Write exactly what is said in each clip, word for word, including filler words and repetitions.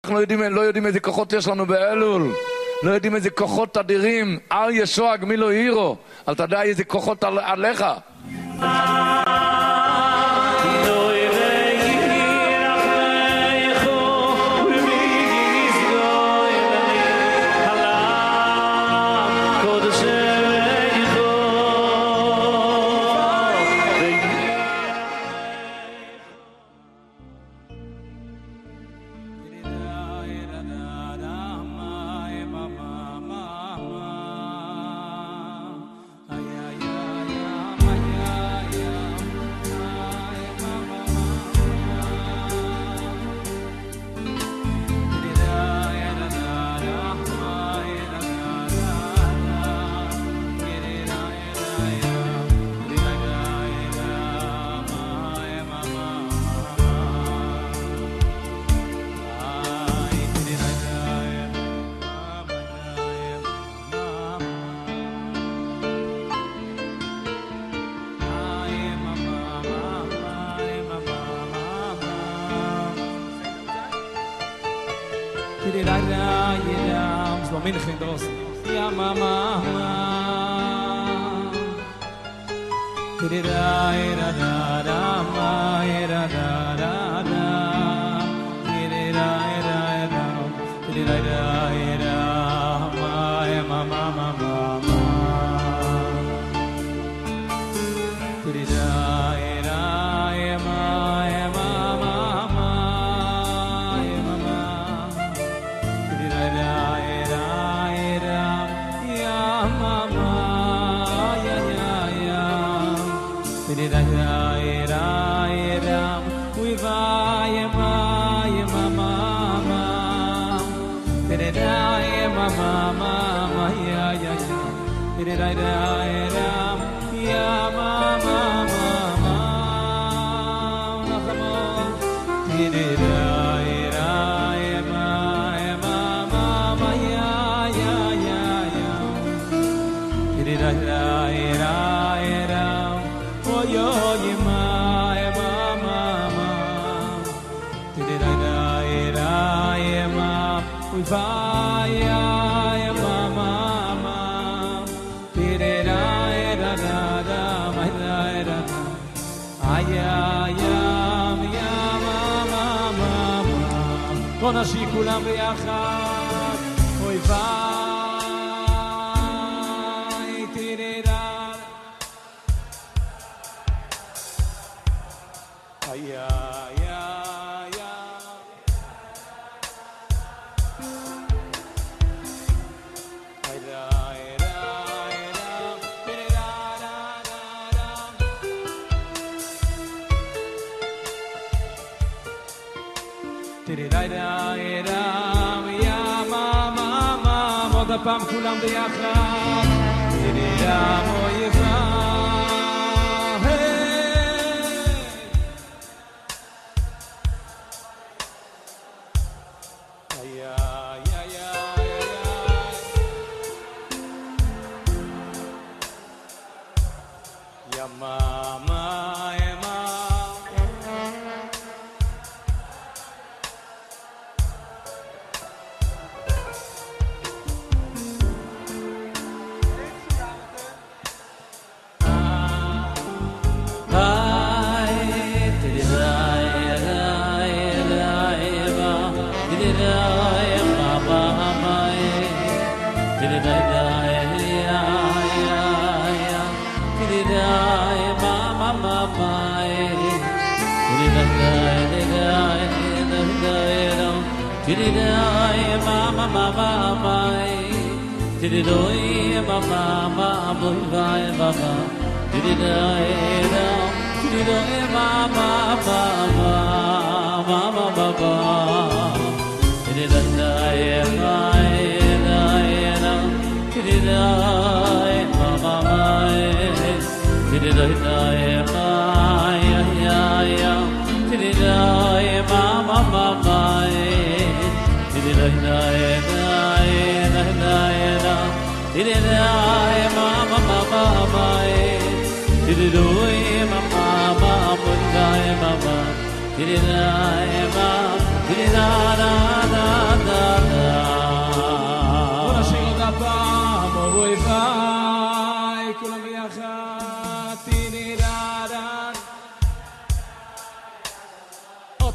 אנחנו יודעים, לא יודעים איזה כוחות יש לנו באלול, לא יודעים איזה כוחות אדירים. אל ישוע גמי לא הירו, אל תדע איזה כוחות על, עליך. בוא נשיר כולם ביחד, אוי ואי, תירדה. איי איי איי עוד הפעם כולם ביחד, תירדם אויבה. Did it,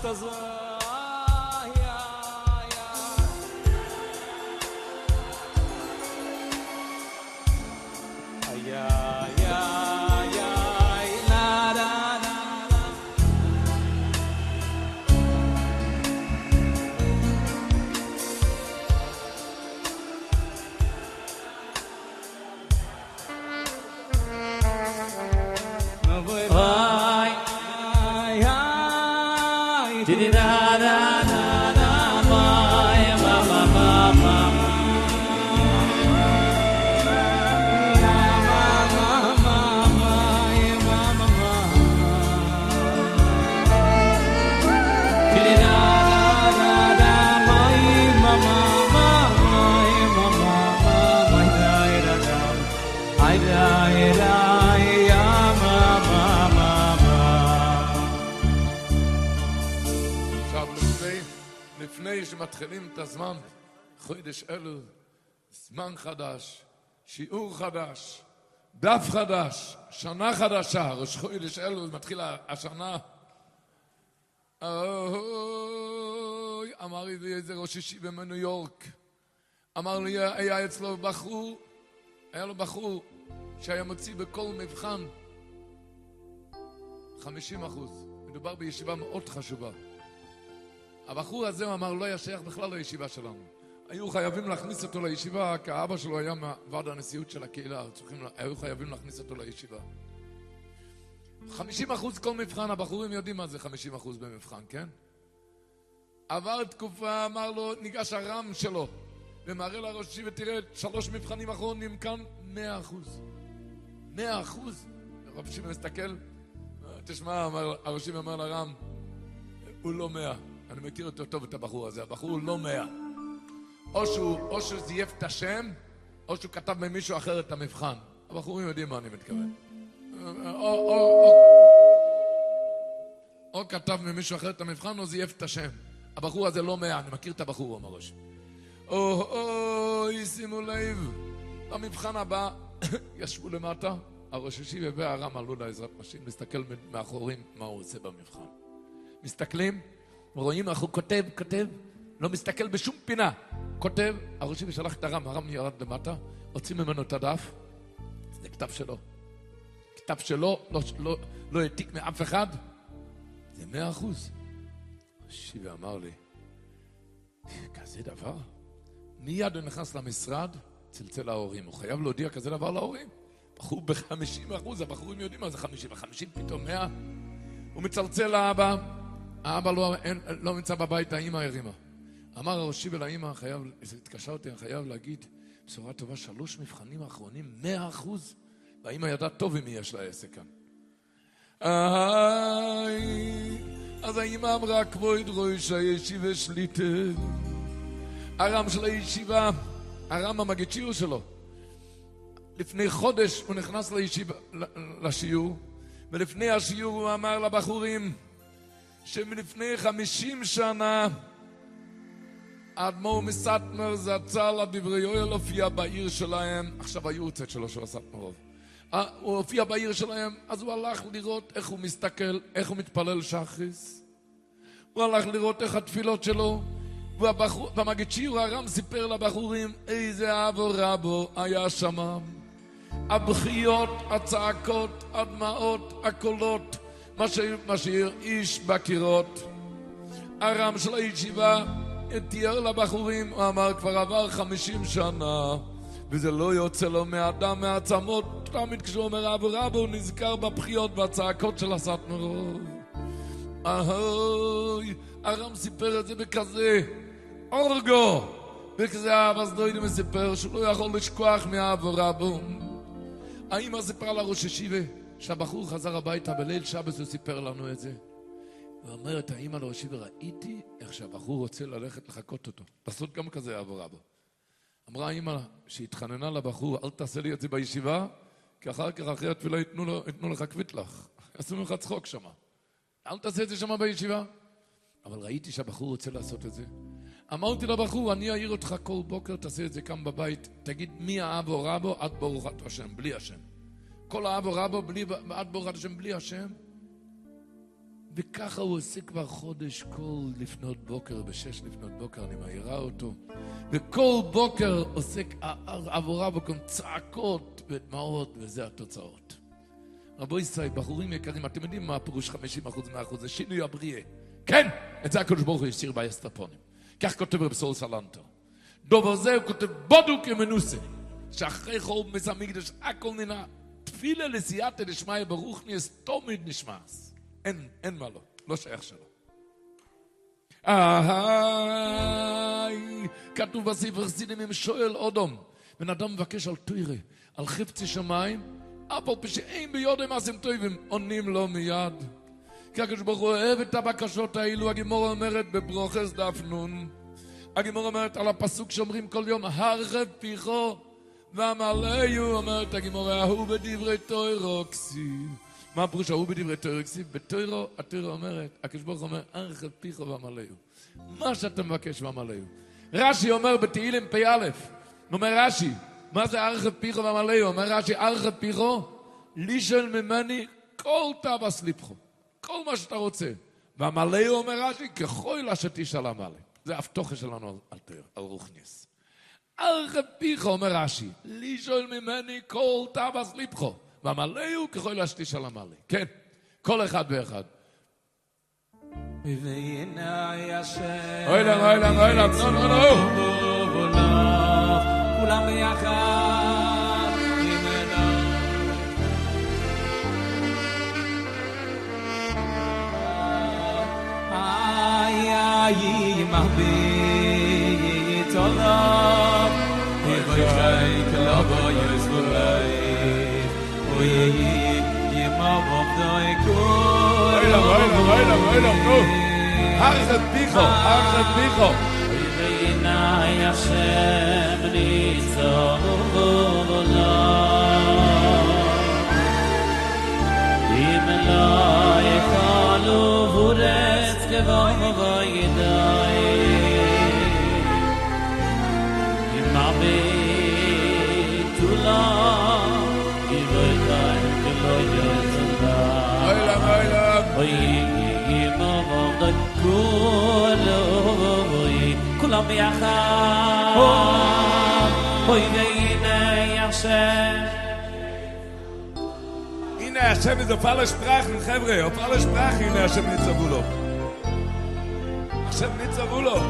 לפני שמתחילים את הזמן, חודש אלול, זמן חדש, שיעור חדש, דף חדש, שנה חדשה, ראש חודש אלול, מתחיל השנה. אוי, אמר לי איזה ראש ישיבה בניו יורק, אמר לי, היה אצלו בחור, היה לו בחור שהיה מוציא בכל מבחן חמישים אחוז. מדובר בישיבה מאוד חשובה. הבחור הזה, הוא אמר, לא היה שייך בכלל לישיבה שלנו. היו חייבים להכניס אותו לישיבה, כי האבא שלו היה מהוועד הנשיאות של הקהילה, היו חייבים להכניס אותו לישיבה. חמישים אחוז כל מבחן, הבחורים יודעים מה זה חמישים אחוז במבחן, כן? עבר תקופה, אמר לו, ניגש הרם שלו, ומראה לראשי ותראה, שלוש מבחנים אחרונים כאן, מאה אחוז. מאה אחוז. הראשי מסתכל, תשמע, הראשי אמר לרם, הוא לא מאה. אני מכיר אותו טוב את הבחור הזה, הבחור הוא לא מאה. או שהוא, או שהוא זייף את השם, או שהוא כתב ממישהו אחר את המבחן. הבחורים יודעים מה אני מתכוון. או, או, או, או כתב ממישהו אחר את המבחן, או זייף את השם. הבחור הזה לא מאה, אני מכיר את הבחור, אומר ראש. או, אוי, שימו לב, במבחן הבא, ישבו למטה, הראש ישיבה והרם עלו לעזרת נשים, מסתכל מאחורים מה הוא עושה במבחן. מסתכלים, רואים איך הוא כותב, כותב, לא מסתכל בשום פינה. כותב, הראש ישיבה שלח את הרם, הרם ירד למטה, הוציא ממנו את הדף, זה כתב שלו. כתב שלו, לא, לא, לא העתיק מאף אחד, זה מאה אחוז. ישיבה אמר לי, כזה דבר? מיד הוא נכנס למשרד, צלצל להורים, הוא חייב להודיע כזה דבר להורים. בחור ב-חמישים אחוז, הבחורים יודעים מה זה חמישים, וחמישים פתאום מאה. הוא מצלצל לאבא, האבא לא, אין, לא נמצא בבית, האמא הרימה. אמר הראשי ולאמא, חייב, התקשר אותי, חייב להגיד, בשורה טובה, שלוש מבחנים האחרונים, מאה אחוז. והאמא ידעה טוב אם יש לה עסק כאן. איי, אז האמא אמרה, כבוד ראש הישיבה שליטה. הרם של הישיבה, הרם המגיצ'יר שלו, לפני חודש הוא נכנס לישיבה, לשיעור, ולפני השיעור הוא אמר לבחורים, שמלפני חמישים שנה, האדמו"ר מסטמר זצ"ל הדברי יואל הופיע בעיר שלהם, עכשיו היורצייט שלו של הסטמרוב, הוא הופיע בעיר שלהם, אז הוא הלך לראות איך הוא מסתכל, איך הוא מתפלל שחריס, הוא הלך לראות איך התפילות שלו, והמגיצ'יר הרם סיפר לבחורים איזה אבו רבו היה שם, הבכיות, הצעקות, הדמעות, הקולות, מה שהרעיש בקירות. הרם של הישיבה תיאר לבחורים, הוא אמר כבר עבר חמישים שנה וזה לא יוצא לו מהדם מהעצמות, תמיד כשהוא אומר אבו רבו הוא נזכר בבכיות והצעקות של הסטמרוב. אהוי, הרם סיפר את זה בכזה אורגו, וכזה אבא זדוידי מסיפר שהוא לא יכול לשכוח מאבו רבו. האמא סיפרה לראש ישיבה שהבחור חזר הביתה בליל שבת, הוא סיפר לנו את זה. הוא אומר את האמא לראש ישיבה, ראיתי איך שהבחור רוצה ללכת לחכות אותו, לעשות גם כזה אבו רבו. אמרה האמא שהתחננה לבחור, אל תעשה לי את זה בישיבה, כי אחר כך אחרי התפילה יתנו, לו, יתנו לך כבית לך, יעשו לך צחוק שם. אל תעשה את זה שם בישיבה. אבל ראיתי שהבחור רוצה לעשות את זה. אמרתי לבחור, אני אעיר אותך כל בוקר, תעשה את זה כאן בבית, תגיד מי האבו רבו עד ברוכת השם, בלי השם. כל האבו רבו בלי, עד ברוכת השם בלי השם. וככה הוא עושה כבר חודש, כל לפנות בוקר, בשש לפנות בוקר אני מעירה אותו, וכל בוקר עושה עבורה בכל צעקות ודמעות, וזה התוצאות. רבו ישראל, בחורים יקרים, אתם יודעים מה הפירוש חמישים אחוז מאה אחוז? זה שינוי הבריאה. כן, את זה הקדוש ברוך הוא ישיר באסטרפונים. כך כותב רב סלנטר. דובר זה הוא כותב בודוק כמנוסה, שאחרי חורב בית המקדש הכל נראה, תפילה לסייעתא דשמיא ברוכניס תמיד נשמעס. אין, אין מה לא, לא שייך שלו. איי, כתוב בספר חסידים עם שואל אודום, בן אדם מבקש על תורה, על חפצי שמיים, אבל פשעים ביודם עשים טובים, עונים לו מיד. כי הקדוש ברוך הוא אוהב את הבקשות האלו. הגימורה אומרת בברוכס דף נון, הגימורה אומרת על הפסוק שאומרים כל יום, הרחב פיכו והמלאו, אומרת הגימורה, ההוא בדברי תוירו כסיב. מה הפירוש ההוא בדברי תוירו כסיב? בתוירו, התוירו אומרת, הקדוש ברוך הוא אומר, הרחב פיכו והמלאו. מה שאתה מבקש והמלאו. רש"י אומר בתהילים פי א', אומר רש"י, מה זה הרחב פיכו והמלאו? אומר רש"י, הרחב פיכו, לישל ממני כל תאווה ליבך. כל מה שאתה רוצה. והמלאו אומר רש"י, ככל אשר תשאל המלא. זה הבטחה שלנו על, על, על רוחניס. הרחב פיך, אומר רש"י, לישול ממני כל תאווה ליבך. והמלאו ככל אשר תשאל המלא. כן, כל אחד ואחד. ובעיני השם אוי להם, אוי להם, אוי להם, נו, נו, נו. כולם ביחד ממנו. איי איי מחביא תולב אוי חיי כלבו יסבולי אוי ימבוב דוי כל אוי להם, אוי להם, אוי להם, אוי להם, נו. הרחב פיכו, הרחב פיכו. ובעיני השם ניצוב אם לא יכלו בורץ כבום וידעי אם מעביתו לה יבואי כאן כלא יצדה אוי להם, אוי להם. אוי ימבוב די כולו כולם ביחד אוי והנה השם הנה השם ist auf alle Sprachen, חבר'ה, auf alle Sprachen הנה השם ניצבו לו. השם ניצבו לו.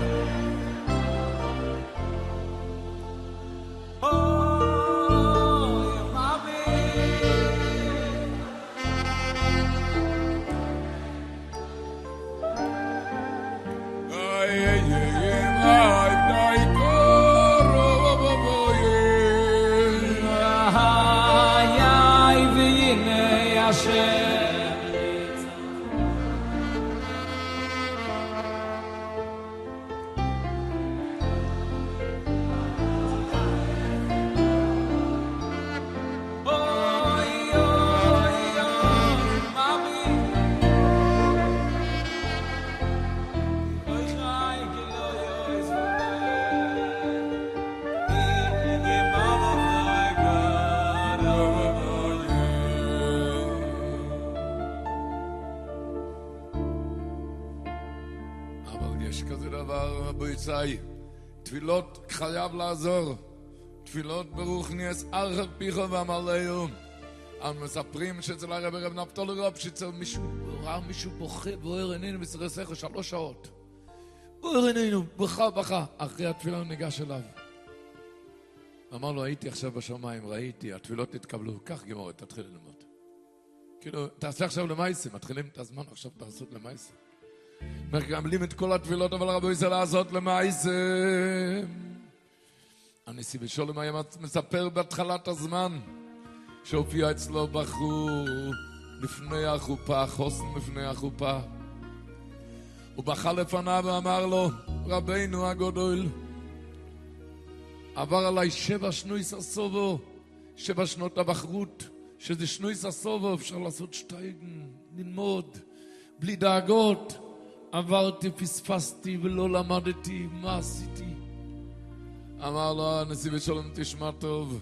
תפילות חייב לעזור. תפילות ברוכניס הרחב פיכו והמלאו. אנחנו מספרים שאצל הרב רב נפתולי רופשיצר מישהו ראה מישהו בוכה בוער עינינו בסרסך שלוש שעות. בוער עינינו, בכה בכה. אחרי התפילה הוא ניגש אליו. אמר לו, הייתי עכשיו בשמיים, ראיתי, התפילות התקבלו. כך גמורת, תתחיל ללמוד. כאילו, תעשה עכשיו למעשה, מתחילים את הזמן עכשיו לעשות למעשה. מקבלים את כל התפילות, אבל רבו ישראל לעשות למעשה. הנשיא בשולם היה מספר בהתחלת הזמן שהופיע אצלו בחור לפני החופה, חוסן לפני החופה. הוא בכה לפניו ואמר לו, רבינו הגדול, עבר עליי שבע שנויס הסובו, שבע שנות הבחרות, שזה שנויס הסובו, אפשר לעשות שטייגן, ללמוד, בלי דאגות. עברתי, פספסתי ולא למדתי, מה עשיתי? אמר לו הנשיא בשלום, תשמע טוב,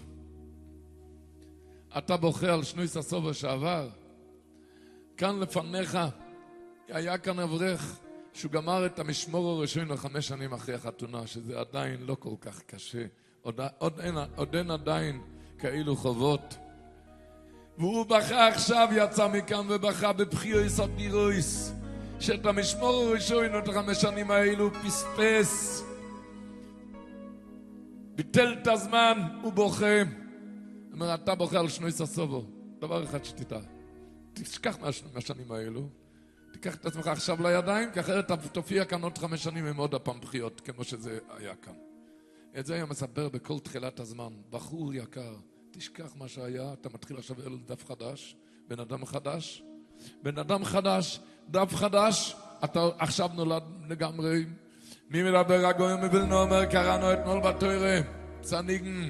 אתה בוכה על שנויס הסובו שעבר, כאן לפניך היה כאן אברך שהוא גמר את המשמור הראשון לחמש שנים אחרי החתונה, שזה עדיין לא כל כך קשה. עוד, עוד, אין, עוד אין עדיין כאלו חובות. והוא בכה עכשיו, יצא מכאן ובכה בבחיוס הפירוס, שאת המשמור הראשון עוד חמש שנים האלו פספס. ביטל את הזמן, הוא בוכה. אומר, אתה בוכה על שנוי ססובו. דבר אחד שתדע. תשכח מהשנים האלו. תיקח את עצמך עכשיו לידיים, כי אחרת תופיע כאן עוד חמש שנים עם עוד הפעם בחיות, כמו שזה היה כאן. את זה היה מספר בכל תחילת הזמן. בחור יקר, תשכח מה שהיה, אתה מתחיל עכשיו אל דף חדש, בן אדם חדש. בן אדם חדש, דף חדש, אתה עכשיו נולד לגמרי. מי מדבר הגויים מבילנו אומר, קראנו אתמול בתורה, צניגן.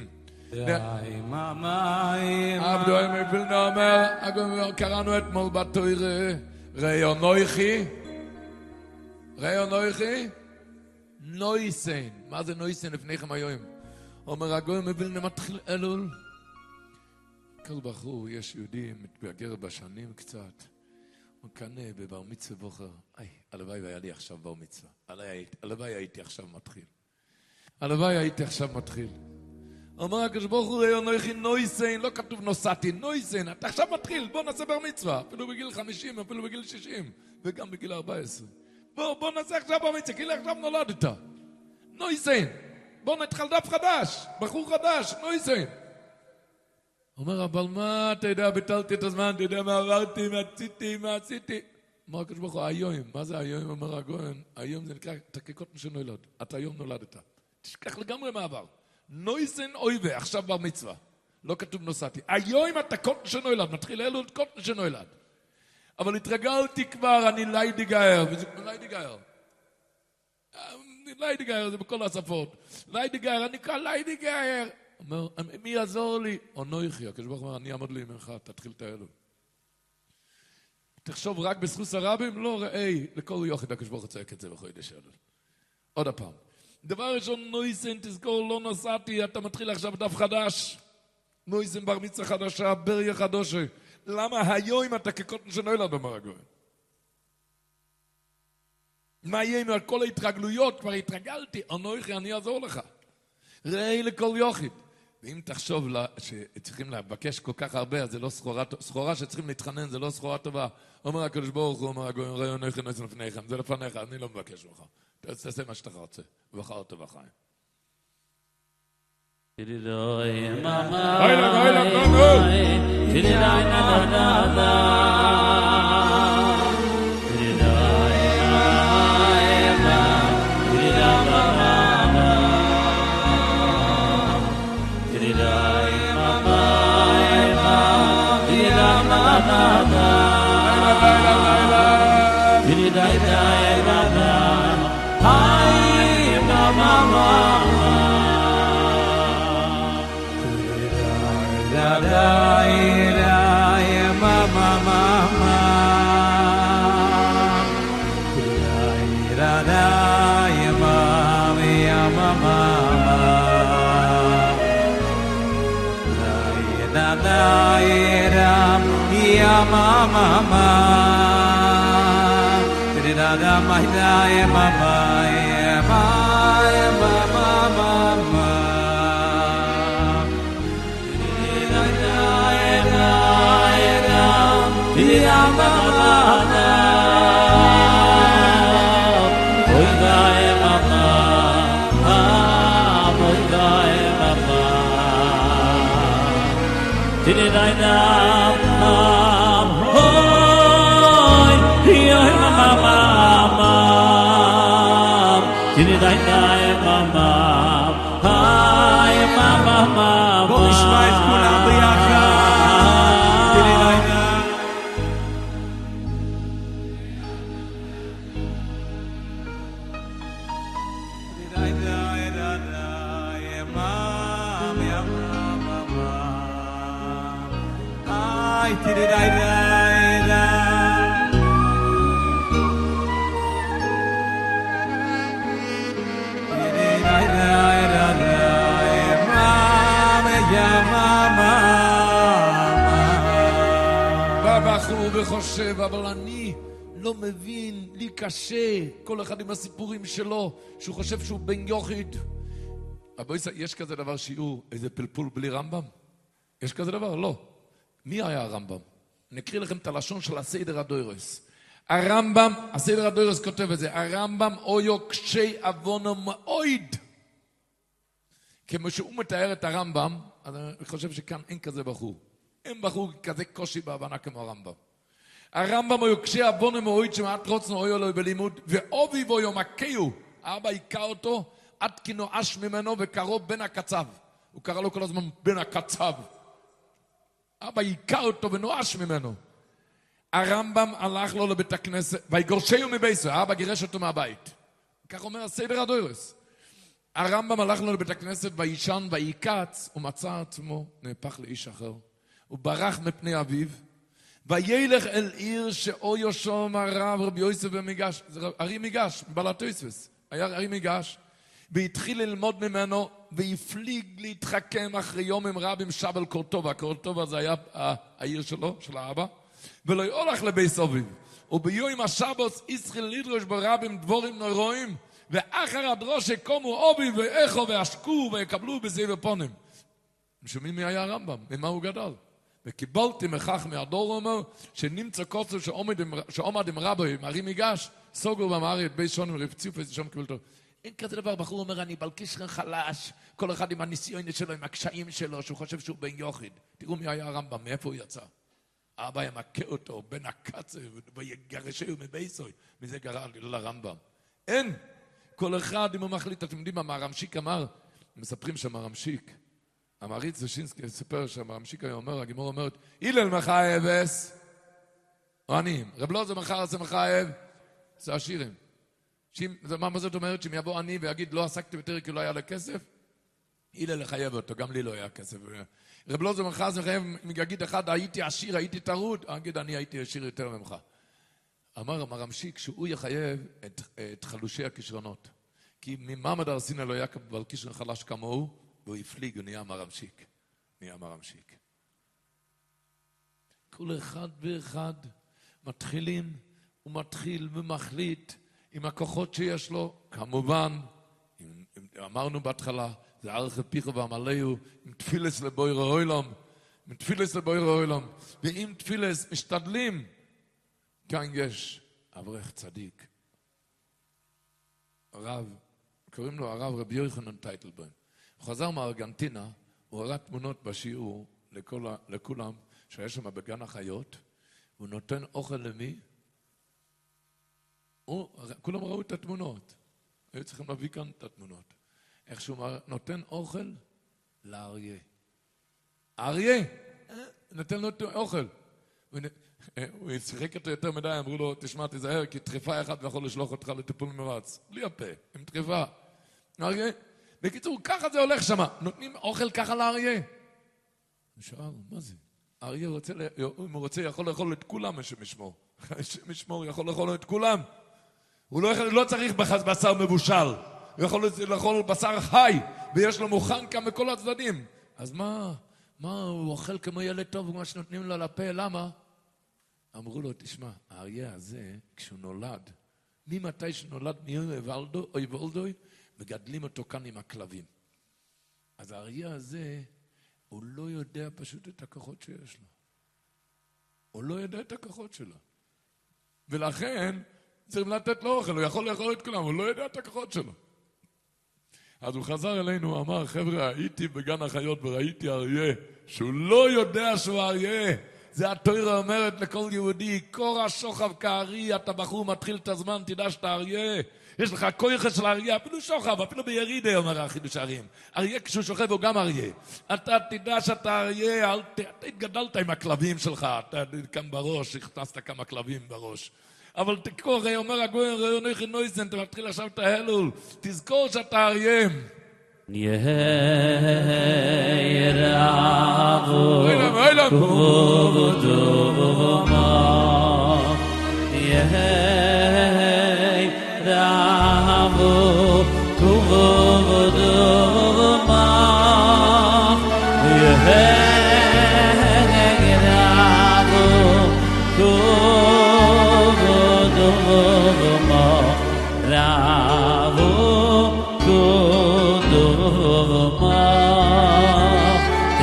עבדו מבילנו אומר, הגויים קראנו אתמול בתורה, ראיו נויכי, ראיו נויכי, נויסן. מה זה נויסן לפניכם היום? אומר הגויים מבילנו מתחיל אלול. כל בחור, יש יהודי מתבגר בשנים קצת. הוא קנה בבר מצווה בוחר. איי, הלוואי והיה לי עכשיו בר מצווה. הלוואי הייתי עכשיו מתחיל. הלוואי הייתי עכשיו מתחיל. אומר הקדוש ברוך הוא, ראיו נויכי נויסן, לא כתוב נוסעתי, נויסן, אתה עכשיו מתחיל, בוא נעשה בר מצווה. אפילו בגיל חמישים, אפילו בגיל שישים, וגם בגיל ארבע עשרה. בוא, בוא נעשה עכשיו בר מצווה, כאילו עכשיו נולדת. נויסן, בוא נתחל דף חדש, בחור חדש, נויסן. אומר, אבל מה, אתה יודע, ביטלתי את הזמן, אתה יודע מה עברתי, מה עשיתי, מה עשיתי. אומר הקדוש ברוך הוא, היום, מה זה היום? אומר הגויים, היום זה נקרא תקקות שנולד. אתה היום נולדת. תשכח לגמרי מעבר. נויסן אויבה, עכשיו בר מצווה. לא כתוב נוסעתי. היום אתה קוטן שנולד, מתחיל אלו את קוטן שנולד. אבל התרגלתי כבר, אני ליידיגאר, וזה כמו ליידיגאר. ליידיגאר זה בכל השפות. ליידיגאר, אני קרא ליידיגאר. אומר, מי יעזור לי? או נויכי, הקדוש ברוך הוא אומר, אני אעמוד לי ממך, תתחיל את האלו. תחשוב רק בזכות הרבים? לא, ראי, לכל יוחד הקדוש ברוך הוא צועק את זה בחודש אלו. עוד הפעם. דבר ראשון, נויסן, תזכור, לא נסעתי, אתה מתחיל עכשיו דף חדש. נויסן בר מצווה חדשה, בריה חדושה. למה היום אתה כקוטן שנולד, אומר הגויים? מה יהיה עם כל ההתרגלויות? כבר התרגלתי, או נויכי, אני אעזור לך. ראי לכל יוחד. ואם תחשוב שצריכים לבקש כל כך הרבה, אז זה לא סחורה, סחורה שצריכים להתחנן, זה לא סחורה טובה. אומר הקדוש ברוך הוא, אומר הגויים, ראי נויכי נויסן לפניכם, זה לפניך, אני לא מבקש ממך. תעשה מה שאתה רוצה, ובחר טוב החיים. תדידוי ממה אוי לב, אוי לב, נו תדידוי נדדה תדידוי ממה תדידוי ממה תדידוי ממה תדידוי נדדה תדידוי נדדה Ay, mama, mama. Da da da, mama, mama. Da da da, mama, mama. Da da da, mama, mama. Da da ma da ma ma ma ma ma ma ma da da da da ya ma ma na oi da ma ma ah oi da ma ma ti da da Dai dai mama Hi mama mama Bom nishma et kulam biyachad Dai dai Dai dai dai mama mama Hi dai dai dai בחור וחושב, אבל אני לא מבין, לי קשה, כל אחד עם הסיפורים שלו, שהוא חושב שהוא בן יוחיד. אבל יש כזה דבר שיעור, איזה פלפול בלי רמב"ם? יש כזה דבר? לא. מי היה הרמב"ם? נקריא לכם את הלשון של הסדר הדוירס. הרמב"ם, הסדר הדוירס כותב את זה, הרמב"ם אויו קשי אבונו מאויד. כמו שהוא מתאר את הרמב"ם, אז אני חושב שכאן אין כזה בחור. אין בחור כזה קושי בהבנה כמו הרמב"ם. הרמב"ם אויו קשי אבונו מאויד שמעט רוצנו אויו לו בלימוד, ואובי ואויו מכהו, האבא היכה אותו, עד כי נואש ממנו וקראו בן הקצב. הוא קרא לו כל הזמן בן הקצב. אבא היכה אותו ונואש ממנו. הרמב"ם הלך לו לבית הכנסת, ויגורשהו מביתו, האבא גירש אותו מהבית. כך אומר הסדר הדוירס. הרמב"ם הלך לו לבית הכנסת, וישן ויקץ, ומצא עצמו נהפך לאיש אחר. הוא ברח מפני אביו, וילך אל עיר שאויו שום הרב רבי יוסף במיגש, זה ארי מיגש, בלטויספס, היה ארי מיגש, והתחיל ללמוד ממנו, והפליג להתחכם אחרי יום רבים שבל קורטובה. קורטובה זה היה העיר שלו, של האבא. ולא יולך לבית אביו. וביום השבוס ישחיל לדרוש ברבים דבורים נורואים, ואחר הדרוש יקומו אבי ואיכו והשקו ויקבלו בזיו ופונים. שומעים מי היה הרמב"ם? ממה הוא גדל? וקיבלתי מכך מהדור אומר, שנמצא קוצר שעומד עם רבי, עם הרי מיגש, סוגר במארי את בית שונים ורבציוף איזה שם קבלתו. אין כזה דבר, בחור אומר, אני בלקישכן חלש, כל אחד עם הניסיון שלו, עם הקשיים שלו, שהוא חושב שהוא בן יוחיד. תראו מי היה הרמב"ם, מאיפה הוא יצא. האבא ימכה אותו, בן הקצה, ויגרשהו מביסוי. מזה גרע לרמב"ם. אין. כל אחד, אם הוא מחליט, אתם יודעים מה הרמשיק אמר, מספרים שהרמשיק, המעריץ זשינסקי סיפר שהרמשיק היה אומר, הגימור אומרת, הלל מחייב אס, או עניים. רב לא זה מחר, זה מחייב, זה עשירים. מה זאת אומרת? שאם יבוא אני ויגיד לא עסקתי יותר כי לא היה לה כסף, הלל לחייב אותו, גם לי לא היה כסף. רב לא זה מחר, זה מחייב, אם יגיד אחד, הייתי עשיר, הייתי טרוד, אגיד אני הייתי עשיר יותר ממך. אמר הרמשיק שהוא יחייב את, את חלושי הכישרונות. כי ממעמד הר סיני לא היה אבל כישרון חלש כמוהו, והוא הפליג, הוא נהיה מרמשיק. נהיה מרמשיק. כל אחד ואחד מתחילים, הוא מתחיל ומחליט עם הכוחות שיש לו, כמובן, עם, עם, אמרנו בהתחלה, זה ערך פיחו ועמלהו, עם תפילס לבויר האוילום, עם תפילס לבויר האוילום, ועם תפילס משתדלים, כאן יש אברך צדיק. הרב, קוראים לו הרב רבי יוחנן טייטלבוים. הוא חזר מארגנטינה, הוא הראה תמונות בשיעור לכל, לכולם, שהיה שם בגן החיות, הוא נותן אוכל למי? הוא, כולם ראו את התמונות. היו צריכים להביא כאן את התמונות. איך שהוא נותן אוכל לאריה. אריה! נותן לו אוכל. הוא יצחק אותו יותר מדי, אמרו לו, תשמע, תזהר, כי טריפה אחת ויכול לשלוח אותך לטיפול ממרץ. בלי הפה, עם טריפה. אריה. בקיצור, ככה זה הולך שם. נותנים אוכל ככה לאריה. הוא שאל, מה זה? אריה רוצה, אם הוא רוצה, יכול לאכול את כולם, השם ישמור. השם ישמור, יכול לאכול את כולם. הוא לא, לא צריך בשר מבושל. הוא יכול לאכול בשר חי, ויש לו מוכן כאן מכל הצדדים. אז מה, מה, הוא אוכל כמו ילד טוב, כמו שנותנים לו לפה, למה? אמרו לו, תשמע, האריה הזה, כשהוא נולד, ממתי שנולד מיובלדו, יובלדוי, מגדלים אותו כאן עם הכלבים. אז האריה הזה, הוא לא יודע פשוט את הכוחות שיש לו. הוא לא יודע את הכוחות שלו. ולכן, צריכים לתת לו אוכל, הוא יכול לאכול את כולם, הוא לא יודע את הכוחות שלו. אז הוא חזר אלינו, הוא אמר, חבר'ה, הייתי בגן החיות וראיתי אריה, שהוא לא יודע שהוא אריה. זה התורה אומרת לכל יהודי, קורא שוכב כארי, אתה בחור מתחיל את הזמן, תדע שאתה אריה. יש לך כוח של אריה, אפילו שוכב, אפילו בירידה, אומר החידוש הערים. אריה כשהוא שוכב הוא גם אריה. אתה תדע שאתה אריה, אתה התגדלת עם הכלבים שלך, אתה כאן בראש, הכנסת כמה כלבים בראש. אבל תקור, אומר הגויין, ראיוני חינויסן, אתה מתחיל עכשיו את ההלול, תזכור שאתה אריה. ירעבו כבודומה ירעבו כבודומה ירעבו כבודומה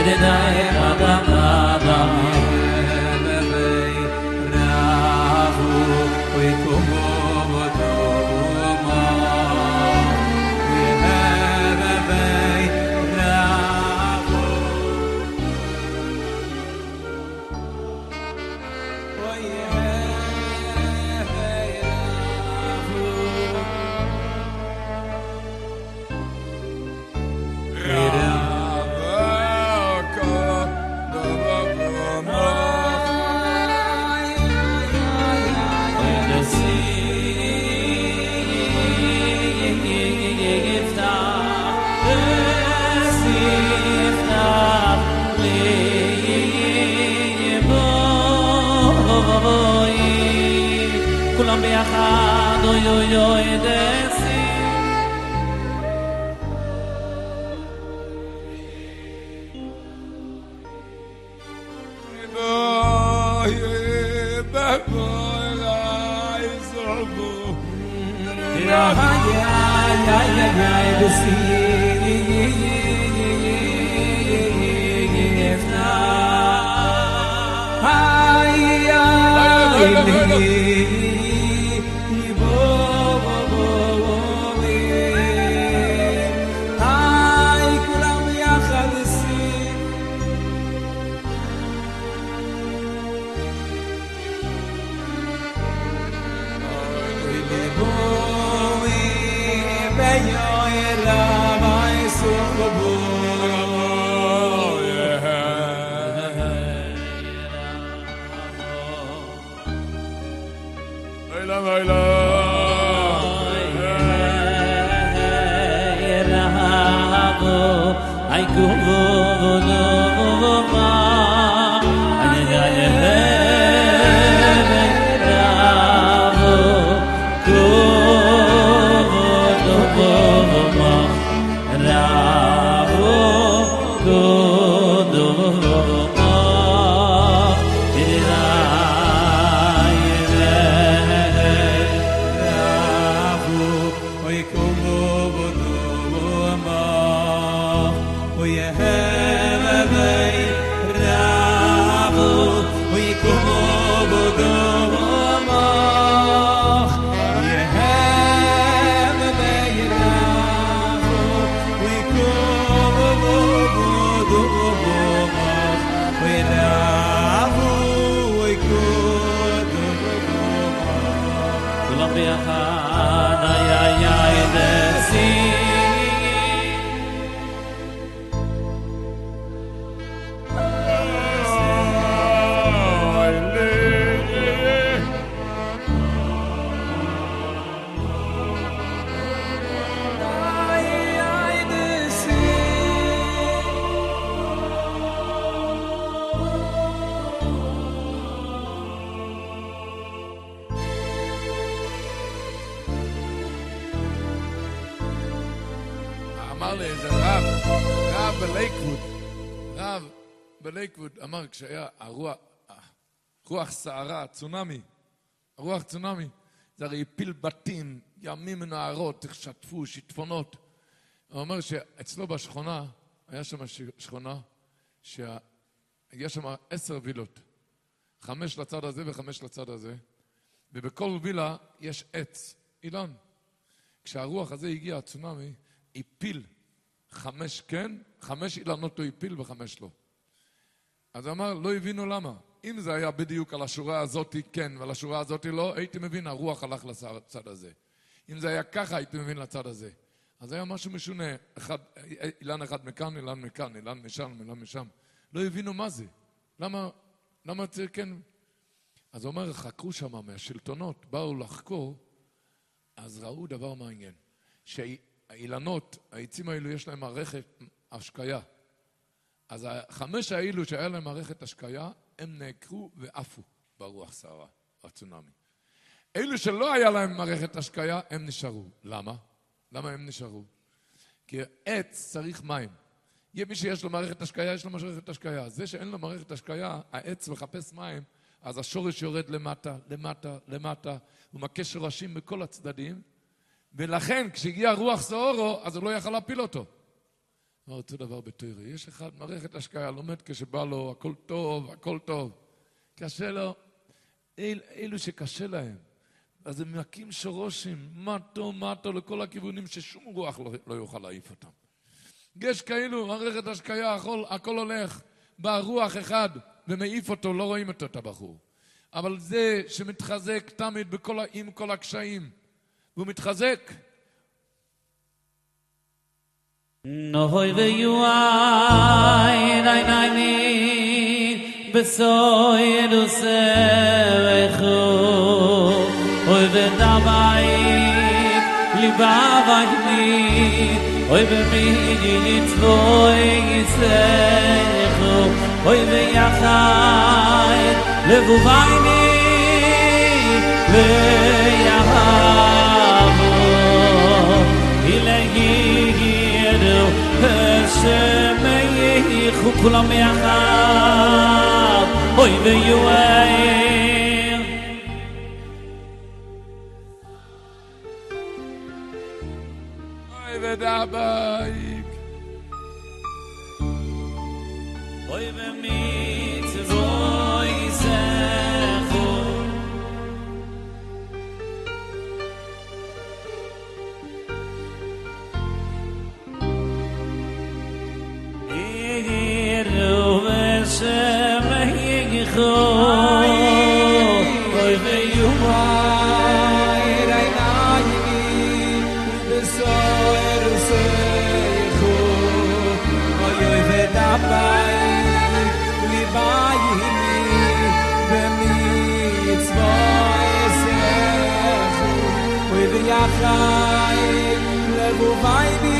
כולם ביחד, אוי אוי אוי דסי בואי בואי אליי זרבו איי איי איי איי דסי איי איי אמר לי איזה רב, רב בלייקווד, רב בלייקווד אמר כשהיה הרוח, רוח סערה, צונמי, הרוח צונמי, זה הרי הפיל בתים, ימים ונערות, שטפו, שיטפונות. הוא אומר שאצלו בשכונה, היה שם שכונה, שיש שם עשר וילות, חמש לצד הזה וחמש לצד הזה, ובכל וילה יש עץ, אילן. כשהרוח הזה הגיע, הצונמי, הפיל חמש כן, חמש אילנות הוא הפיל וחמש לא. אז הוא אמר, לא הבינו למה. אם זה היה בדיוק על השורה הזאת כן ועל השורה הזאת לא, הייתי מבין, הרוח הלך לצד הזה. אם זה היה ככה, הייתי מבין לצד הזה. אז היה משהו משונה, אחד, אילן אחד מכאן, אילן מכאן, אילן משם, אילן משם. לא הבינו מה זה. למה, למה צריך כן? אז הוא אומר, חקרו שם מהשלטונות, באו לחקור, אז ראו דבר מעניין. שהאילנות, העצים האלו יש להם מערכת השקיה. אז החמש האלו שהיה להם מערכת השקיה, הם נעקרו ועפו ברוח סערה, הצונמי. אלו שלא היה להם מערכת השקיה, הם נשארו. למה? למה הם נשארו? כי עץ צריך מים. מי שיש לו מערכת השקיה, יש לו מערכת השקיה. זה שאין לו מערכת השקיה, העץ מחפש מים, אז השורש יורד למטה, למטה, למטה, הוא מכה שורשים בכל הצדדים, ולכן כשהגיע רוח סעורו, אז הוא לא יכל להפיל אותו. אמר אותו דבר בתורה. יש אחד, מערכת השקעה, לומד כשבא לו, הכל טוב, הכל טוב. קשה לו, אל, אלו שקשה להם. אז הם מקים שרושים, מטו, מטו, לכל הכיוונים ששום רוח לא, לא יוכל להעיף אותם. יש כאילו, מערכת השקעה, הכל, הכל הולך, בא רוח אחד ומעיף אותו, לא רואים אותו את הבחור. אבל זה שמתחזק תמיד בכל, עם כל הקשיים, והוא מתחזק. נוי ויואי, די די ני, בסוי דוסרחו, אוי ודאי, ליבה ואיני, אוי במידי נצבוי יסרחו, אוי ויחי, לבובייני, ויחבו, ilaihiru hashemeichu kulam yachad oy veyuair oy vedabayik oy vemitzvoy sechu oy veyuay reinayni besoer sechu oy vedabay libayni bemitzvoy sechu oy veyachay levuvayni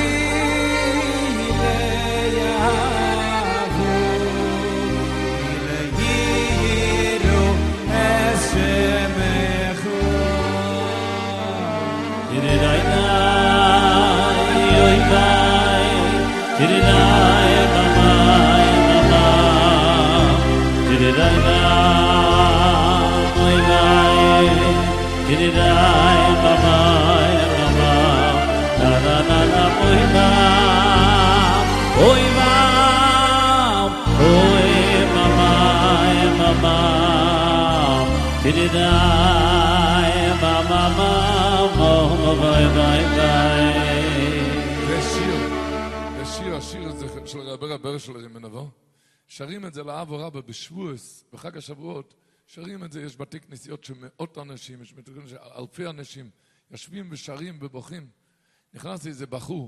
ושיר, השיר הזה של רבי רבר של רימנבו, שרים את זה לאב ורבא בשבועס, בחג השבועות, שרים את זה, יש בתי כנסיות שמאות אנשים, יש אלפי אנשים, יושבים ושרים ובוכים. נכנס איזה בחור,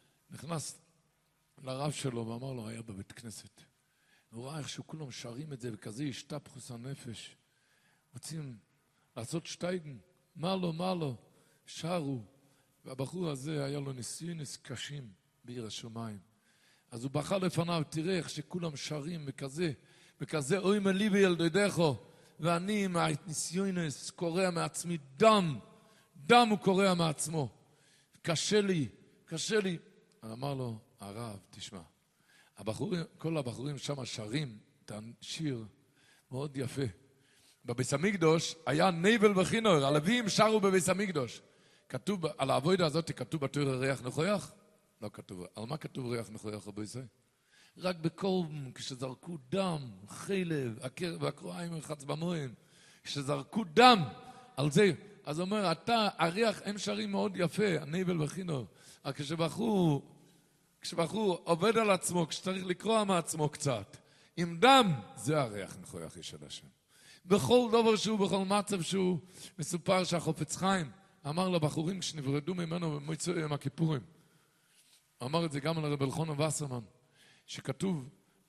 נכנס לרב שלו ואמר לו, היה בבית כנסת. הוא ראה איך שכולם שרים את זה, וכזה השתפכוס הנפש. רוצים לעשות שטייגן, מה לו, מה לו, שרו. והבחור הזה היה לו ניסיונס קשים בעיר השמיים. אז הוא בכה לפניו, תראה איך שכולם שרים וכזה, וכזה אוי מלי בילדדךו, ואני עם הניסיונס קורע מעצמי דם, דם הוא קורע מעצמו. קשה לי, קשה לי. אמר לו, הרב, תשמע, הבחורים, כל הבחורים שם שרים את השיר מאוד יפה. בביס המקדוש היה נבל וחינור, הלווים שרו בביס המקדוש. כתוב, על העבודה הזאת כתוב בתורה ריח נכויח? לא כתוב. על מה כתוב ריח נכויח רבי ישראל? רק בקום, כשזרקו דם, חלב, הקר והקרועיים וחץ במוהם, כשזרקו דם על זה, אז אומר, אתה, הריח, הם שרים מאוד יפה, הנבל וחינור. אבל כשבחור, כשבחור עובד על עצמו, כשצריך לקרוע מעצמו קצת, עם דם, זה הריח נכויח יש על השם. בכל דבר שהוא, בכל מצב שהוא, מסופר שהחופץ חיים, אמר לבחורים כשנברדו ממנו במועצו יום הכיפורים. אמר את זה גם על הרב אלחנן וסרמן, שכתוב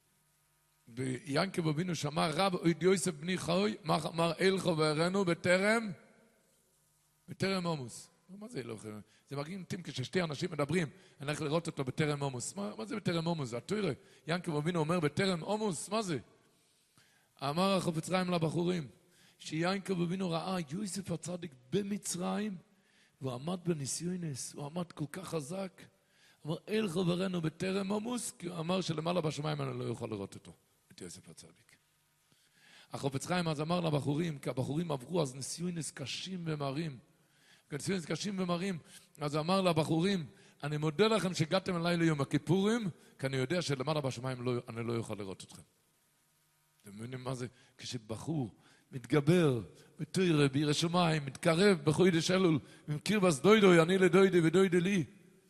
ביעקב אבינו שאמר רב אויד יוסף בני חוי, מר אלכו והרנו בטרם, בטרם עמוס. מה זה אלכו? זה מרגיעים תים כששתי אנשים מדברים, אני הולך לראות אותו בטרם עמוס. מה, מה זה בטרם עמוס? זה התורה. יעקב אבינו אומר בטרם עמוס, מה זה? אמר החפץ חיים לבחורים, שיעקב אבינו ראה יוסף הצדיק במצרים, והוא עמד בניסיונס, הוא עמד כל כך חזק, אמר אל חברנו בטרם עמוס, כי הוא אמר שלמעלה בשמיים אני לא יכול לראות אותו, את יוסף הצדיק. החפץ חיים אז אמר לבחורים, כי הבחורים עברו אז ניסיונס קשים ומרים, ניסיונס קשים ומרים, אז אמר לבחורים, אני מודה לכם שהגעתם אליי ליום הכיפורים, כי אני יודע שלמעלה בשמיים לא, אני לא יוכל לראות אתכם. אתם מבינים מה זה? כשבחור מתגבר, בתוירה, בירא שמיים, מתקרב בחודש אלול, עם קרבס דוידוי, אני לדוידי ודוידי לי.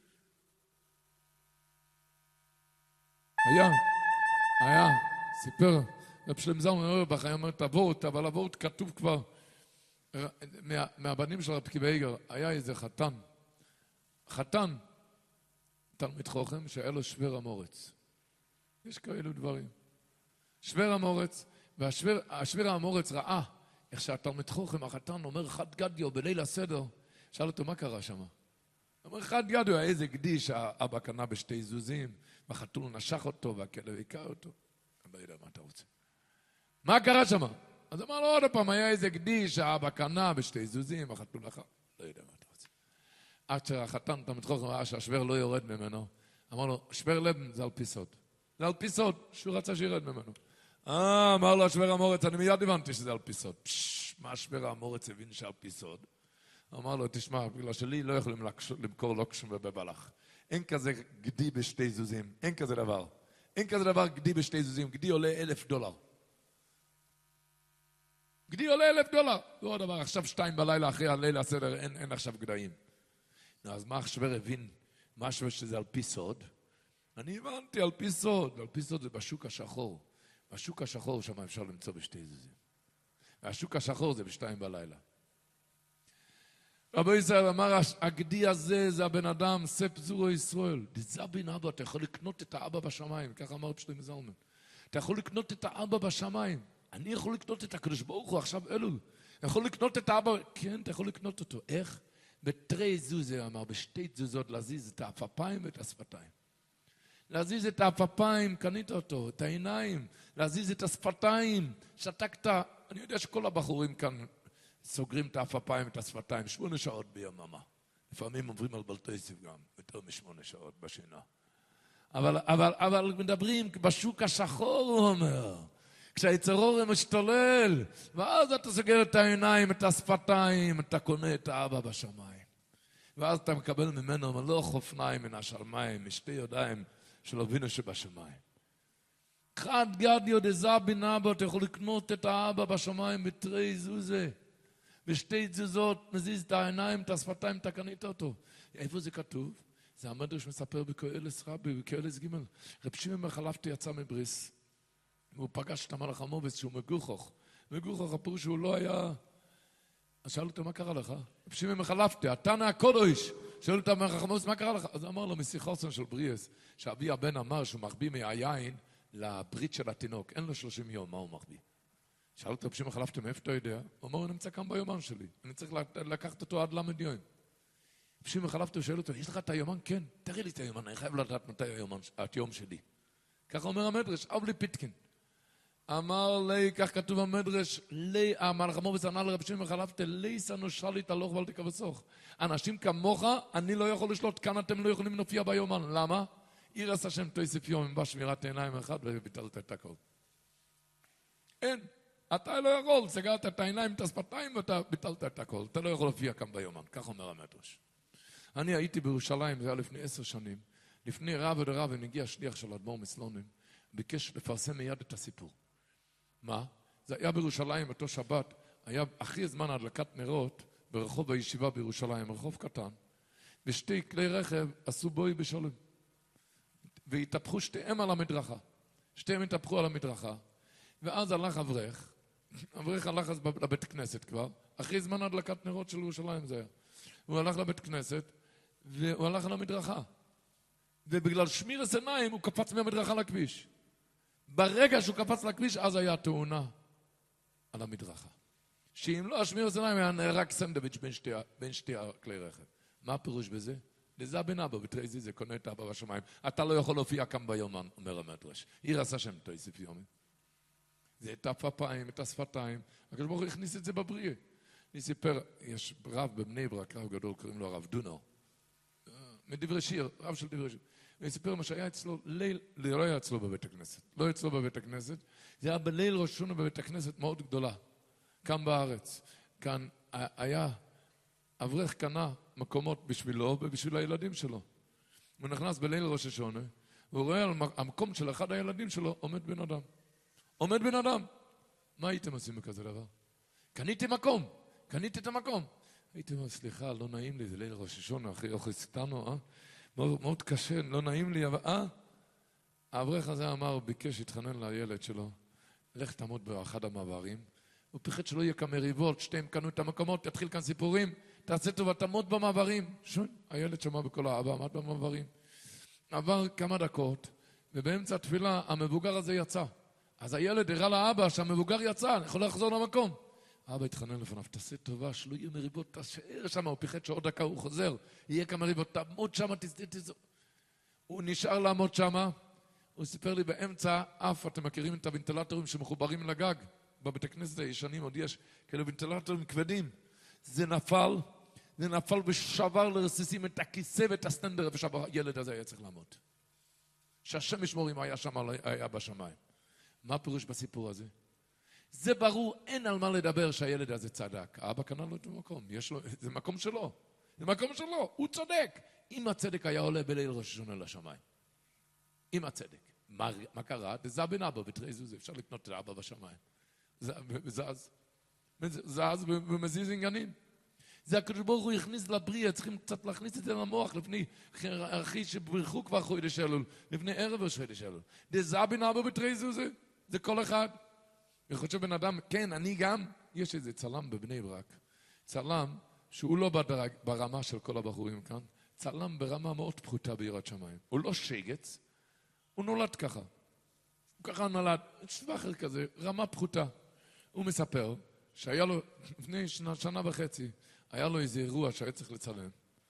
היה, היה, סיפר, רב שלם זלמן אוירבך היה אומר את הוורט, אבל הוורט כתוב כבר, מה, מהבנים של רב קיבייגר, היה איזה חתן, חתן, תלמיד חוכם, שהיה לו שבר המורץ. יש כאלו דברים. שבר המורץ, והשבר המורץ ראה, איך שהתלמיד חוכם, החתן, אומר חד גדיו בליל הסדר, שאל אותו מה קרה שם? אומר חד גדיו, היה איזה גדי שהאבא קנה בשתי זוזים, והחתול נשך אותו, והכלב עיקר אותו. אני לא יודע מה אתה רוצה. מה קרה שם? אז אמר לו עוד פעם, היה איזה גדי שהאבא קנה בשתי זוזים, החתול נחר. לא יודע מה אתה רוצה. עד שהחתן, תלמיד חוכם, ראה שהשבר לא יורד ממנו, אמר לו, שבר לב זה על פי סוד. זה על פי סוד, שהוא רצה שירד ממנו. אה, אמר לו השבר המורץ, אני מיד הבנתי שזה על פי סוד. פשש, מה השבר המורץ הבין שעל פי סוד? אמר לו, תשמע, בגלל שלי לא יכולים למכור לוקשום ובבלח. אין כזה גדי בשתי זוזים, אין כזה דבר. אין כזה דבר גדי בשתי זוזים, גדי עולה אלף דולר. גדי עולה אלף דולר. זה עוד דבר, עכשיו שתיים בלילה אחרי הלילה הסדר, אין, אין עכשיו גדיים. אז מה השבר הבין? מה השבר שזה על פי סוד? אני הבנתי על פי סוד, על פי סוד זה בשוק השחור. בשוק השחור שם אפשר למצוא בשתי זוזים. והשוק השחור זה בשתיים בלילה. רבי ישראל אמר, הגדי הזה זה הבן אדם, ספ זורו ישראל. זה בן אבא, אתה יכול לקנות את האבא בשמיים. ככה אמר פשטים זלמן. אתה יכול לקנות את האבא בשמיים. אני יכול לקנות את הקדוש ברוך הוא עכשיו אלול. אני יכול לקנות את האבא, כן, אתה יכול לקנות אותו. איך? בתרי זוזה, אמר, בשתי זוזות להזיז את האפפיים ואת השפתיים. להזיז את האפפיים, קנית אותו, את העיניים, להזיז את השפתיים, שתקת. אני יודע שכל הבחורים כאן סוגרים את האפפיים ואת השפתיים, שמונה שעות ביממה. לפעמים עוברים על בלטויסיב גם, יותר משמונה שעות בשינה. אבל, אבל, אבל מדברים בשוק השחור, הוא אומר. כשהיצרור משתולל, ואז אתה סוגר את העיניים, את השפתיים, אתה קונה את האבא בשמיים. ואז אתה מקבל ממנו מלוא חופניים מן השמיים, משתי ידיים של אבינו שבשמיים. חד גדיו דזה בן אבא, אתה יכול לקנות את האבא בשמיים בתרי זוזה. בשתי זוזות, מזיז את העיניים, את השפתיים, אתה קנית אותו. איפה זה כתוב? זה המדרש מספר בקהלת רבי, בקהלת ג'. רב שמעון בר חלפתא יצא מבריס. והוא פגש את המלאך המובס שהוא מגוחך. מגוחך הפירוש שהוא לא היה... אז שאל אותו, מה קרה לך? רב שמעון בר חלפתא, התנא הקודש. שאל אותו המלאך המובס, מה קרה לך? אז אמר לו, משיחוסן של בריאס, שאבי הבן אמר שהוא מחביא מהיין לברית של התינוק. אין לו שלושים יום, מה הוא מחביא? שאל אותו, רב שמעון בר חלפתא, מאיפה אתה יודע? הוא אומר, הוא נמצא כאן ביומן שלי. אני צריך לקחת אותו עד למד יום. רב שמעון בר חלפתא שואל אותו, יש לך את היומן? כן, תראי לי את היומן, אני חייב לדעת מתי היום שלי. ככה אומר המדרש, אב לי פיתקין. אמר לי, כך כתוב המדרש, לי, המלאך המובס ענה לרב שמעון בר חלפתא, לי סנו שליט הלוך ואל תכבסוך. אנשים כמוך, אני לא יכול לשלוט, כאן אתם לא יכולים להופיע ביומן. למה? יראת השם תוסיף יום, עם בשמירת עיניים אחד, וביטלת את הכל. אין. אתה לא יכול, סגרת את העיניים, את השפתיים, ואתה ביטלת את הכל. אתה לא יכול להופיע כאן ביומן. כך אומר המדרש. אני הייתי בירושלים, זה היה לפני עשר שנים. לפני רב ודרב, הגיע שליח של אדמו"ר מסלונים, ביקש לפרסם מיד את הסיפור. מה? זה היה בירושלים, אותו שבת, היה אחרי זמן הדלקת נרות, ברחוב הישיבה בירושלים, רחוב קטן, ושתי כלי רכב עשו בוי בשלום. והתהפכו שתיהם על המדרכה. שתיהם התהפכו על המדרכה. ואז הלך אברך, אברך הלך אז לבית כנסת כבר, אחרי זמן הדלקת נרות של ירושלים זה היה. הוא הלך לבית כנסת, והוא הלך על המדרכה. ובגלל שמיר עיניים הוא קפץ מהמדרכה לכביש. ברגע שהוא קפץ לכביש, אז היה תאונה על המדרכה. שאם לא השמיר עיניים היה נהרג סנדוויץ' בין שתי, בין שתי כלי רכב. מה הפירוש בזה? לזה בן אבא, בתרי זה קונה את אבא בשמיים. אתה לא יכול להופיע כאן ביומן, אומר המדרש. יראת השם תוסיף יומי. זה את האפפיים, את השפתיים. הקדוש ברוך הוא הכניס את זה בבריאה. אני סיפר, יש רב בבני ברק, רב גדול, קוראים לו הרב דונר. מדברי שיר, רב של דברי שיר. אני סיפר מה שהיה אצלו, ליל, לא היה אצלו בבית הכנסת. לא אצלו בבית הכנסת. זה היה בליל ראש השנה בבית הכנסת מאוד גדולה. כאן בארץ. כאן היה, אברך קנה מקומות בשבילו ובשביל הילדים שלו. הוא נכנס בליל ראש השונה, והוא רואה על המקום של אחד הילדים שלו, עומד בן אדם. עומד בן אדם. מה הייתם עושים בכזה דבר? קניתי מקום, קניתי את המקום. הייתם אומר, סליחה, לא נעים לי, זה ליל ראש השונה, אחרי אוכל סתנו, אה? מאוד, מאוד קשה, לא נעים לי, אבל אה? האברך הזה אמר, ביקש, התחנן לילד שלו, לך תעמוד באחד המעברים, הוא פחד שלא יהיה כמה מריבות, שתיהם קנו את המקומות, תתחיל כאן סיפורים, תעשה טובה, תעמוד במעברים. שון, הילד שמע בכל האבא, עמד במעברים. עבר כמה דקות, ובאמצע התפילה המבוגר הזה יצא. אז הילד הראה לאבא שהמבוגר יצא, אני יכול לחזור למקום. האבא התחנן לפניו, תעשה טובה, שלא יהיה מריבות, תשאר שם, הוא פחד שעוד דקה הוא חוזר, יהיה כמה מריבות, תעמוד שם, תזדו. הוא נשאר לעמוד שם, הוא סיפר לי באמצע, אף, אתם מכירים את הוונטילטורים שמחוברים לגג, בבית הכנסת הישנים עוד יש כאלה וונטילטורים כבדים. זה נפל, זה נפל ושבר לרסיסים את הכיסא ואת הסטנדר, ושהילד הזה היה צריך לעמוד. שהשם ישמור אם היה שם, היה בשמיים. מה הפירוש בסיפור הזה? זה ברור, אין על מה לדבר שהילד הזה צדק. האבא קנה לו את המקום, יש לו, זה מקום שלו. זה מקום שלו, הוא צודק. אם הצדק היה עולה בליל ראש השונה לשמיים. אם הצדק. מה, מה קרה? זה בן אבא בתרי זוז, אפשר לקנות את האבא בשמיים. זז. זז ומזיז עניינים. זה הקדוש ברוך הוא הכניס לבריאה, צריכים קצת להכניס את זה למוח לפני אחי שברכו כבר חודש אלול, לפני ערב ראש חודש אלול. זה בן אבא בתרי זוז, זה כל אחד. אני חושב בן אדם, כן, אני גם, יש איזה צלם בבני ברק, צלם שהוא לא בדרג, ברמה של כל הבחורים כאן, צלם ברמה מאוד פחותה ביראת שמיים. הוא לא שגץ, הוא נולד ככה. הוא ככה נולד, שבחר כזה, רמה פחותה. הוא מספר שהיה לו, לפני שנה, שנה וחצי, היה לו איזה אירוע שהיה צריך לצלם.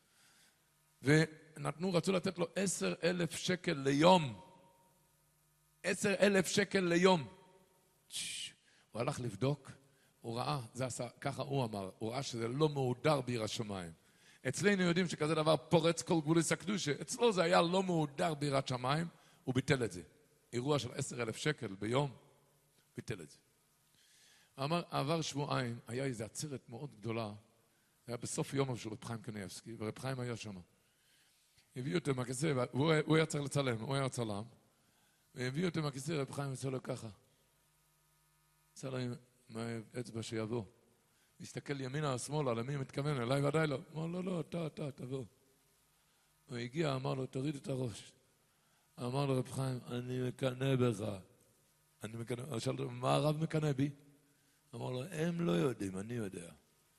ונתנו, רצו לתת לו עשר אלף שקל ליום. עשר אלף שקל ליום. הוא הלך לבדוק, הוא ראה, זה עשה, ככה הוא אמר, הוא ראה שזה לא מהודר ביראת שמיים. אצלנו יודעים שכזה דבר פורץ כל גבולס הקדושה, אצלו זה היה לא מהודר ביראת שמיים, הוא ביטל את זה. אירוע של עשר אלף שקל ביום, ביטל את זה. אמר, עבר שבועיים, היה איזו עצרת מאוד גדולה, היה בסוף יום של רב חיים קניאבסקי, ורב חיים היה שם. הביאו אותו מהכיסא, הוא היה צריך לצלם, הוא היה צלם, והביאו אותו מהכיסא, רב חיים עשה לו ככה. עשה לו עם האצבע שיבוא. הסתכל ימינה או שמאלה, למי מתכוון, אליי ודאי לא. אמר לו, לא, אתה, אתה, תבוא. הוא הגיע, אמר לו, תוריד את הראש. אמר לו, רב חיים, אני מקנה בך. אני מקנה, הוא שאל לו, מה הרב מקנה בי? אמר לו, הם לא יודעים, אני יודע.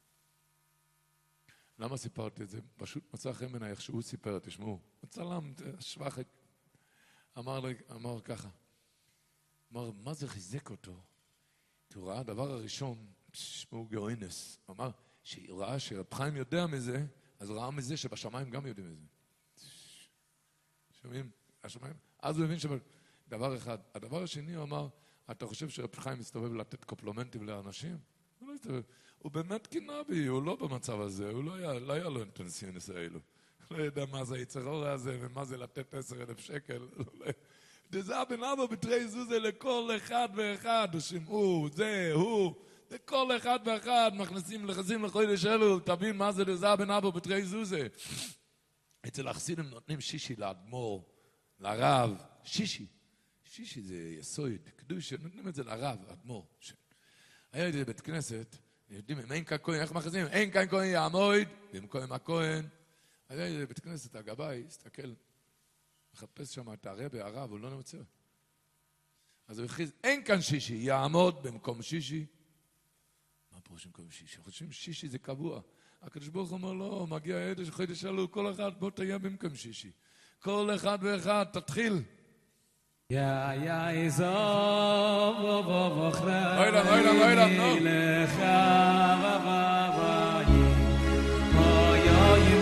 למה סיפרתי את זה? פשוט מצא חן איך שהוא סיפר, תשמעו. הוא צלם, שבח את... אמר, אמר ככה. אמר, מה זה חיזק אותו? כי הוא ראה הדבר הראשון, תשמעו גאוינס. הוא אמר, שהוא ראה שרב חיים יודע מזה, אז הוא ראה מזה שבשמיים גם יודעים מזה. שומעים? השמיים? אז הוא הבין שדבר אחד. הדבר השני הוא אמר, אתה חושב שרב חיים מסתובב לתת קופלומנטים לאנשים? הוא לא מסתובב. הוא באמת קינה בי, הוא לא במצב הזה, הוא לא היה, לא היה לו אינטנסיונס האלו. הוא לא יודע מה זה היצרור הזה ומה זה לתת עשר אלף שקל. זה הבן אבא בתרי זוזה לכל אחד ואחד, שמעו, זה, הוא, לכל אחד ואחד, מכניסים לחזים לחודש אלול, תבין מה זה, זה הבן אבא בתרי זוזה. אצל החסידים נותנים שישי לאדמו"ר, לרב, שישי. שישי זה יסוד, קדוש, נותנים את זה לרב, אדמו"ר. היה איזה בית כנסת, יודעים, אם אין כאן כהן, איך מכניסים? אין כאן כהן יעמוד, במקום הכהן. היה איזה בית כנסת, הגבאי, הסתכל, מחפש שם את הרבי, הרב, הוא לא נמצא. אז הוא הכריז, אין כאן שישי, יעמוד במקום שישי. מה פירוש במקום שישי? חושבים שישי זה קבוע. הקדוש ברוך הוא אומר, לא, מגיע העדש, חודש אלול, כל אחד, בוא תהיה במקום שישי. כל אחד ואחד, תתחיל. יא יא איזוב ובוכרה אוי לם, אוי לם, אוי לם, נו. לך ובבואי אוי אוי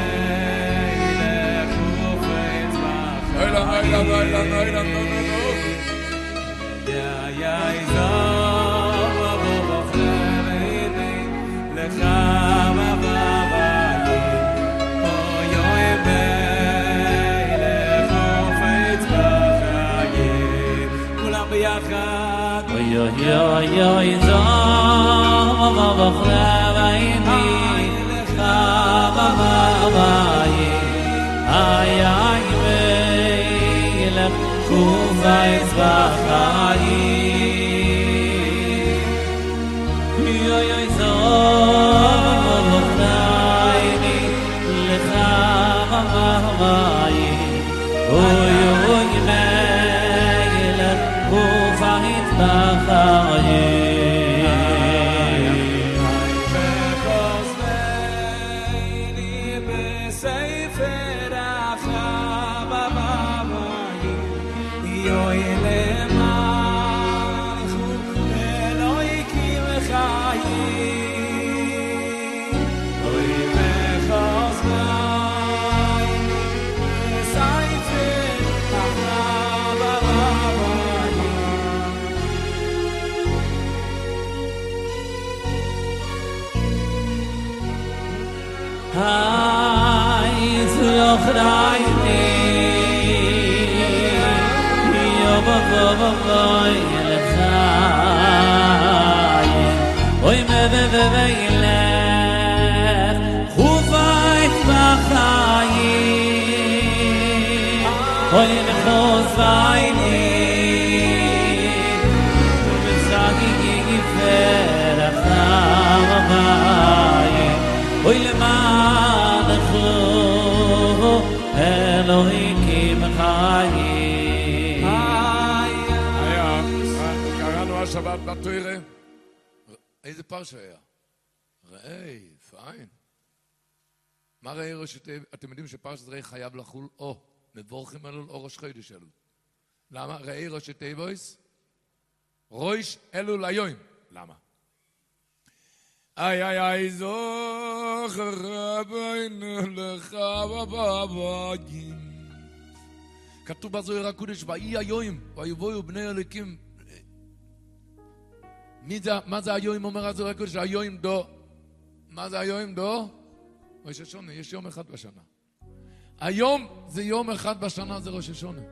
מלך ופץ בחר אוי לם, אוי לם, אוי לם, אוי לם, נו, נו, נו. יא יא איזוב ובוכרה לך ובבואי אוי אוי מלך ופץ בחר כולם ביחד אוי אוי אוי אוי זום ובוכרה ועיני לך ובבואי איי איי חופץ בחיים יוי יוי זוב וחייני לך ממאיים אוי אוי מלך חופץ בחיים Hai zloch reini yo bo bo bo bo elchai oy me be be be ilach khufait bachayim oy me khosvaini besagi gifer achayim oy le אלוהים חיים היה, קראנו השבת בתורה. איזה פרשה היה? ראי, פיין. מה ראי ראש תיבות? אתם יודעים שפרשת ראי חייב לחול או מבורכים אלול או ראש חודש אלול. למה? ראי ראש תיבות ראש אלול היום. למה? איי איי איי זוכר רבינו לך בבאים כתוב בזוהר הקודש ויהי היום ויבואו בני אלוקים מה זה היום אומר הזוהר הקודש היום דו מה זה היום דו? ראש השונה יש יום אחד בשנה היום זה יום אחד בשנה זה ראש השונה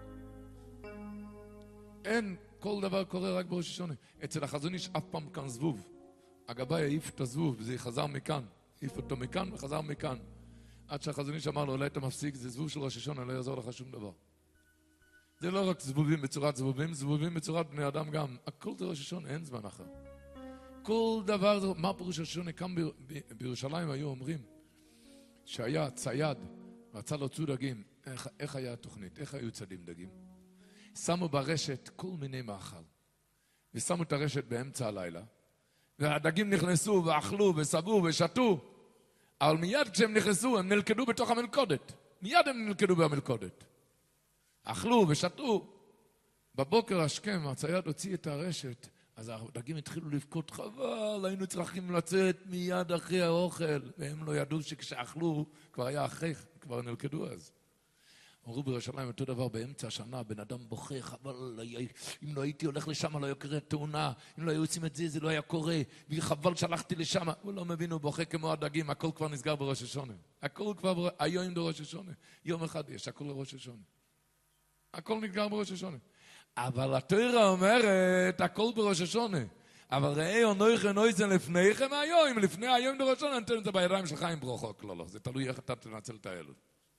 אין כל דבר קורה רק בראש השונה אצל החזון איש אף פעם כאן זבוב הגבאי העיף את הזבוב, וזה חזר מכאן. העיף אותו מכאן וחזר מכאן. עד שהחזון איש אמר לו, אולי אתה מפסיק, זה זבוב של ראש השונה, לא יעזור לך שום דבר. זה לא רק זבובים בצורת זבובים, זבובים בצורת בני אדם גם. הכל זה ראש השונה, אין זמן אחר. כל דבר זה... מה פירוש השונה? כאן ב... ב... בירושלים היו אומרים שהיה צייד, רצה להוציא דגים. איך, איך היה התוכנית? איך היו צדים דגים? שמו ברשת כל מיני מאכל. ושמו את הרשת באמצע הלילה. והדגים נכנסו ואכלו וסבו ושתו, אבל מיד כשהם נכנסו הם נלכדו בתוך המלכודת. מיד הם נלכדו במלכודת. אכלו ושתו. בבוקר השכם הצייד הוציא את הרשת, אז הדגים התחילו לבכות חבל, היינו צריכים לצאת מיד אחרי האוכל, והם לא ידעו שכשאכלו כבר היה אחרי, כבר נלכדו אז. אמרו בירושלים אותו דבר באמצע השנה, בן אדם בוכה, חבל, אם לא הייתי הולך לשם לא היה קורה תאונה, אם לא היו עושים את זה, זה לא היה קורה, וחבל שהלכתי לשם, הוא לא מבין, הוא בוכה כמו הדגים, הכל כבר נסגר בראש השונה. הכל כבר, היום בראש השונה. יום אחד יש, הכל לראש השונה. הכל נסגר בראש השונה. אבל התורה אומרת, הכל בראש השונה. אבל ראי אונויכם נויזן לפניכם היום, לפני היום בראש השונה, נתן את זה בידיים שלך עם ברוכות. לא, לא, זה תלוי איך אתה תנצל את האלו.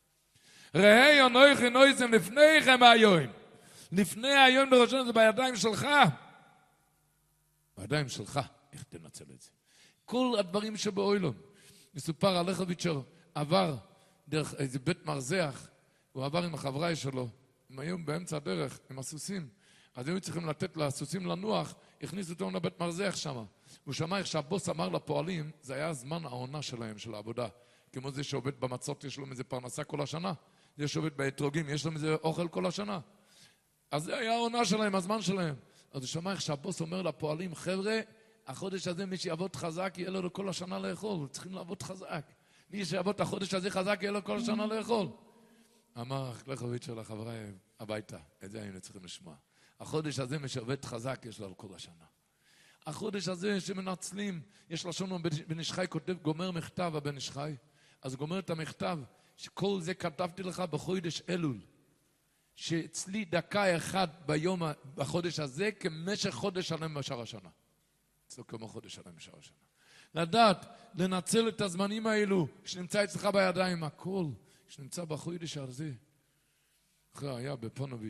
ראי אונויכם נויזן לפניכם היום. לפני היום בראש השונה זה בידיים שלך. בידיים שלך, איך תנצל את זה? כל הדברים שבאוילום. מסופר על לחוביצ'ר, עבר דרך איזה בית מרזח, הוא עבר עם החברה שלו, הם היו באמצע הדרך, עם הסוסים, אז היו צריכים לתת לסוסים לנוח, הכניסו אותם לבית מרזח שם. הוא שמע איך שהבוס אמר לפועלים, זה היה זמן העונה שלהם, של העבודה. כמו זה שעובד במצות, יש לו איזה פרנסה כל השנה. זה שעובד באתרוגים, יש לו איזה אוכל כל השנה. אז זה היה העונה שלהם, הזמן שלהם. אז הוא שמע איך שהבוס אומר לפועלים, חבר'ה, החודש הזה מי שיעבוד חזק, יהיה לו כל השנה לאכול. צריכים לעבוד חזק. מי שיעבוד את החודש הזה חזק, יהיה לו כל השנה לאכול. אמר לחוביץ' של החברה הביתה, את זה היינו צריכים לשמוע. החודש הזה מי שעובד חזק, יש לו כל השנה. החודש הזה שמנצלים, יש לשון בן איש חי כותב, גומר מכתב הבן איש חי, אז גומר את המכתב, שכל זה כתבתי לך בחודש אלול, שאצלי דקה אחת ביום, בחודש הזה, כמשך חודש שלם בשאר השנה. זה כמו חודש שלם בשאר השנה. לדעת, לנצל את הזמנים האלו, שנמצא אצלך בידיים, הכל, שנמצא בחודש הזה. אחרי היה בפונוביץ',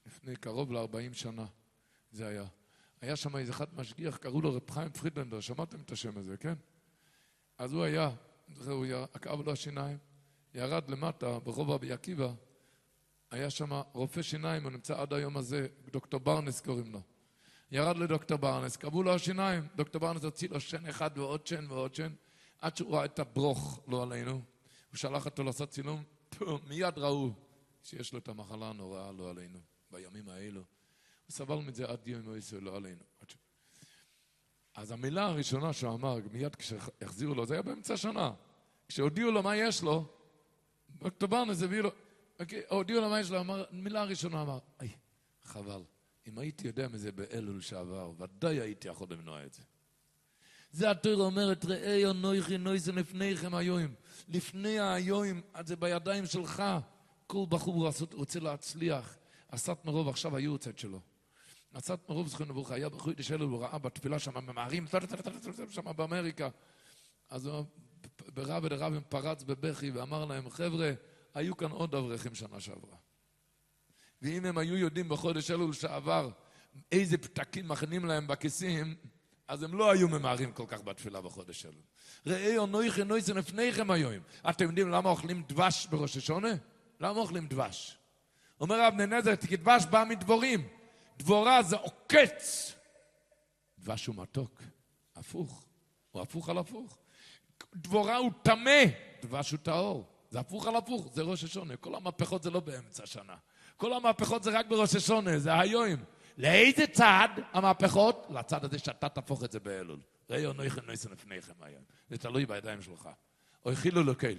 לפני קרוב ל-ארבעים שנה זה היה. היה שם איזה אחד משגיח, קראו לו רב חיים פרידלנדר, שמעתם את השם הזה, כן? אז הוא היה, הוא עקב לו השיניים, ירד למטה ברחוב רבי עקיבא, היה שם רופא שיניים, הוא נמצא עד היום הזה, דוקטור ברנס קוראים לו. ירד לדוקטור ברנס, קבעו לו השיניים, דוקטור ברנס הוציא לו שן אחד ועוד שן ועוד שן, עד שהוא ראה את הברוך, לא עלינו. הוא שלח אותו לעשות צילום, מיד ראו שיש לו את המחלה הנוראה, לא עלינו, בימים האלו. הוא סבל מזה עד יום מויסו, לא עלינו. אז המילה הראשונה שהוא אמר, מיד כשהחזירו לו, זה היה באמצע שנה. כשהודיעו לו מה יש לו, דוקטור ברנס הביא לו, הודיעו לו מה יש לו, אמר, מילה הראשונה אמר, איי, חבל, אם הייתי יודע מזה באלול שעבר, ודאי הייתי יכול למנוע את זה. זה התורה אומרת, ראי אנוכי נויסן לפניכם היום. לפני היום, אז זה בידיים שלך. כל בחור רוצה להצליח. עשת מרוב עכשיו היו הצד שלו. עשת מרוב זכונו ברוך היה בחודש אלול, הוא ראה בתפילה שם ממהרים, שם באמריקה. אז ברב ודרב פרץ בבכי ואמר להם, חבר'ה, היו כאן עוד אברכים שנה שעברה. ואם הם היו יודעים בחודש אלול שעבר איזה פתקים מכנים להם בכיסים, אז הם לא היו ממהרים כל כך בתפילה בחודש שלו. ראי אנוכי נויסן לפניכם היום. אתם יודעים למה אוכלים דבש בראש השונה? למה אוכלים דבש? אומר רב ננזר, כי דבש בא מדבורים. דבורה זה עוקץ. דבש הוא מתוק. הפוך. הוא הפוך על הפוך. דבורה הוא טמא. דבש הוא טהור. זה הפוך על הפוך. זה ראש השונה. כל המהפכות זה לא באמצע שנה. כל המהפכות זה רק בראש השונה. זה היום. לאיזה צד המהפכות? לצד הזה שאתה תהפוך את זה באלול. ראי אנוכי נויסן לפניכם היום. זה תלוי בידיים שלך. אוי חילו לקהל.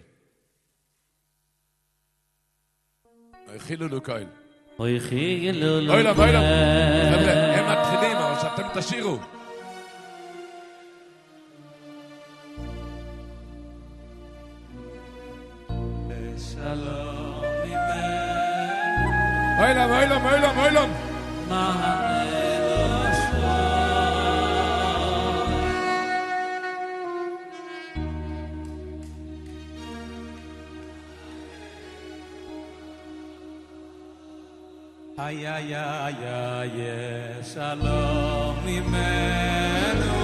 אוי חילו לקהל. אוי חילו לקהל. אוי לב, אוי לב. חבר'ה, הם מתחילים, אבל שאתם תשירו. שלום ממנו. אוי לב, אוי לב, אוי לב, אוי לב. Ay, ay, ay, ay, shalom ממנו,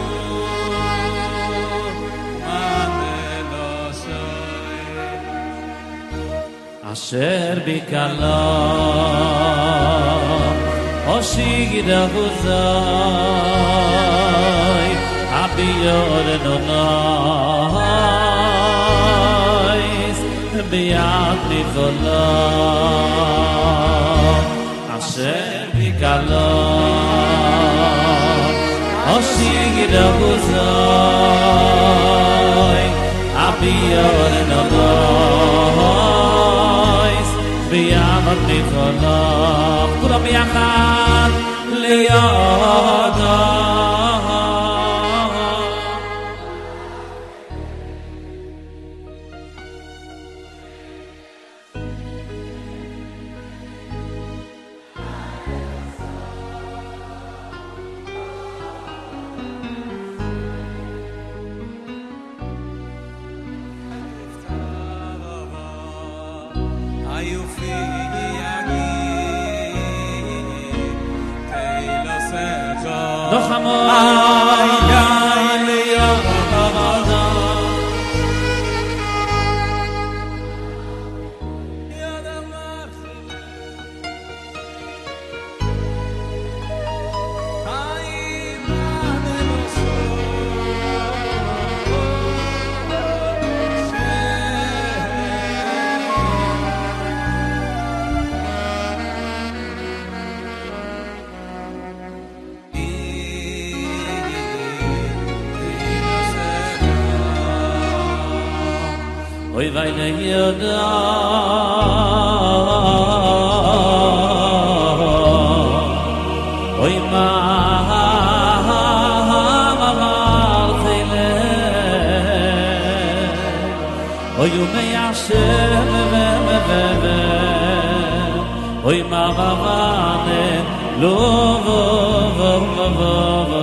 אשר בקלה אושיג דחוזי אביור נונייס ביד נפולה אשר בקלה אושיג דחוזי אביור נונייס ביד נפולה כולם ביחד לידה Oy vay ne yoda Oy ma martile Oy me yashem Oy ma vane lo vo vo vo vo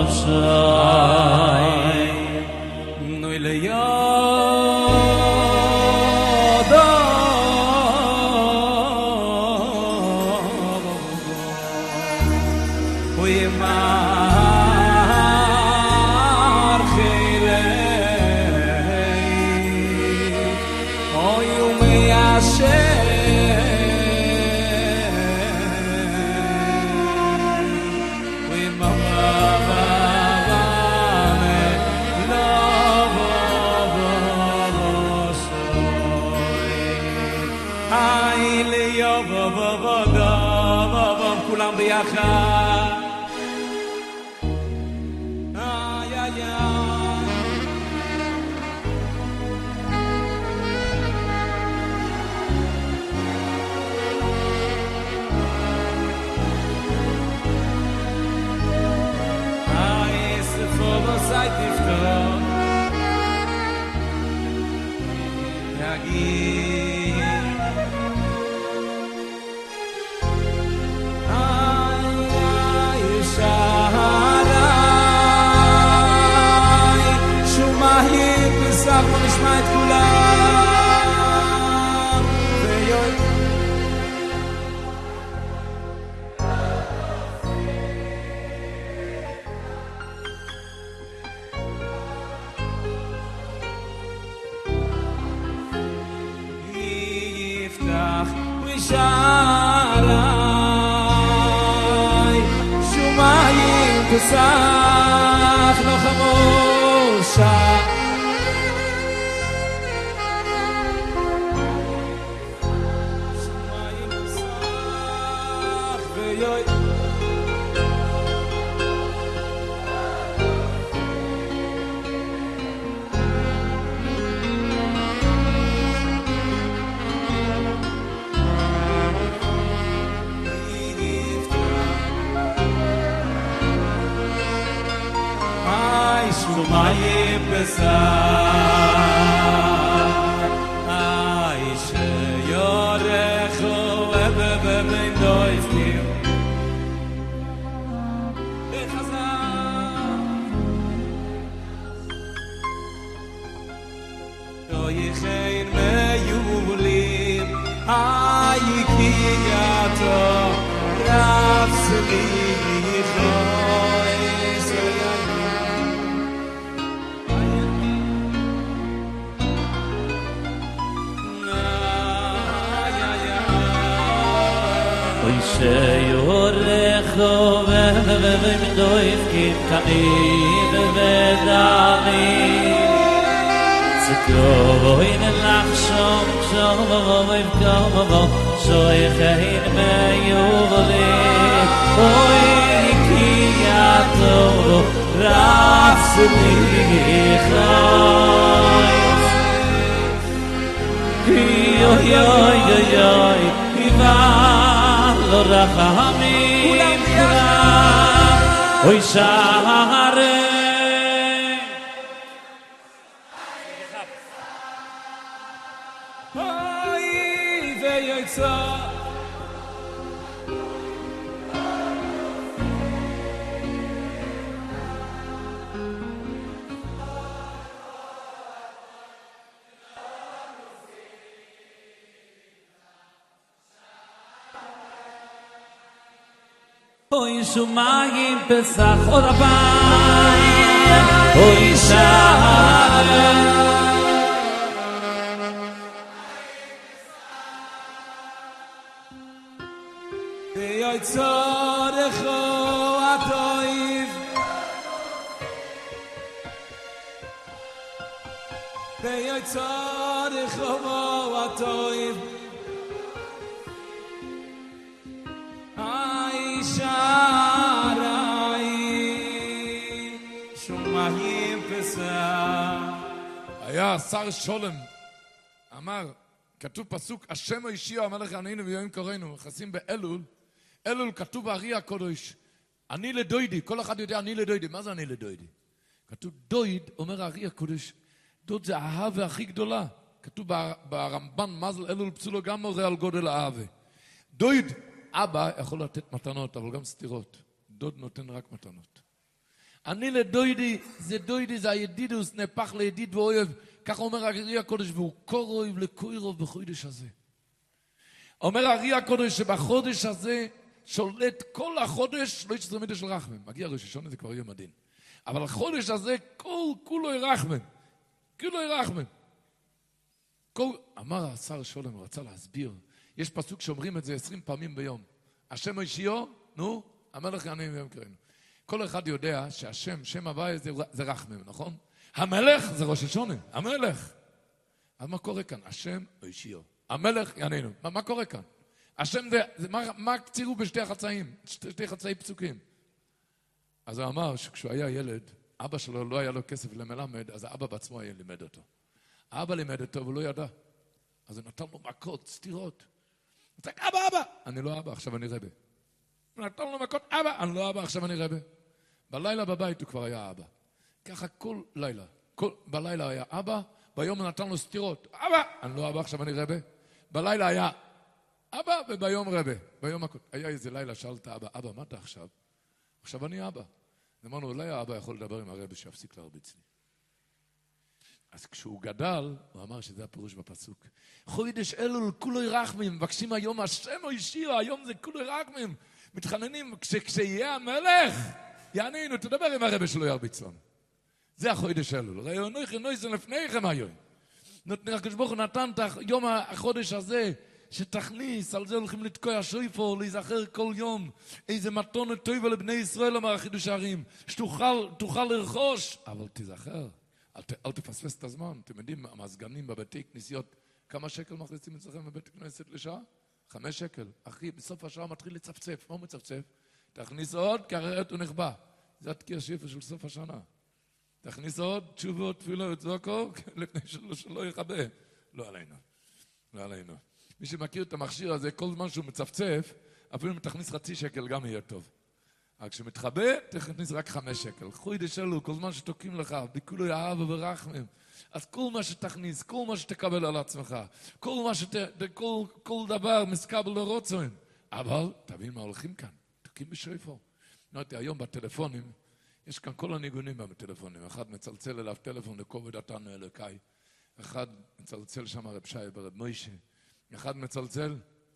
shai no le yo mar khilei oy um yashe we mama כולם ביחד איי איי איי ספור בסייט נפתור יגיד אנחנו נשמע את כולם ויואי יפתח ושערי שומעים פסח לא חמושה mayim besar ay sheyorecho ebebeim doifkim bechazar doichein meyulim ay kiyato rafsli choy שיורך ובמדויף כמתאים ודמים צקרוין לחשום שום ובוים כמובו שויכין מיובלים אוי כי יתורו רץ ליחייס אוי אוי אוי אוי lo rachamim kram oy share oy veyitza Oy shumayim pesach orabay Oy share Beyoy tzorecho atoiv Beyoy tzorecho atoiv היה שר שולם אמר כתוב פסוק השם הישיע המלך ענינו ויום קוראנו נכנסים באלול אלול כתוב בארי הקודש אני לדוידי כל אחד יודע אני לדוידי מה זה אני לדוידי כתוב דויד אומר הארי הקודש דוד זה האהבה הכי גדולה כתוב ברמב"ן מזל אלול פסולו גם מורה על גודל האהבה דויד אבא יכול לתת מתנות אבל גם סתירות דוד נותן רק מתנות אני לדוידי זה דוידי זה הידידוס נפח לידיד ואוהב כך אומר הארי הקודש והוא קורב לקוירוב בחודש הזה אומר הארי הקודש שבחודש הזה שולט כל החודש, לא יצטר מידה של רחמים. מגיע ראש השונה, זה כבר יום הדין. אבל החודש הזה, כל, כולו ירחמים. כולו ירחמים. כל, אמר השר שולם, הוא רצה להסביר, יש פסוק שאומרים את זה עשרים פעמים ביום. השם אישיו, נו, המלך יעננו ויום קראנו. כל אחד יודע שהשם, שם הוואי זה, זה רחמים, נכון? המלך זה ראש השונה, המלך. אז מה קורה כאן? השם אישיו. המלך יעננו. מה, מה קורה כאן? השם זה, זה מה, מה קצירו בשתי החצאים? שתי, שתי חצאי פסוקים. אז הוא אמר שכשהוא היה ילד, אבא שלו לא היה לו כסף למלמד, אז האבא בעצמו היה לימד אותו. האבא לימד אותו והוא לא ידע. אז הוא נתן לו מכות, סתירות. הוא צעק, אבא, אבא! אני לא אבא, עכשיו אני רבה. הוא נתן לו מכות, אבא! אני לא אבא, עכשיו אני רבה. בלילה בבית הוא כבר היה אבא. ככה כל לילה. כל, בלילה היה אבא, ביום הוא נתן לו סתירות. אבא! אני לא אבא, עכשיו אני רבה. בלילה היה אבא וביום רבה. ביום מכות. היה איזה לילה, שאלת אבא, אבא, מה אתה עכשיו? עכשיו אני אבא. אמרנו, אולי האבא יכול לדבר עם הרבי שיפסיק להרביץ לי. אז כשהוא גדל, הוא אמר שזה הפירוש בפסוק. חודש אלול, כולו ירחמים, מבקשים היום השם או אישיו, היום זה כולו ירחמים. מתחננים, כש, כשיהיה המלך, יענינו, תדבר עם הרבי שלו ירביץ לנו. זה החודש אלול. ראינו, נויכם נויסן לפניכם היום. הקדוש ברוך הוא נתן את יום החודש הזה, שתכניס, על זה הולכים לתקוע שויפור, להיזכר כל יום, איזה מתונת טובה לבני ישראל, אמר החידוש הערים, שתוכל תוכל לרכוש, אבל תיזכר, אל, אל תפספס את הזמן. אתם יודעים, המסגנים בבתי כנסיות, כמה שקל מכניסים אצלכם בבית כנסת לשעה? חמש שקל. אחי, בסוף השעה מתחיל לצפצף. מה הוא מצפצף? תכניס עוד, כי אחרת הוא נחבא. זה התקיע שיפה של סוף השנה. תכניס עוד, תשובות, תפילה וצעקו, לפני שלא, שלא יכבה. לא עלינו. לא עלינו. מי שמכיר את המכשיר הזה, כל זמן שהוא מצפצף, אפילו אם תכניס חצי שקל גם יהיה טוב. אבל כשמתחבא, תכניס רק חמש שקל. חודש אלול, כל זמן שתוקעים לך, בכולו אהבה ורחמים. אז כל מה שתכניס, כל מה שתקבל על עצמך, כל מה שת... כל, כל דבר מסקבל לרוצן. אבל, תבין מה הולכים כאן. תוקעים בשויפור. נראיתי, היום בטלפונים, יש כאן כל הניגונים בטלפונים. אחד מצלצל אליו טלפון לכובד עתנו אלוקי. אחד מצלצל שם רב שי ברב מוישה. אחד מצלצל.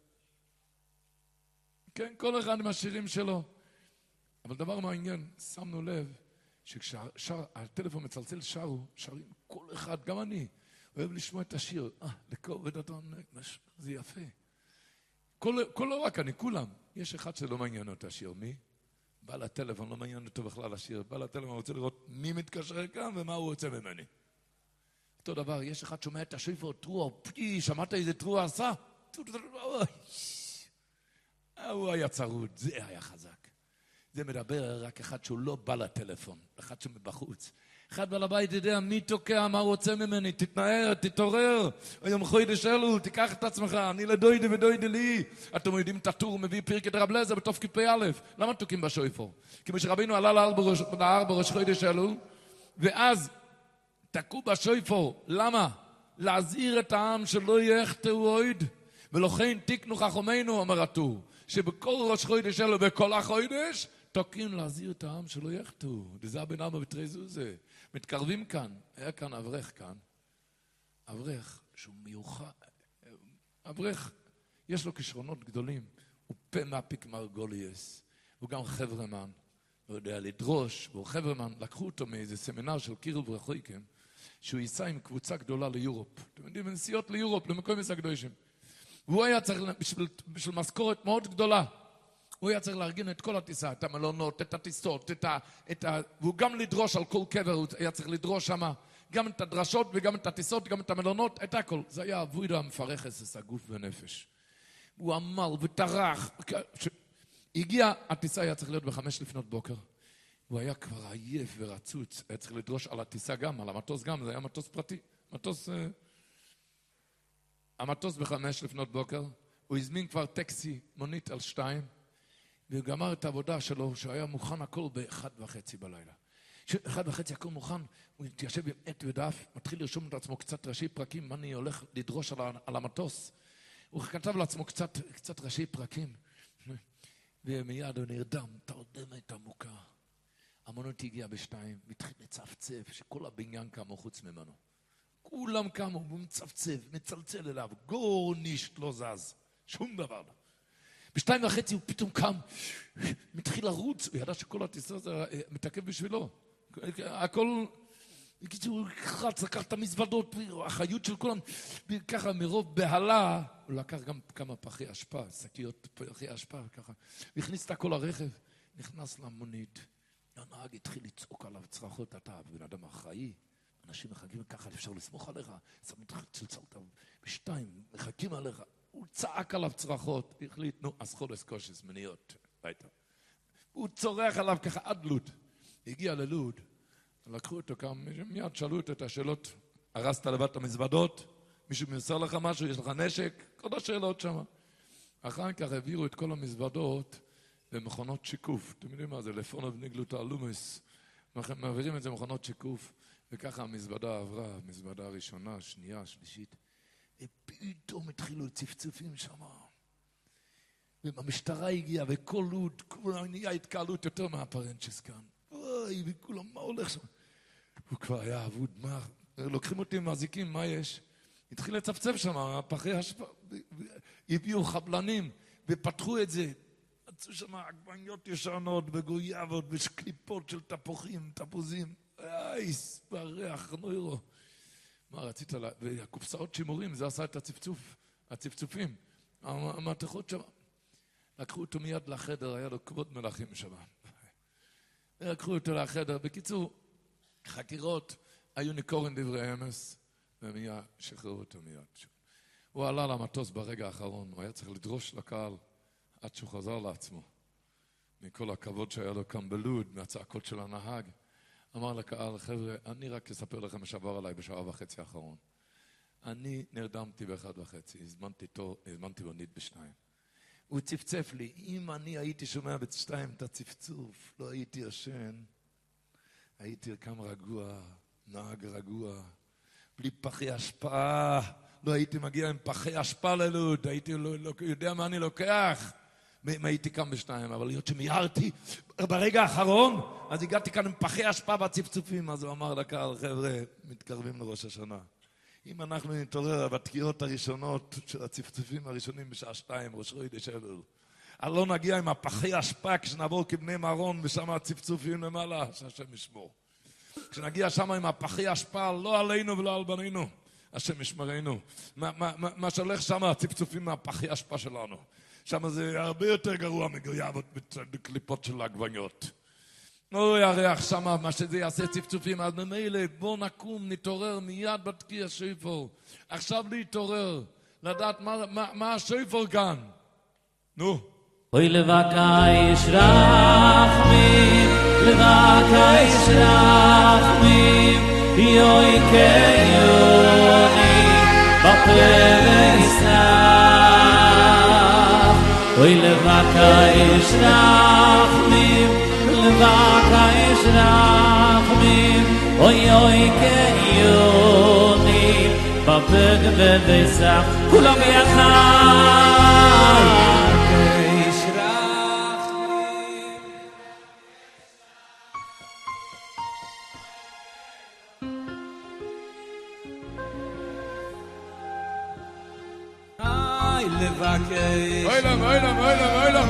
כן, כל אחד עם השירים שלו. אבל דבר מעניין, שמנו לב שכשהטלפון מצלצל שרו, שרים כל אחד, גם אני, אוהב לשמוע את השיר. אה, לכובד עתנו, זה יפה. כל, כל לא רק אני, כולם. יש אחד שלא מעניין אותו השיר. מי? בעל הטלפון, לא מעניין אותו בכלל השיר. בעל הטלפון רוצה לראות מי מתקשר כאן ומה הוא רוצה ממני. אותו דבר, יש אחד שומע את השויפור, טרוע, פי, שמעת איזה טרוע עשה? הוא היה צרוד, זה היה חזק. זה מדבר רק אחד שהוא לא בא לטלפון, אחד שמבחוץ. אחד בעל הבית יודע מי תוקע, מה הוא רוצה ממני, תתנער, תתעורר. היום חודש אלול, תיקח את עצמך, אני לדוידי ודוידי לי. אתם יודעים, את הטור מביא פרקת רב לזר בתופקי פי א', למה תוקים בשויפור? כי כשרבינו עלה להר בראש חודש אלול, ואז תקעו בשויפור. למה? להזהיר את העם שלא יחטאו עוד. ולכן תיקנו חכמינו, אומר הטור, שבכל ראש חודש אלו וכל החודש, תוקעים להזהיר את העם שלא יחטאו. זה הבן אבא בתריזו זה. מתקרבים כאן. היה כאן אברך כאן. אברך שהוא מיוחד. אברך, יש לו כישרונות גדולים. הוא פה מפיק מרגוליאס. הוא גם חברמן. הוא יודע לדרוש. והוא חברמן. לקחו אותו מאיזה סמינר של קירוב רחויקם. שהוא ייסע עם קבוצה גדולה ליורופ. אתם יודעים, נסיעות ליורופ, למקום הקדושים. והוא היה צריך, בשביל, בשביל משכורת מאוד גדולה, הוא היה צריך לארגן את כל הטיסה, את המלונות, את הטיסות, את ה, את ה, והוא גם לדרוש על כל קבר, הוא היה צריך לדרוש שם, גם את הדרשות וגם את הטיסות, גם את המלונות, את הכל. זה היה עבודה המפרכס, את הגוף ונפש. הוא עמל וטרח. הגיע, הטיסה היה צריך להיות בחמש לפנות בוקר. הוא היה כבר עייף ורצוץ, היה צריך לדרוש על הטיסה גם, על המטוס גם, זה היה מטוס פרטי. מטוס... המטוס בחמש לפנות בוקר, הוא הזמין כבר טקסי, מונית על שתיים, והוא גמר את העבודה שלו, שהוא היה מוכן הכל באחד וחצי בלילה. אחד וחצי הכל מוכן, הוא התיישב עם עת ודף, מתחיל לרשום את עצמו קצת ראשי פרקים, מה אני הולך לדרוש על, על המטוס. הוא כתב לעצמו קצת, קצת ראשי פרקים, ומיד הוא נרדם, תרדמת עמוקה. המונית הגיעה בשתיים, והתחיל לצפצף, שכל הבניין קמו חוץ ממנו. כולם קמו, הוא מצפצף, מצלצל אליו, גורנישט לא זז, שום דבר לא. בשתיים וחצי הוא פתאום קם, מתחיל לרוץ, הוא ידע שכל הטיסה הזה מתעכב בשבילו. הכל, הוא רץ, לקח את המזוודות, החיות של כולם, ככה מרוב בהלה, הוא לקח גם כמה פחי אשפה, שקיות פחי אשפה, ככה. והכניס את הכל לרכב, נכנס למונית, הנהג התחיל לצעוק עליו צרחות, אתה בן אדם אחראי, אנשים מחכים ככה, אפשר לסמוך עליך, שמים צלצלת בשתיים, מחכים עליך, הוא צעק עליו צרחות, החליט, נו, אז חודש קושס, מניות, ביתה. הוא צורח עליו ככה עד לוד. הגיע ללוד, לקחו אותו כאן, מיד שאלו את השאלות, הרסת לבד את המזוודות, מישהו מנסר לך משהו, יש לך נשק, כל השאלות שם. אחר כך העבירו את כל המזוודות במכונות שיקוף. אתם יודעים מה זה? לפונו ונגלות האלומס. מעבירים את זה במכונות שיקוף, וככה המזוודה עברה, המזוודה הראשונה, שנייה, שלישית. ופתאום התחילו צפצופים שם. והמשטרה הגיעה, וכל לוד, כולם נהיה התקהלות יותר מהפרנצ'ס כאן. אוי, וכולם, מה הולך שם? הוא כבר היה אבוד, מה? לוקחים אותי מהזיקים, מה יש? התחיל לצפצף שם, פחי השפעה, הביאו חבלנים, ופתחו את זה. מצאו שם עגבניות ישנות, וגויאבות, ושקליפות של תפוחים, תפוזים. אייס, בריח, נוירו. מה רצית לה? והקופסאות שימורים, זה עשה את הצפצוף, הצפצופים, המתכות שם. לקחו אותו מיד לחדר, היה לו כבוד מלכים שם. לקחו אותו לחדר. בקיצור, חקירות, היו ניקורן דברי אמס, ומיד שחררו אותו מיד. הוא עלה למטוס ברגע האחרון, הוא היה צריך לדרוש לקהל עד שהוא חזר לעצמו. מכל הכבוד שהיה לו כאן בלוד, מהצעקות של הנהג. אמר לקהל, חבר'ה, אני רק אספר לכם שעבר עליי בשעה וחצי האחרון. אני נרדמתי באחד וחצי, הזמנתי תור, הזמנתי מונית בשניים. הוא צפצף לי, אם אני הייתי שומע בשתיים את הצפצוף, לא הייתי ישן, הייתי קם רגוע, נהג רגוע, בלי פחי השפעה, לא הייתי מגיע עם פחי השפעה ללוד, הייתי לא, לא יודע מה אני לוקח, אם הייתי קם בשתיים, אבל להיות שמיירתי ברגע האחרון, אז הגעתי כאן עם פחי השפעה והצפצופים, אז הוא אמר לקהל, חבר'ה, מתקרבים לראש השנה. אם אנחנו נתעורר בתקיעות הראשונות של הצפצופים הראשונים בשעה שתיים, ראש רוי דשבל, אז לא נגיע עם הפחי השפעה כשנעבור כבני מרון ושם הצפצופים למעלה, שהשם ישמור. כשנגיע שם עם הפחי השפעה, לא עלינו ולא על בנינו, השם ישמרנו. מה, מה, מה, מה שהולך שם הצפצופים מהפחי השפעה שלנו. שם זה הרבה יותר גרוע מגויאבות בקליפות של העגבניות. אוי, הריח שם, מה שזה יעשה צפצופים, אז ממילא, בוא נקום, נתעורר מיד בתקיע השיפור. עכשיו להתעורר, לדעת מה, מה, מה השיפור כאן. נו. אוי לבקה יש רחמים, לבקה יש רחמים, יוי כיוני, בפרק יסרח. אוי לבקה יש רחמים, לבקה יש רחמים, אוי אוי כיוני, בפרק יסרח. כולם יחד. אוילם, אוילם, אוילם, אוילם.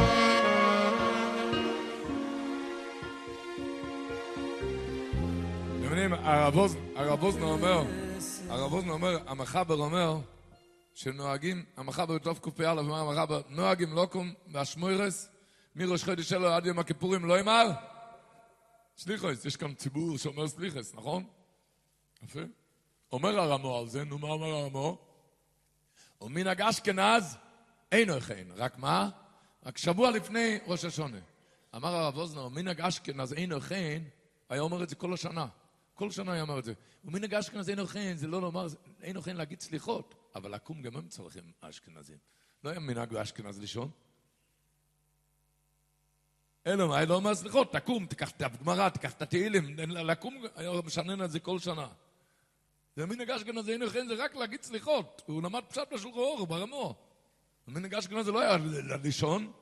אתם יודעים, הרב אוזנר אומר, הרב אוזנר אומר, המחבר אומר, שנוהגים, המחבר בטוב קופי א' אומר, המחבר, נוהגים לוקום והשמוירס, מראש חודש שלו עד יום הכיפורים, לא אמר? סליחס, יש כאן ציבור שאומר סליחס, נכון? יפה. אומר הרמו על זה, נו מה אומר הרמו? ומנהג אשכנז, אינו כן, רק מה? רק שבוע לפני ראש השונה. אמר הרב אוזנר, מנהג אשכנז אינו כן, היה אומר את זה כל השנה. כל שנה היה אומר את זה. ומנהג אשכנז אינו כן, זה לא לומר, אינו כן להגיד סליחות, אבל לקום גם הם צריכים אשכנזים. לא היה מנהג באשכנז לישון. אלו, היה לא אומר סליחות, תקום, תיקח את הגמרא, תיקח את התהילים, לקום, היה משנן את זה כל שנה. זה מנהג אשכנז אינו כן, זה רק להגיד סליחות. הוא למד פשט בשולחן אור, ברמו. מנהג אשכנז זה לא היה לישון.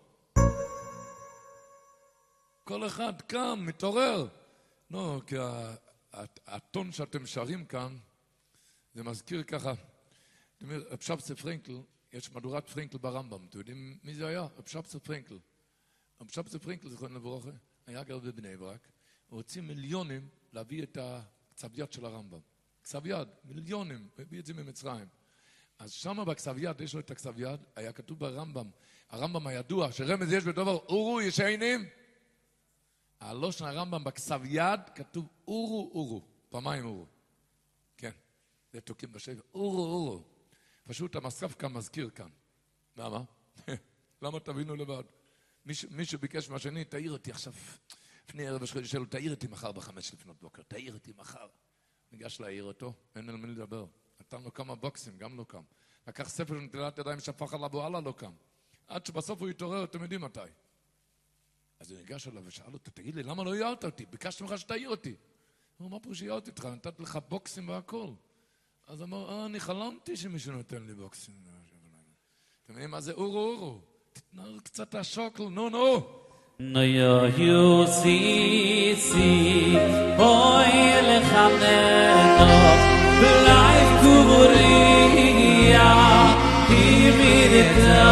כל אחד קם, מתעורר. לא, כי הטון שאתם שרים כאן, זה מזכיר ככה, רב שבתאי פרנקל יש מהדורת פרינקל ברמב"ם, אתם יודעים מי זה היה? רב שבצר פרינקל. רב שבצר פרינקל, זכרון לברוכה, היה גר בבני ברק, הוא הוציא מיליונים להביא את הכתב יד של הרמב"ם. כתב יד, מיליונים, הוא הביא את זה ממצרים. אז שם בכתב יד, יש לו את הכתב יד, היה כתוב ברמב"ם, הרמב"ם הידוע, שרמז יש בדבר, אורו ישנים. הלושן הרמב"ם בכתב יד, כתוב אורו אורו, פעמיים אורו. כן, זה תוקים בשבע, אורו אורו. פשוט המסף כאן מזכיר כאן. למה? למה תבינו לבד? מישהו, מישהו ביקש מהשני, תעיר אותי עכשיו, לפני ערב השחודי שלו, תעיר אותי מחר בחמש לפנות בוקר, תעיר אותי מחר. ניגש להעיר אותו, אין על מי לדבר. נתן לו כמה בוקסים, גם לא קם. לקח ספר של נטילת ידיים, שפך עליו, וואלה לא קם. עד שבסוף הוא יתעורר, אתם יודעים מתי. אז הוא ניגש אליו ושאל אותו, תגיד לי, למה לא הערת אותי? ביקשתי ממך שתעיר אותי. הוא אמר פה שהערתי אותך, נתת לך בוקסים והכל. אז אמר, אה, אני חלמתי שמישהו נותן לי בוקסים. אתם יודעים מה זה אורו אורו? תתנער קצת השוקל, נו נו. נו יו יו סי סי אוי לחמנו בלייב קוריה היא מידתה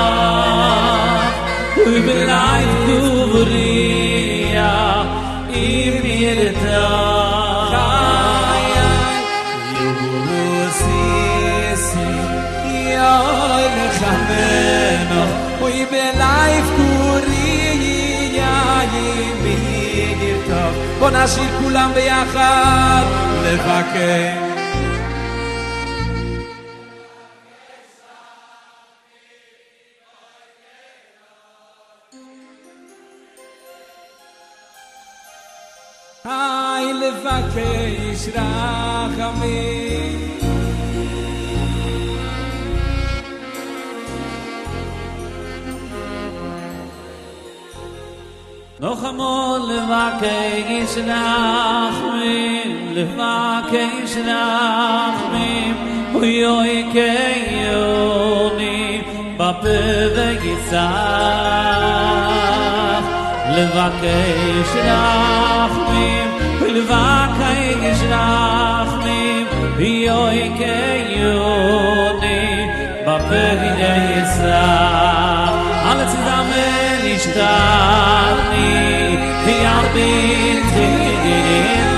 ובלייב קוריה היא מידתה יו סי סי אוי לחמנו אוי בלייב בוא נשאיר כולם ביחד לבקר היי לבקש רחמים noch amol levakesh nachmim levakesh nachmim oy keyoni bapevegitsach levakesh nachmim levakesh nachmim oy keyoni bapevegitsach alle zusammen ich darni wie arbeit gehen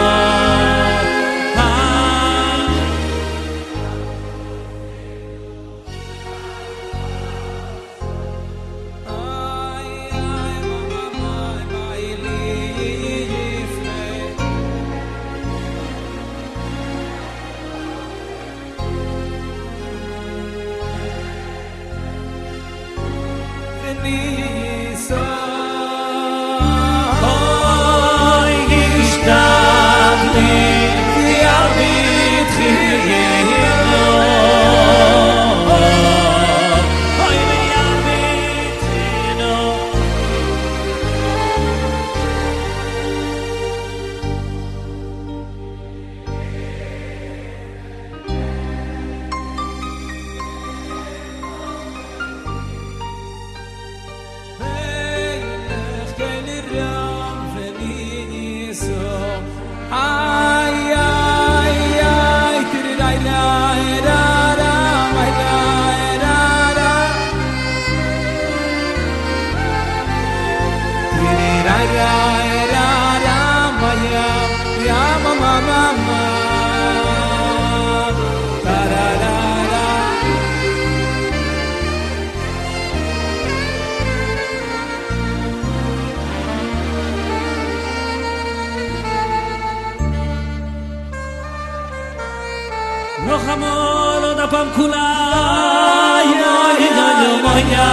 noch amol und apam kula ya ya ya moya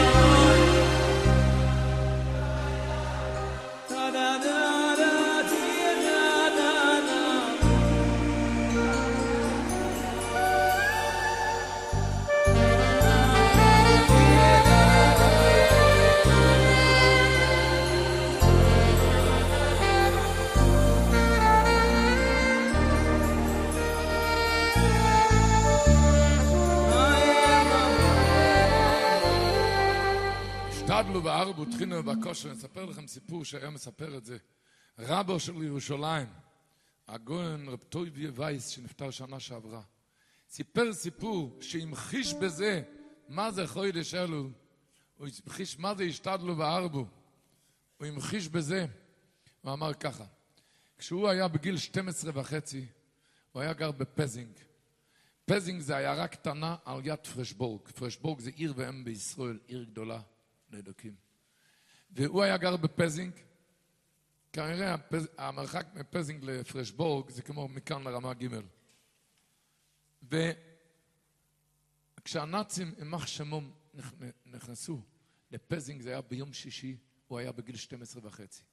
da da da da da da תדלו בערבו, תחינו בקושר, אני אספר לכם סיפור שהיה מספר את זה. רבו של ירושלים, הגאון רב טויבי וייס, שנפטר שנה שעברה, סיפר סיפור שהמחיש בזה מה זה חודש אלול, הוא המחיש מה זה השתדלו והרבו, הוא המחיש בזה, הוא אמר ככה, כשהוא היה בגיל שתים עשרה וחצי, הוא היה גר בפזינג. פזינג זה עיירה קטנה על יד פרשבורג. פרשבורג זה עיר ואם בישראל, עיר גדולה לאלוקים. והוא היה גר בפזינג, כנראה הפז... המרחק מפזינג לפרשבורג זה כמו מכאן לרמה ג'. וכשהנאצים עם שמום נכנסו לפזינג, זה היה ביום שישי, הוא היה בגיל שתים עשרה וחצי.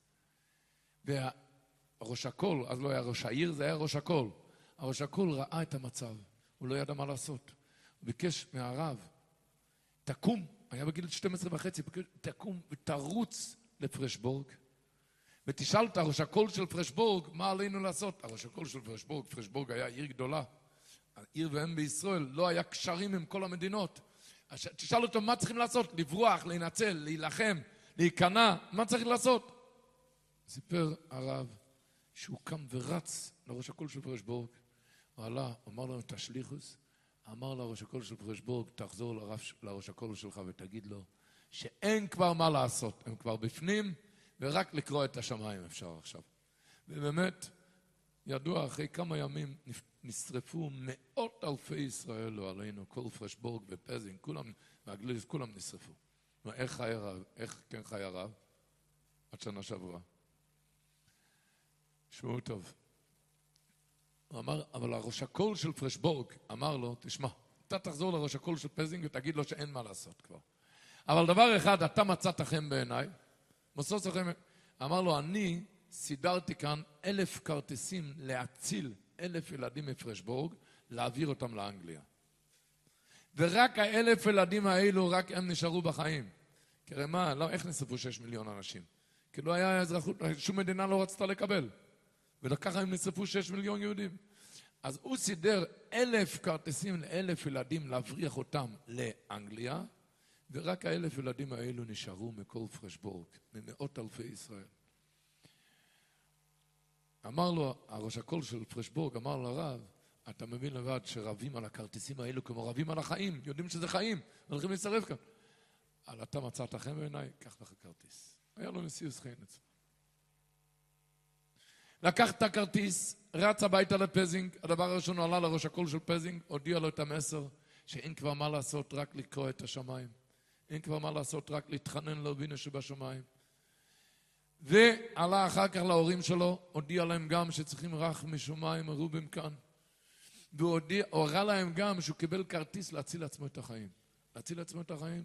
והראש הכל, אז לא היה ראש העיר, זה היה ראש הכל. הראש הכל ראה את המצב, הוא לא ידע מה לעשות. הוא ביקש מהרב, תקום, היה בגיל שתים עשרה וחצי, תקום ותרוץ לפרשבורג, ותשאל את הראש הכל של פרשבורג, מה עלינו לעשות? הראש הכל של פרשבורג, פרשבורג היה עיר גדולה, עיר ואם בישראל, לא היה קשרים עם כל המדינות. תשאל אותו מה צריכים לעשות, לברוח, להינצל, להילחם, להיכנע, מה צריך לעשות? סיפר הרב שהוא קם ורץ לראש הכל של פרשבורג, הוא עלה, אמר לו את השליחוס, אמר לראש הכל של פרשבורג, תחזור לרב, לראש הכל שלך ותגיד לו שאין כבר מה לעשות, הם כבר בפנים ורק לקרוא את השמיים אפשר עכשיו. ובאמת, ידוע, אחרי כמה ימים נשרפו מאות אלפי ישראל, לא עלינו, כל פרשבורג ופזינג, כולם, והגליל, כולם נשרפו. איך חי הרב? איך כן חי הרב? עד שנה שעברה. שמעו טוב. הוא אמר, אבל הראש הכל של פרשבורג אמר לו, תשמע, אתה תחזור לראש הכל של פזינג ותגיד לו שאין מה לעשות כבר. אבל דבר אחד, אתה מצאת חן בעיניי, מוסוס לכם, אמר לו, אני סידרתי כאן אלף כרטיסים להציל אלף ילדים מפרשבורג, להעביר אותם לאנגליה. ורק האלף ילדים האלו, רק הם נשארו בחיים. כי מה, לא, איך נשרפו שש מיליון אנשים? כי לא היה אזרחות, שום מדינה לא רצתה לקבל. ולככה הם נשרפו שש מיליון יהודים. אז הוא סידר אלף כרטיסים לאלף ילדים להבריח אותם לאנגליה, ורק האלף ילדים האלו נשארו מכל פרשבורג, ממאות אלפי ישראל. אמר לו, הראש הכל של פרשבורג, אמר לרב, אתה מבין לבד שרבים על הכרטיסים האלו כמו רבים על החיים, יודעים שזה חיים, הולכים להצטרף כאן. אבל אתה מצאת חן בעיניי, קח לך כרטיס. היה לו נשיאוס חן אצלו. לקח את הכרטיס, רץ הביתה לפזינג, הדבר הראשון הוא עלה לראש הכל של פזינג, הודיע לו את המסר, שאין כבר מה לעשות, רק לקרוא את השמיים. אין כבר מה לעשות, רק להתחנן לאבינו שבשמיים. ועלה אחר כך להורים שלו, הודיע להם גם שצריכים רך משומיים מרובים כאן. והוא הוראה להם גם שהוא קיבל כרטיס להציל לעצמו את החיים. להציל לעצמו את החיים?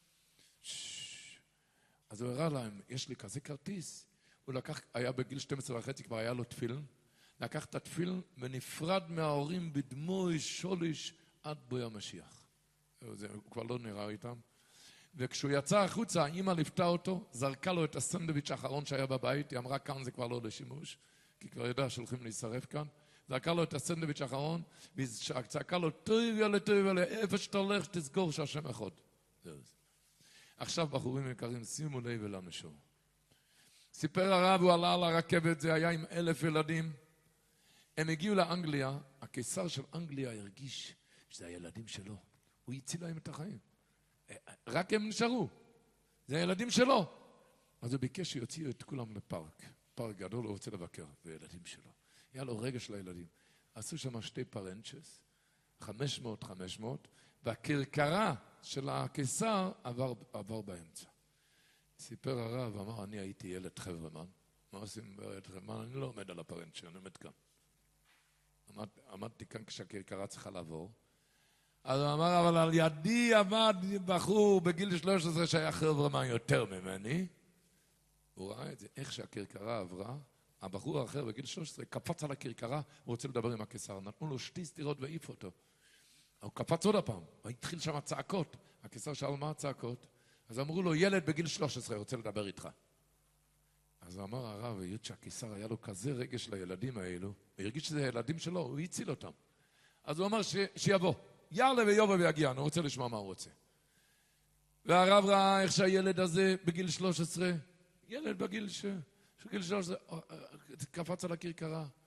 אז הוא הראה להם, יש לי כזה כרטיס. הוא לקח, היה בגיל שתים עשרה וחצי, כבר היה לו תפילין. לקח את התפילין ונפרד מההורים בדמוי שוליש עד בוי המשיח. זה, הוא כבר לא נראה איתם. וכשהוא יצא החוצה, האמא ליפתה אותו, זרקה לו את הסנדוויץ' האחרון שהיה בבית, היא אמרה כאן זה כבר לא לשימוש, כי כבר ידע שהולכים להישרף כאן, זרקה לו את הסנדוויץ' האחרון, וצעקה לו, טוב יאללה, טוב יאללה, איפה שאתה הולך, תזכור שהשם אחד. עכשיו בחורים יקרים, שימו לב אלינו שוב. סיפר הרב, הוא עלה על הרכבת, זה היה עם אלף ילדים, הם הגיעו לאנגליה, הקיסר של אנגליה הרגיש שזה הילדים שלו, הוא הציל להם את החיים. רק הם נשארו, זה הילדים שלו. אז הוא ביקש שיוציאו את כולם לפארק, פארק גדול, הוא רוצה לבקר, זה הילדים שלו. היה לו רגע של הילדים. עשו שם שתי פרנצ'ס, חמש מאות, חמש מאות, והקרקרה של הקיסר עבר, עבר באמצע. סיפר הרב, אמר, אני הייתי ילד חברמן. מה עושים בילד חברמן? אני לא עומד על הפרנצ'ס, אני עומד כאן. עמד, עמדתי כאן כשהקרקרה צריכה לעבור. אז הוא אמר, אבל על ידי עמד בחור בגיל שלוש עשרה שהיה חברמן יותר ממני. הוא ראה את זה, איך שהקרקרה עברה, הבחור האחר בגיל שלוש עשרה קפץ על הקרקרה, הוא רוצה לדבר עם הקיסר. נתנו לו שתי סטירות והעיף אותו. הוא קפץ עוד הפעם, והתחיל שם צעקות. הקיסר שאל מה הצעקות? אז אמרו לו, ילד בגיל שלוש עשרה רוצה לדבר איתך. אז הוא אמר הרב, היות שהקיסר היה לו כזה רגש לילדים האלו, הוא הרגיש שזה הילדים שלו, הוא הציל אותם. אז הוא אמר ש... שיבוא. יאללה ויובא ויגיע, אני רוצה לשמוע מה הוא רוצה. והרב ראה איך שהילד הזה בגיל שלוש עשרה, ילד בגיל ש... בגיל שלוש עשרה, קפץ על הכרכרה,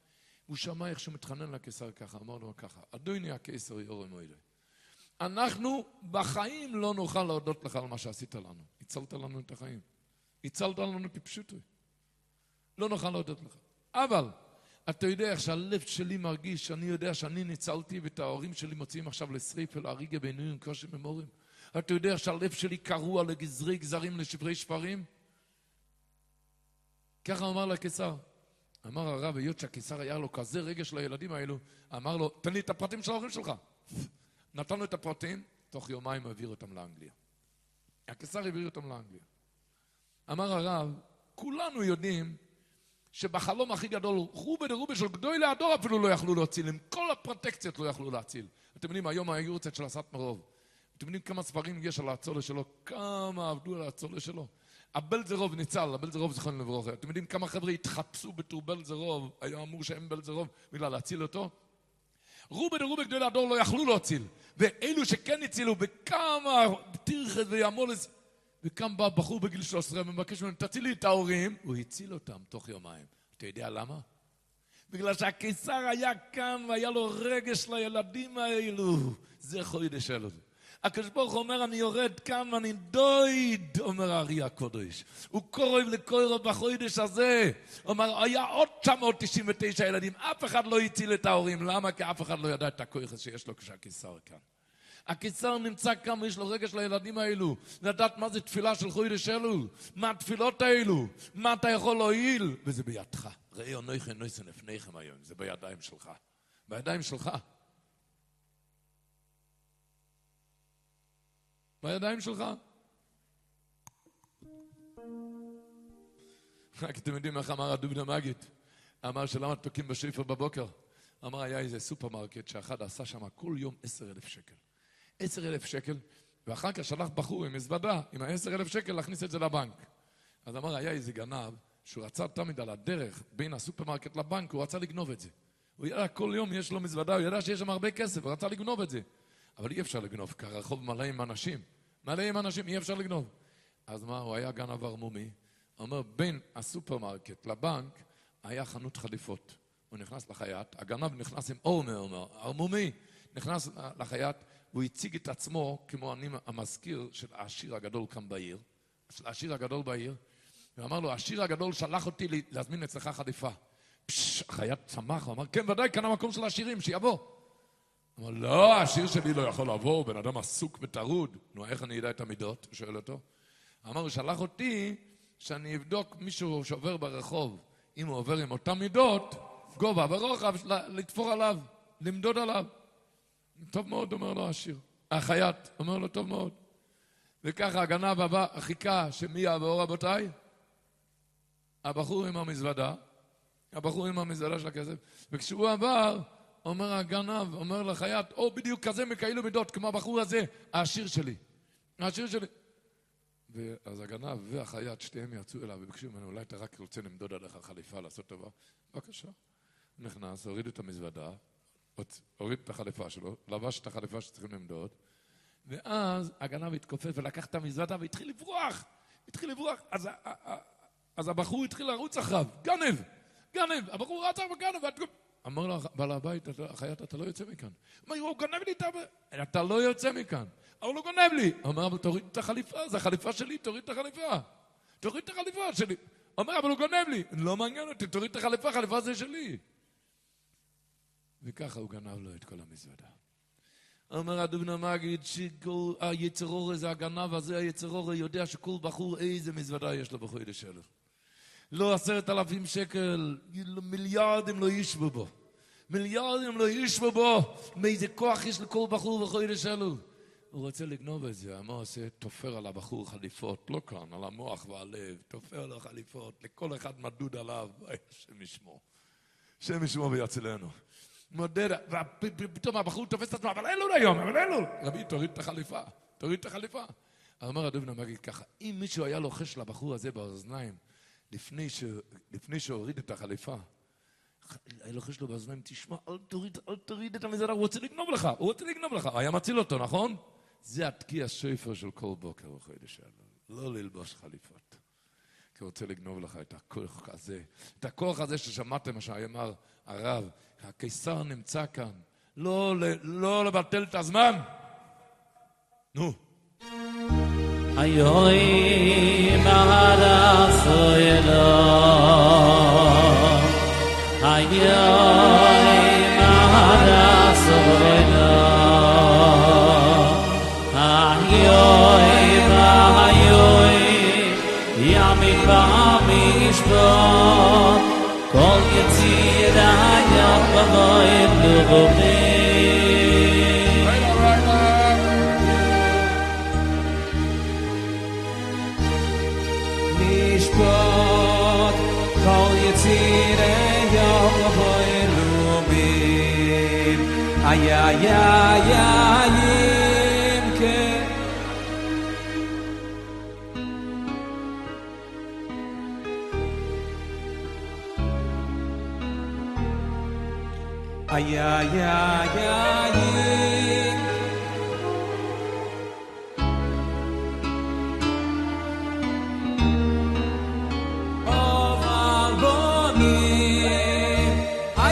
הוא שמע איך שהוא מתחנן לקיסר ככה, אמר לו ככה, אדוני הקיסר יורם מוילה, אנחנו בחיים לא נוכל להודות לך על מה שעשית לנו. הצלת לנו את החיים. הצלת לנו כפשוטו. לא נוכל להודות לך. אבל אתה יודע איך שהלב שלי מרגיש, שאני יודע שאני ניצלתי ואת ההורים שלי מוציאים עכשיו לשריף ולהריגה בעינויים קושי ממורים. אתה יודע איך שהלב שלי קרוע לגזרי גזרים לשברי שפרים? ככה אמר לקיסר. אמר הרב, היות שהקיסר היה לו כזה רגש לילדים האלו, אמר לו, תן לי את הפרטים של ההורים שלך. נתנו את הפרטים, תוך יומיים העביר אותם לאנגליה. הקיסר העביר אותם לאנגליה. אמר הרב, כולנו יודעים שבחלום הכי גדול, רובה דרובה של גדוי להדור אפילו לא יכלו להציל, עם כל הפרוטקציות לא יכלו להציל. אתם יודעים, היום היורצת של הסת מרוב. אתם יודעים כמה ספרים יש על הצולה שלו, כמה עבדו על הצולה שלו. הבלזרוב ניצל, הבלזרוב זכרון לברוכה. אתם יודעים כמה חבר'ה התחפשו בתור בלזרוב, היה אמור שהם בלזרוב, בגלל להציל אותו? רובה דרובה גדוי להדור לא יכלו להציל. ואלו שכן הצילו, בכמה תרחת וימולס, וכאן בא בחור בגיל שלוש עשרה ומבקש ממנו, תציל לי את ההורים. הוא הציל אותם תוך יומיים. אתה יודע למה? בגלל שהקיסר היה כאן והיה לו רגש לילדים האלו. זה חוידש אלו. הקדוש ברוך הוא אומר, אני יורד כאן ואני דויד, אומר הארי הקודש. הוא קורב לקורב בחוידש הזה. הוא אומר, היה עוד תשע מאות תשעים ותשע ילדים. אף אחד לא הציל את ההורים. למה? כי אף אחד לא ידע את הכוח שיש לו כשהקיסר כאן. הקיסר נמצא כאן ויש לו רגש לילדים האלו. לדעת מה זה תפילה של חוידש אלול. מה התפילות האלו. מה אתה יכול להועיל. וזה בידך. ראי אנוכי נויסן לפניכם היום. זה בידיים שלך. בידיים שלך. בידיים שלך. רק אתם יודעים איך אמר הדובנה מגיד. אמר שלמה תוקים בשפר בבוקר. אמר היה איזה סופרמרקט שאחד עשה שם כל יום עשר אלף שקל. עשר אלף שקל, ואחר כך שלח בחור עם מזוודה, עם העשר אלף שקל, להכניס את זה לבנק. אז אמר, היה איזה גנב, שהוא רצה תמיד על הדרך, בין הסופרמרקט לבנק, הוא רצה לגנוב את זה. הוא ידע, כל יום יש לו מזוודה, הוא ידע שיש שם הרבה כסף, הוא רצה לגנוב את זה. אבל אי אפשר לגנוב, כי הרחוב מלא עם אנשים. מלא עם אנשים, אי אפשר לגנוב. אז מה, הוא היה גנב ערמומי. הוא אומר, בין הסופרמרקט לבנק, היה חנות חליפות. הוא נכנס לחייט, הגנב נכנס עם אורמה, אומר, ערמומי, נכנס לחייט, והוא הציג את עצמו כמו אני המזכיר של העשיר הגדול כאן בעיר, של העשיר הגדול בעיר, ואמר לו, העשיר הגדול שלח אותי להזמין אצלך חליפה. פשש, החייט צמח, הוא אמר, כן, ודאי, כאן המקום של העשירים, שיבוא. הוא אמר, לא, העשיר שלי לא יכול לעבור, בן אדם עסוק וטרוד. נו, איך אני יודע את המידות? הוא שואל אותו. אמר, הוא שלח אותי שאני אבדוק מישהו שעובר ברחוב, אם הוא עובר עם אותם מידות, גובה ורוחב, לתפור עליו, למדוד עליו. טוב מאוד, אומר לו השיר. החייט, אומר לו, טוב מאוד. וככה הגנב הבא, חיכה שמי יעבור, רבותיי? הבחור עם המזוודה, הבחור עם המזוודה של הכסף, וכשהוא עבר, אומר הגנב, אומר לחייט, או בדיוק כזה מכאילו מידות, כמו הבחור הזה, העשיר שלי. העשיר שלי. ואז הגנב והחייט, שתיהם יצאו אליו, ובקשו ממנו, אולי אתה רק רוצה למדוד עליך חליפה, לעשות טובה. בבקשה. נכנס, הוריד את המזוודה, הוריד את החליפה שלו, לבש את החליפה שצריכים למדוד, ואז הגנב התכופף ולקח את המזוודה והתחיל לברוח. התחיל לברוח. אז, אז הבחור התחיל לרוץ אחריו. גנב! גנב! הבחור רץ אחריו גנב. אמר לו, בעל הבית, החייט, אתה לא יוצא מכאן. אמר, הוא גנב לי את הבא. אתה לא יוצא מכאן. אבל הוא גנב לי. אמר, אבל תוריד את החליפה, זה החליפה שלי, תוריד את החליפה. תוריד את החליפה שלי. אמר, אבל הוא גנב לי. לא מעניין אותי, תוריד את החליפה, החליפה זה שלי. וככה הוא גנב לו את כל המזוודה. אומר הדובנה מגיד שכל היצרור הזה, הגנב הזה, היצרור יודע שכל בחור איזה מזוודה יש לו בחודש שלו. לא עשרת אלפים שקל, מיליארדים לא ישבו בו. מיליארדים לא ישבו בו. מאיזה כוח יש לכל בחור בחודש שלו. הוא רוצה לגנוב את זה. מה עושה? תופר על הבחור חליפות, לא כאן, על המוח והלב. תופר לו חליפות, לכל אחד מדוד עליו. שם ישמו. שם ישמו ויצלנו. מודד, ופתאום הבחור תופס את עצמו, אבל אין לו היום, אבל אין לו. רבי, תוריד את החליפה, תוריד את החליפה. אמר הדובנה מגיד ככה, אם מישהו היה לוחש לבחור הזה באוזניים, לפני, ש... לפני שהוריד את החליפה, היה לוחש לו באוזניים, תשמע, אל תוריד, אל תוריד את המזוודה, הוא רוצה לגנוב לך, הוא רוצה לגנוב לך, היה מציל אותו, נכון? זה התקיע שפר של כל בוקר בחודש שלו, לא ללבוש חליפות. כי רוצה לגנוב לך את הכוח הזה. את הכוח הזה ששמעתם מה שאמר הרב. הקיסר נמצא כאן. לא, לא לבטל את הזמן. נו. היוי מהרסו אלו היוי מהרסו אלו היוי והיוי ימי במשפט כל יציר היום בבית לבומי משפט כל יציר היום בבית לבומי איי איי איי אם כן ay ay ay ay oh valboni ay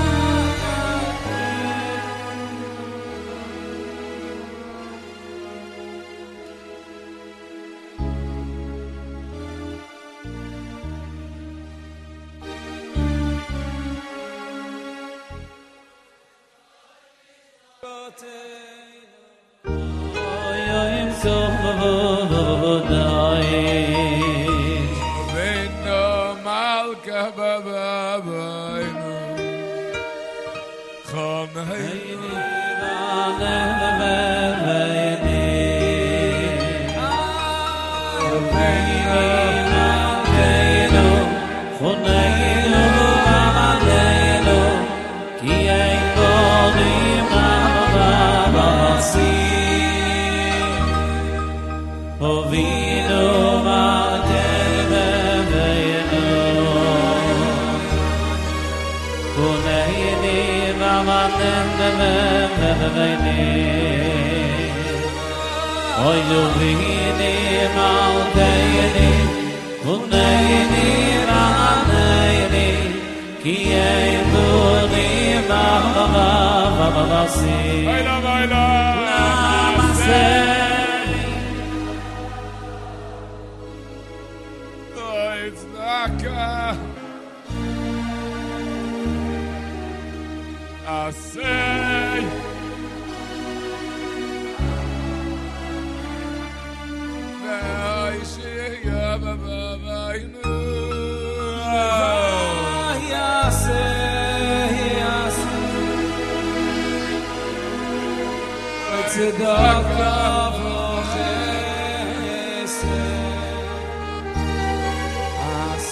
Oy yuvini malkeini Kuneini ranayni Ki eimuni vavavavavasi Baila, baila Namaste Oh, it's Naka I say tzedakah v'chesed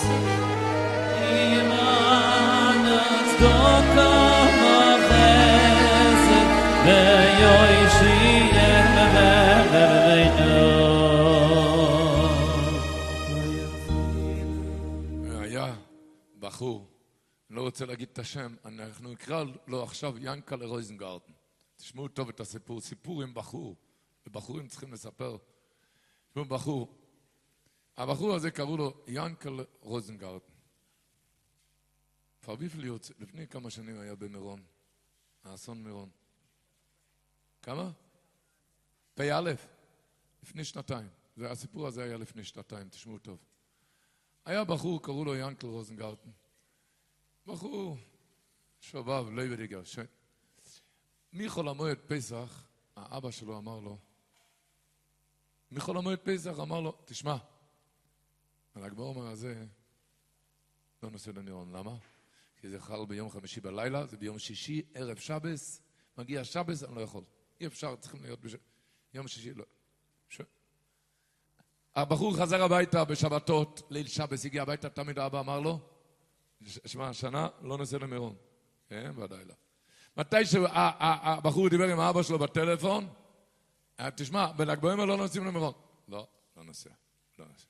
iman tzedakah v'chesed v'yoishiyem v'veinu היה בחור, אני לא רוצה להגיד את השם, אנחנו נקרא לו עכשיו ינקלה רויזנגרטן. תשמעו טוב את הסיפור, סיפור עם בחור, ובחורים צריכים לספר. תשמעו בחור, הבחור הזה קראו לו ינקלה רוזנגרטן. פרביף לי יוצא, לפני כמה שנים היה במירון, האסון מירון. כמה? פי א', לפני שנתיים. והסיפור הזה היה לפני שנתיים, תשמעו טוב. היה בחור, קראו לו ינקל רוזנגרטן. בחור, שובב, לא יבדיגר, ש... מחול המועד פסח, האבא שלו אמר לו, מחול המועד פסח אמר לו, תשמע, הל"ג בעומר הזה לא נוסע למירון, למה? כי זה חל ביום חמישי בלילה, זה ביום שישי, ערב שבס, מגיע שבס, אני לא יכול. אי אפשר, צריכים להיות בש... יום שישי, לא. ש... הבחור חזר הביתה בשבתות, ליל שבס, הגיע הביתה, תמיד האבא אמר לו, שמע, השנה לא נוסע למירון. כן, ודאי לא. מתי שהבחור דיבר עם האבא שלו בטלפון, תשמע, בל"ג בעומר לא נוסעים למירון. לא, לא נוסע. לא נוסע.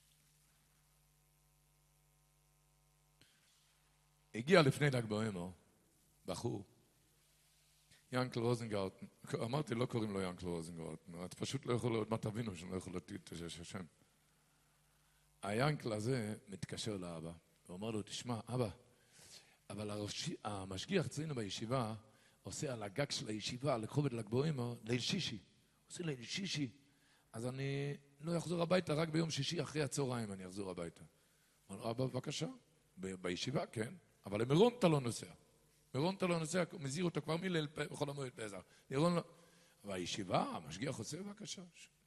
הגיע לפני ל"ג בעומר, בחור, ינקל רוזנגרטן. אמרתי, לא קוראים לו ינקל רוזנגרטן. את פשוט לא יכול להיות, מה תבינו שאני לא יכול לתת את השם. היאנקל הזה מתקשר לאבא, הוא אומר לו, תשמע, אבא, אבל הראשי, המשגיח אצלנו בישיבה עושה על הגג של הישיבה, לכובד לגבוהים, ליל שישי. עושה ליל שישי. אז אני לא אחזור הביתה, רק ביום שישי אחרי הצהריים אני אחזור הביתה. אמר לו, אבא, בבקשה, ב- בישיבה, כן, אבל למירון אתה לא נוסע. מירון אתה לא נוסע, מזהיר אותו כבר מילל בכל המועד פסח. מירון לא... והישיבה, המשגיח עושה, בבקשה.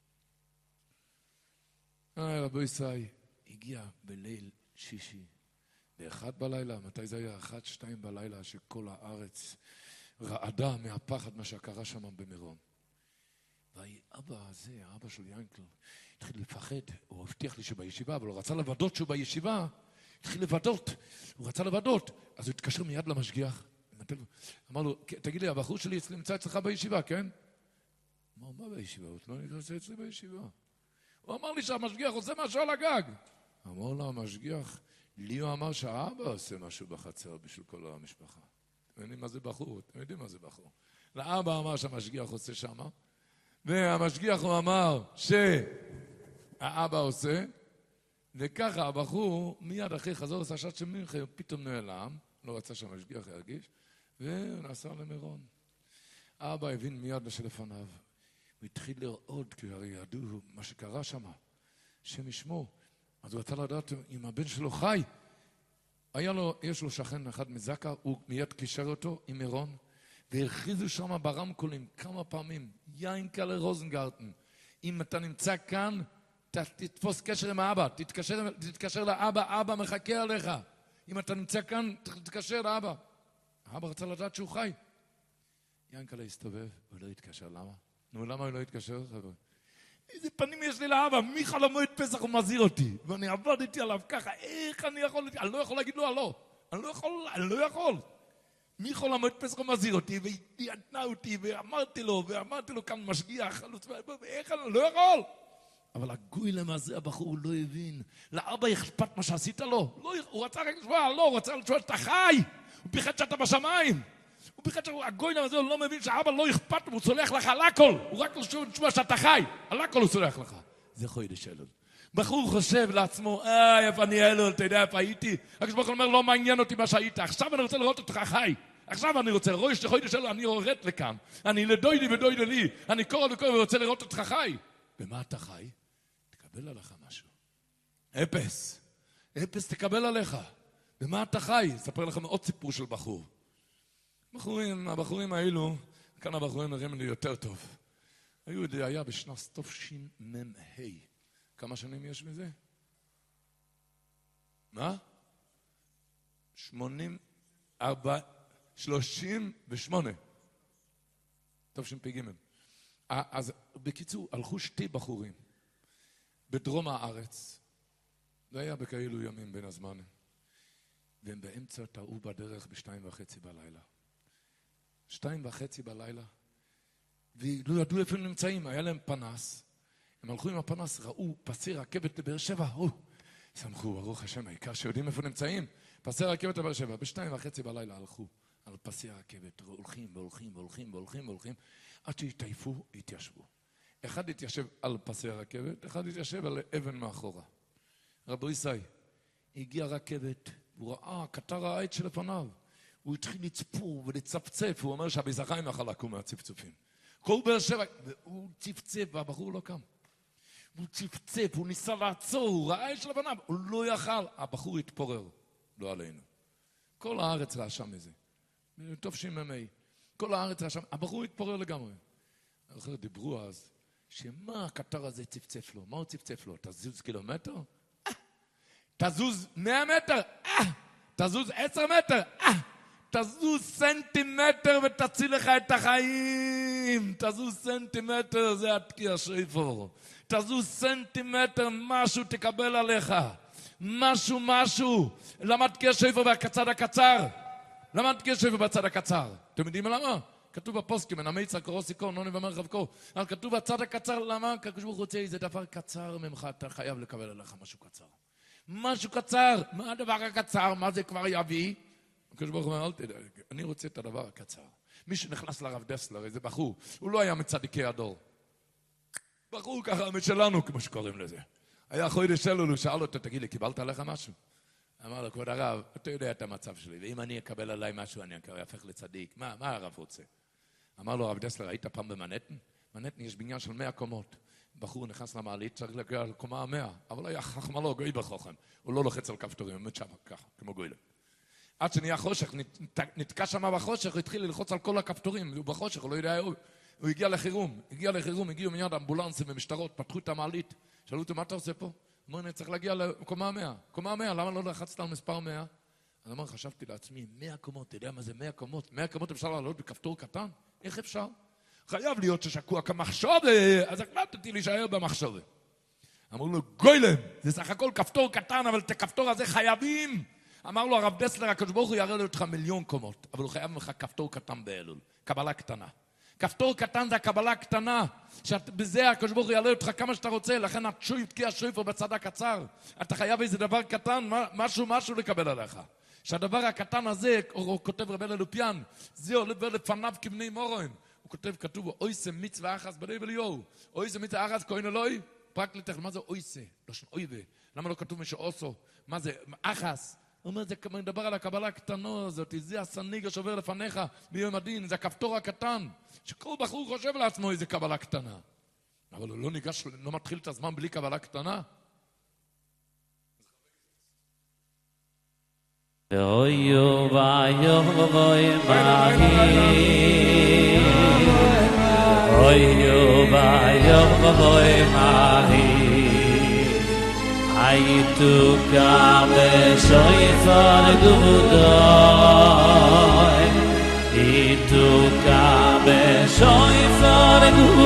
רבו ישראל הגיע בליל שישי, באחד בלילה, מתי זה היה? אחת, שתיים בלילה, שכל הארץ רעדה מהפחד מה שקרה שם במירון. והאבא הזה, האבא של ינקל, התחיל לפחד, הוא הבטיח לי שבישיבה, אבל הוא רצה לבדות שהוא בישיבה, התחיל לבדות, הוא רצה לבדות, אז הוא התקשר מיד למשגיח, אמר לו, תגיד לי, הבחור שלי נמצא אצלך בישיבה, כן? אמר, מה בישיבה? הוא לא נמצא אצלי בישיבה. הוא אמר לי שהמשגיח עושה משהו על הגג. אמר לו המשגיח, לי הוא אמר שהאבא עושה משהו בחצר בשביל כל המשפחה. אתם יודעים מה זה בחור? אתם יודעים מה זה בחור? לאבא אמר שהמשגיח עושה שם, והמשגיח הוא אמר שהאבא עושה, וככה הבחור מיד אחרי חזור עשה שעת שמינכה, הוא פתאום נעלם, לא רצה שהמשגיח ירגיש, והוא נסע למירון. האבא הבין מיד שלפניו, הוא התחיל לראות, כי הרי ידעו מה שקרה שם, שם ישמו. אז הוא רצה לדעת אם הבן שלו חי. היה לו, יש לו שכן אחד מזקה, הוא מיד קישר אותו עם מירון, והרחיזו שם ברמקולים כמה פעמים, יינקלה רוזנגרטן, אם אתה נמצא כאן, תתפוס קשר עם האבא, תתקשר, תתקשר לאבא, אבא מחכה עליך. אם אתה נמצא כאן, תתקשר לאבא. האבא רצה לדעת שהוא חי. יינקלה הסתובב, הוא לא התקשר, למה? נו, למה הוא לא התקשר? איזה פנים יש לי לאבא, מיכה למועד פסח הוא מזהיר אותי, ואני עבדתי עליו ככה, איך אני יכול, אני לא יכול להגיד לו הלא, אני לא יכול, אני לא יכול. מיכה למועד פסח הוא מזהיר אותי, והתנה אותי, ואמרתי לו, ואמרתי לו כאן משגיח, איך אני לא יכול? אבל הגוי למעשה הבחור הוא לא הבין, לאבא אכפת מה שעשית לו, הוא רצה רק לשמוע, לא, הוא רצה לשמוע שאתה חי, הוא פיחד שאתה בשמיים. הוא בכלל שהגוי הזה הוא לא מבין שהאבא לא אכפת, הוא סולח לך על הכל, הוא רק לשמוע שאתה חי, על הכל הוא סולח לך. זה חודש אלול. בחור חושב לעצמו, אה, איפה אני אלול, אתה יודע איפה הייתי? הקדוש ברוך הוא אומר, לא מעניין אותי מה שהיית, עכשיו אני רוצה לראות אותך חי. עכשיו אני רוצה, רואה שחודש אלול, אני יורד לכאן, אני לדוידי ודוידי לי, אני קורא וקורא ורוצה לראות אותך חי. במה אתה חי? תקבל עליך משהו. אפס. אפס תקבל עליך. במה אתה חי? אספר לכם עוד סיפור של בחור. הבחורים, הבחורים האלו, כאן הבחורים נראים לי יותר טוב. היהודי היה בשנת תשמ"ה. כמה שנים יש מזה? מה? שמונים, ארבע, שלושים ושמונה. תשפ"ג. אז בקיצור, הלכו שתי בחורים בדרום הארץ. זה היה בכאלו ימים בין הזמן. והם באמצע טעו בדרך בשתיים וחצי בלילה. שתיים וחצי בלילה, ולא ידעו איפה הם נמצאים, היה להם פנס, הם הלכו עם הפנס, ראו פסי רכבת לבאר שבע, או, שמחו, ברוך השם, העיקר שיודעים איפה נמצאים, פסי רכבת לבאר שבע, בשתיים וחצי בלילה הלכו על פסי הרכבת, הולכים והולכים והולכים והולכים והולכים, עד שהתעייפו, התיישבו. אחד התיישב על פסי הרכבת, אחד התיישב על אבן מאחורה. רבו ישראל, הגיעה רכבת, הוא ראה קטר העץ שלפניו, הוא התחיל לצפור ולצפצף, הוא אומר שהביזחיים יכל לקום מהצפצופים. כל באר שבע, והוא צפצף, והבחור לא קם. הוא צפצף, הוא ניסה לעצור, הוא ראה של הבניו, הוא לא יכל, הבחור התפורר, לא עלינו. כל הארץ רעשה מזה. טוב שיממי. כל הארץ רעשה, הבחור התפורר לגמרי. אחר דיברו אז, שמה הקטר הזה צפצף לו? מה הוא צפצף לו? תזוז קילומטר? אה! תזוז מאה מטר? אה! תזוז עשר מטר? אה! תזוז סנטימטר ותציל לך את החיים. תזוז סנטימטר, זה התקיע שיפור. תזוז סנטימטר, משהו תקבל עליך. משהו, משהו. למה תקיע שיפור בצד הקצר? למה תקיע שיפור בצד הקצר? אתם יודעים למה? כתוב בפוסקים, מנמי יצחק קורוסי קור, נוני ומר חבקו. אבל כתוב בצד הקצר, למה? כי הקדוש ברוך הוא רוצה איזה דבר קצר ממך, אתה חייב לקבל עליך משהו קצר. משהו קצר. מה הדבר הקצר? מה זה כבר יביא? הקדוש ברוך הוא אומר, אל תדאג, אני רוצה את הדבר הקצר. מי שנכנס לרב דסלר, איזה בחור, הוא לא היה מצדיקי הדור. בחור ככה משלנו, כמו שקוראים לזה. היה חודש אלול, הוא שאל אותו, תגיד לי, קיבלת עליך משהו? אמר לו, כבוד הרב, אתה יודע את המצב שלי, ואם אני אקבל עליי משהו, אני אהפך לצדיק. מה, מה הרב רוצה? אמר לו, הרב דסלר, היית פעם במנהטן? במנהטן יש בניין של מאה קומות. בחור נכנס למעלית, צריך להגיע על קומה המאה, אבל היה חכמה לו, גוי בחוכם. הוא לא לוחץ על כפתורים, הוא עומד שם ככה, כמו גוילם. עד שנהיה חושך, נתקע שם בחושך, הוא התחיל ללחוץ על כל הכפתורים, הוא בחושך, הוא לא יודע, הוא, הוא הגיע לחירום, הגיע לחירום, הגיעו מיד אמבולנסים ומשטרות, פתחו את המעלית, שאלו אותו, מה אתה עושה פה? אמר, אני צריך להגיע לקומה המאה. קומה המאה, למה לא לחצת על מספר מאה? אז אמר, חשבתי לעצמי, מאה קומות, אתה יודע מה זה מאה קומות? מאה קומות אפשר לעלות בכפתור קטן? איך אפשר? חייב להיות ששקוע כמחשוב, אז הקלטתי להישאר במחשוב. אמרו לו, גוילם, זה סך הכל כפתור קטן, אבל את הכפתור הזה חייבים. אמר לו, הרב דסלר, הקדוש ברוך הוא יראה לך מיליון קומות, אבל הוא חייב לך כפתור קטן באלול, קבלה קטנה. כפתור קטן זה הקבלה הקטנה, שבזה הקדוש ברוך הוא יעלה אותך כמה שאתה רוצה, לכן התשוי תקיע שויפר בצד הקצר. אתה חייב איזה דבר קטן, משהו משהו לקבל עליך. שהדבר הקטן הזה, הוא כותב רבי אלופיאן, זה עולה לפניו כבני מורן. הוא כותב, כתוב, אויסה מצווה אחס בני וליהו. אויסה מצווה אחס כהן אלוהי. פרקליטך, מה זה אויסה? לשון אויבה. למה לא כתוב משאוסו? מה זה? אחס. הוא אומר, זה מדבר על הקבלה הקטנה הזאת, זה הסניגה שעובר לפניך ביום הדין, זה הכפתור הקטן, שכל בחור חושב לעצמו איזה קבלה קטנה. אבל הוא לא ניגש, לא מתחיל את הזמן בלי קבלה קטנה. אוי אוי אוי מהי אוי אוי אוי מהי הייתו כאבה שויפר גודוי הייתו כאבה שויפר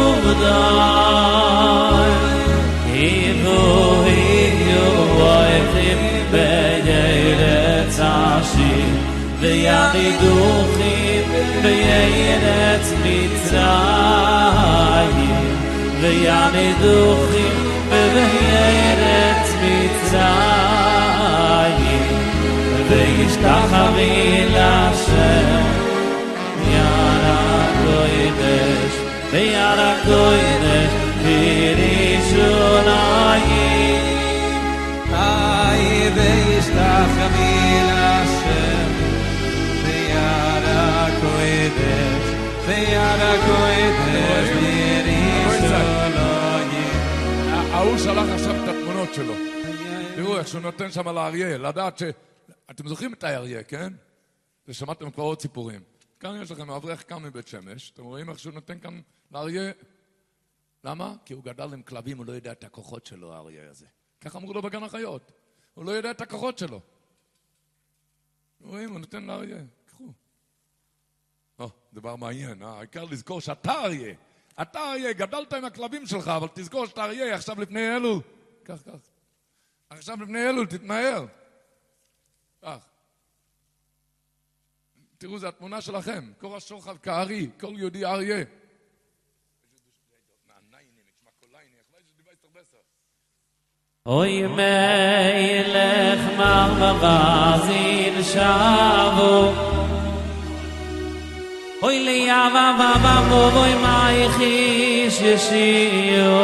גודוי היבו היו אויבים בארץ עשיר ויחידוכים בארץ מצרים ויחידוכים בארץ מצרים וישתחווי להשם יד הקודש ויד הקודש בראשונים ay וישתחווי להשם ויד הקודש ויד הקודש בראשונים. ההוא שלח עכשיו את התמונות שלו. תראו איך שהוא נותן שם על האריה, לדעת ש... אתם זוכרים את האריה, כן? ושמעתם כבר עוד סיפורים. כאן יש לכם אברך כאן מבית שמש. אתם רואים איך שהוא נותן כאן לאריה? למה? כי הוא גדל עם כלבים, הוא לא יודע את הכוחות שלו, האריה הזה. ככה אמרו לו בגן החיות. הוא לא יודע את הכוחות שלו. רואים, הוא נותן לאריה. קחו. או, דבר מעניין, אה? העיקר לזכור שאתה אריה. אתה אריה, גדלת עם הכלבים שלך, אבל תזכור שאתה אריה, עכשיו לפני אלול. כך, כך. עכשיו לפני אלול, תתנער. כך. תראו, זו התמונה שלכם. כל השוכב כארי, כל יהודי אריה. אוי מלך מרבזין שבו אוי ליאבה ובבו בוי מייחיש ישיו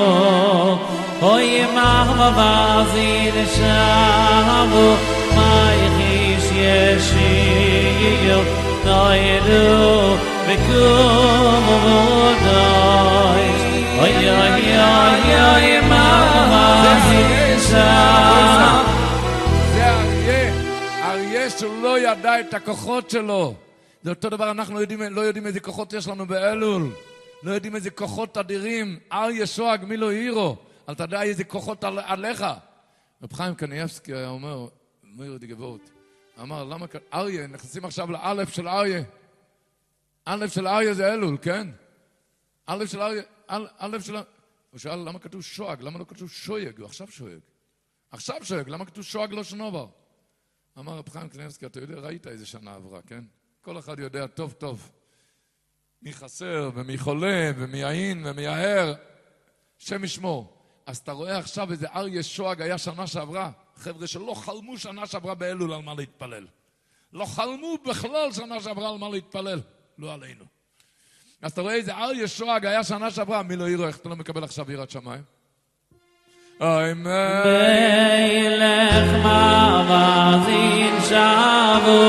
אוי מרבזין שבו מייחיש ישיו נוידו וקומו ודוי אוי אוי אוי אוי מרבזין שבו זה אריה, אריה שהוא לא ידע את הכוחות שלו. זה אותו דבר, אנחנו יודעים, לא יודעים איזה כוחות יש לנו באלול. לא יודעים איזה כוחות אדירים. אריה שואג, מי לא הירו? אל תדע איזה כוחות על, עליך. רב חיים קניאבסקי היה אומר, מיר די גבורת, אמר, למה אריה, נכנסים עכשיו לאלף של אריה. אלף של אריה זה אלול, כן? אלף של אריה, אל, אלף של... הוא שאל, למה כתוב שואג? למה לא כתוב שויג? הוא עכשיו שויג. עכשיו שויג, למה כתוב שואג לא שנובר? אמר רב חיים קניאבסקי, אתה יודע, ראית איזה שנה עברה, כן? כל אחד יודע טוב טוב מי חסר ומי חולה ומי עין ומי הער, שם ישמור. אז אתה רואה עכשיו איזה אריה שואג היה שנה שעברה, חבר'ה שלא חלמו שנה שעברה באלול על מה להתפלל. לא חלמו בכלל שנה שעברה על מה להתפלל, לא עלינו. אז אתה רואה איזה אריה שואג היה שנה שעברה, מי לא יראו, איך אתה לא מקבל עכשיו יראת שמיים? Oy mei Melech mavazin shavu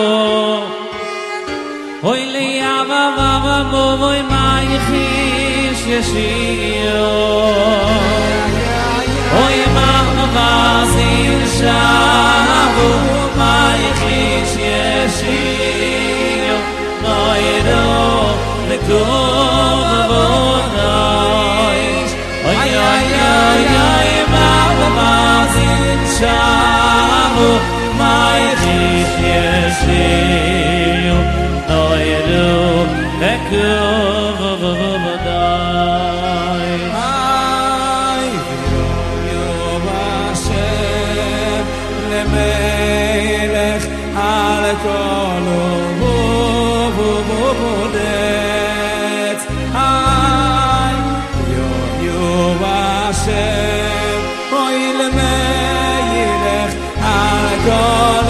Oy li ava ava boy mai khish yeshio Oy mavazin shavu mai khish yeshio Oy do the kovavonois Oy oy oy oy mavazin shavu mai khish yeshio Oy do the kovavonois Ay, yo Hashem lemelech al kol uvodet. Ay, yo yo Hashem oy lemelech al kol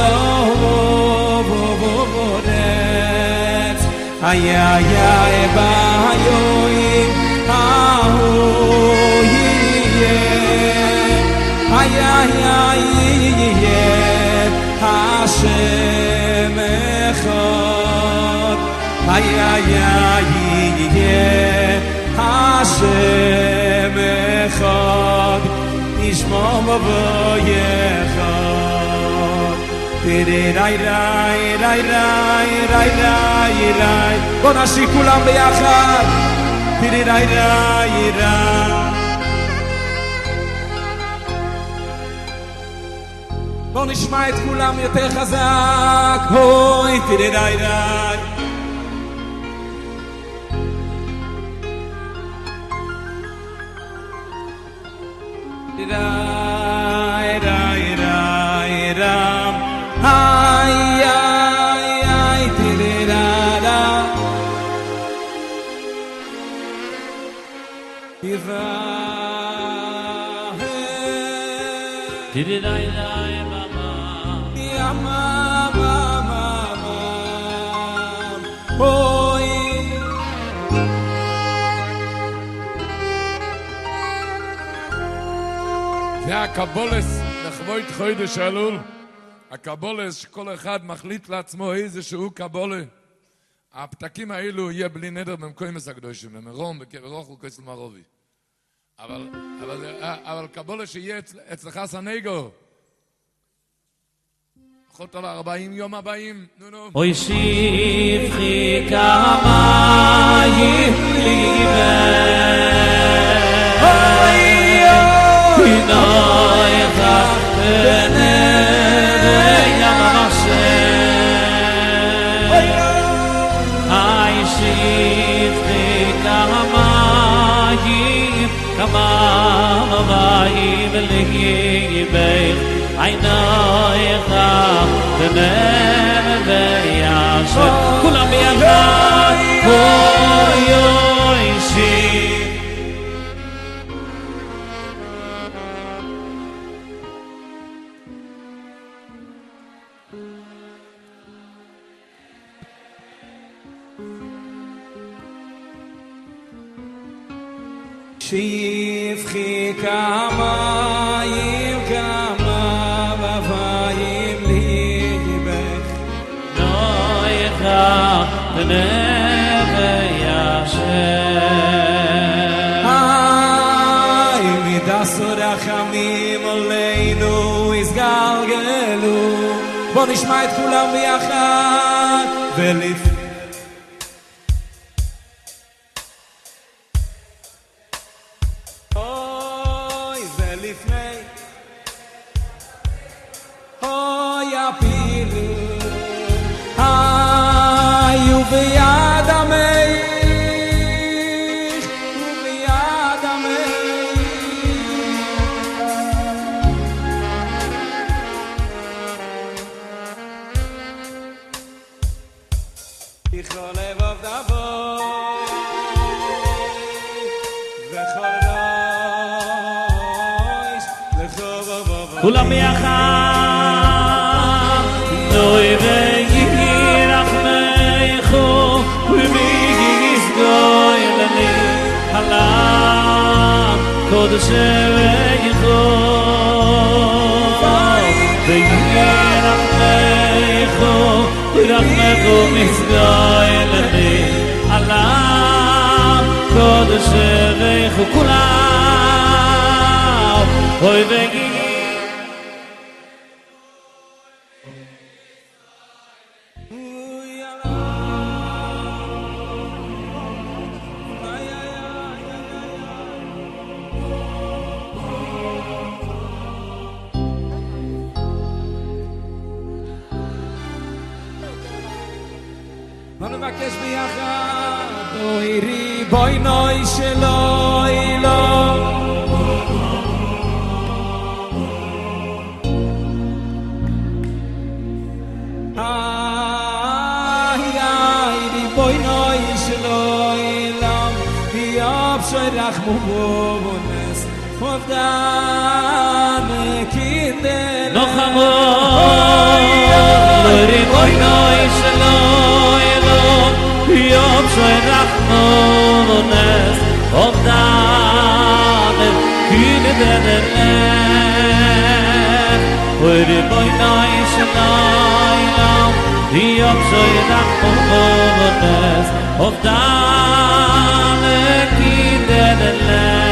uvodet. Ay ay ay ba yoim ahu yeah. Ay ay ay yeah. Hashem echad. Ay ay ay yeah. Hashem echad. Nishma v'yechad. Rai rai rai rai rai rai rai. בוא נשיר כולם ביחד. rai rai rai. בוא נשמע את כולם יותר חזק. אוי, rai rai rai. rai rai rai rai. Ay ay ay tirara Iva Tiridai dai mama Ya mama mama Oy זה הקבולס לכבוד חודש אלול. הקבולס שכל אחד מחליט לעצמו איזשהו קבולה. הפתקים האלו יהיה בלי נדר במקומות הקדושים, למרום, בקברוך וכסל מערובי. אבל, אבל, אבל קבולה שיהיה אצל, אצלך סנגו. אחות על ארבעים יום הבאים, נו נו. אוי שפחי כמיים ליבך אוי אוי פינויך בנבי ים השם אוי שפחי כמיים כמיים ליבך עינויך בנבי השם כולם ביחד אוי אוי שפחי שפחי כמיים כמה בביים ליבך נויך בנבי השם איי מידס רחמים עלינו יסגלגלו בוא נשמע את כולם ביחד ולפ וביד עמך וביד עמך בכל לבב דבוי וכל ראש לחובבוי כולם ביחד נוי וירח מייחו וביגיס גוי לני הלם קודש וייחו רחמךו ורחמךו מסגוילני עליו קודש וכו כולם אוי וגיגי בואו נבקש ביחד אוי ריבונו של עולם איי איי ריבונו של עולם יבשוי רחמו ובונס אובדן kinderlein noch amor ריבונו של עולם יום שאנחנו נס אובדן kinderlein ריבונו של עולם יום שאנחנו נס אובדן kinderlein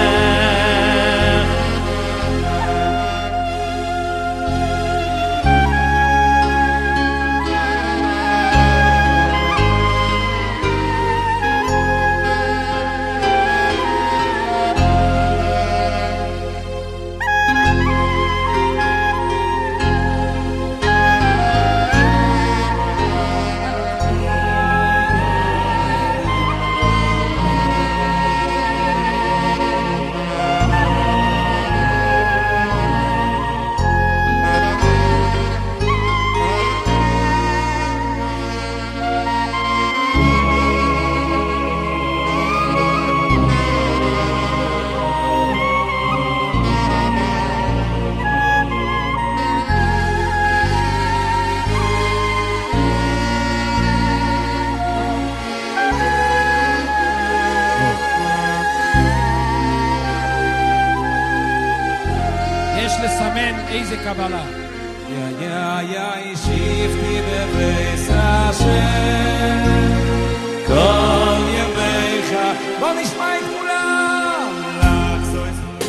לסמן איזה קבלה יא יא יא שיפתי בבריס השם כל ימיך בוא נשמע את כולם לחזור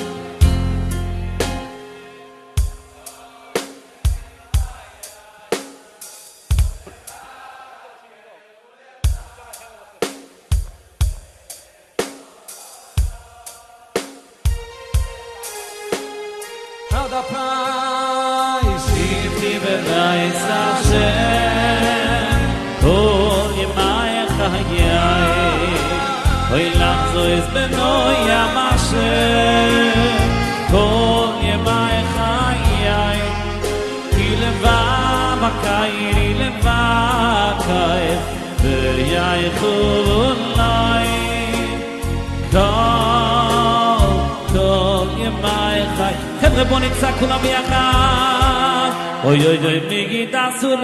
the price Shifti b'nais Hashem Kol yemai chayai Oy lachzo es benoi yam Hashem Kol yemai chayai Ki levav hakayir, ki levav hakayir V'yaychu olai Kol, kol yemai chayai חבר'ה בוא נצא כולם ביחד אוי אוי אוי מגידה סור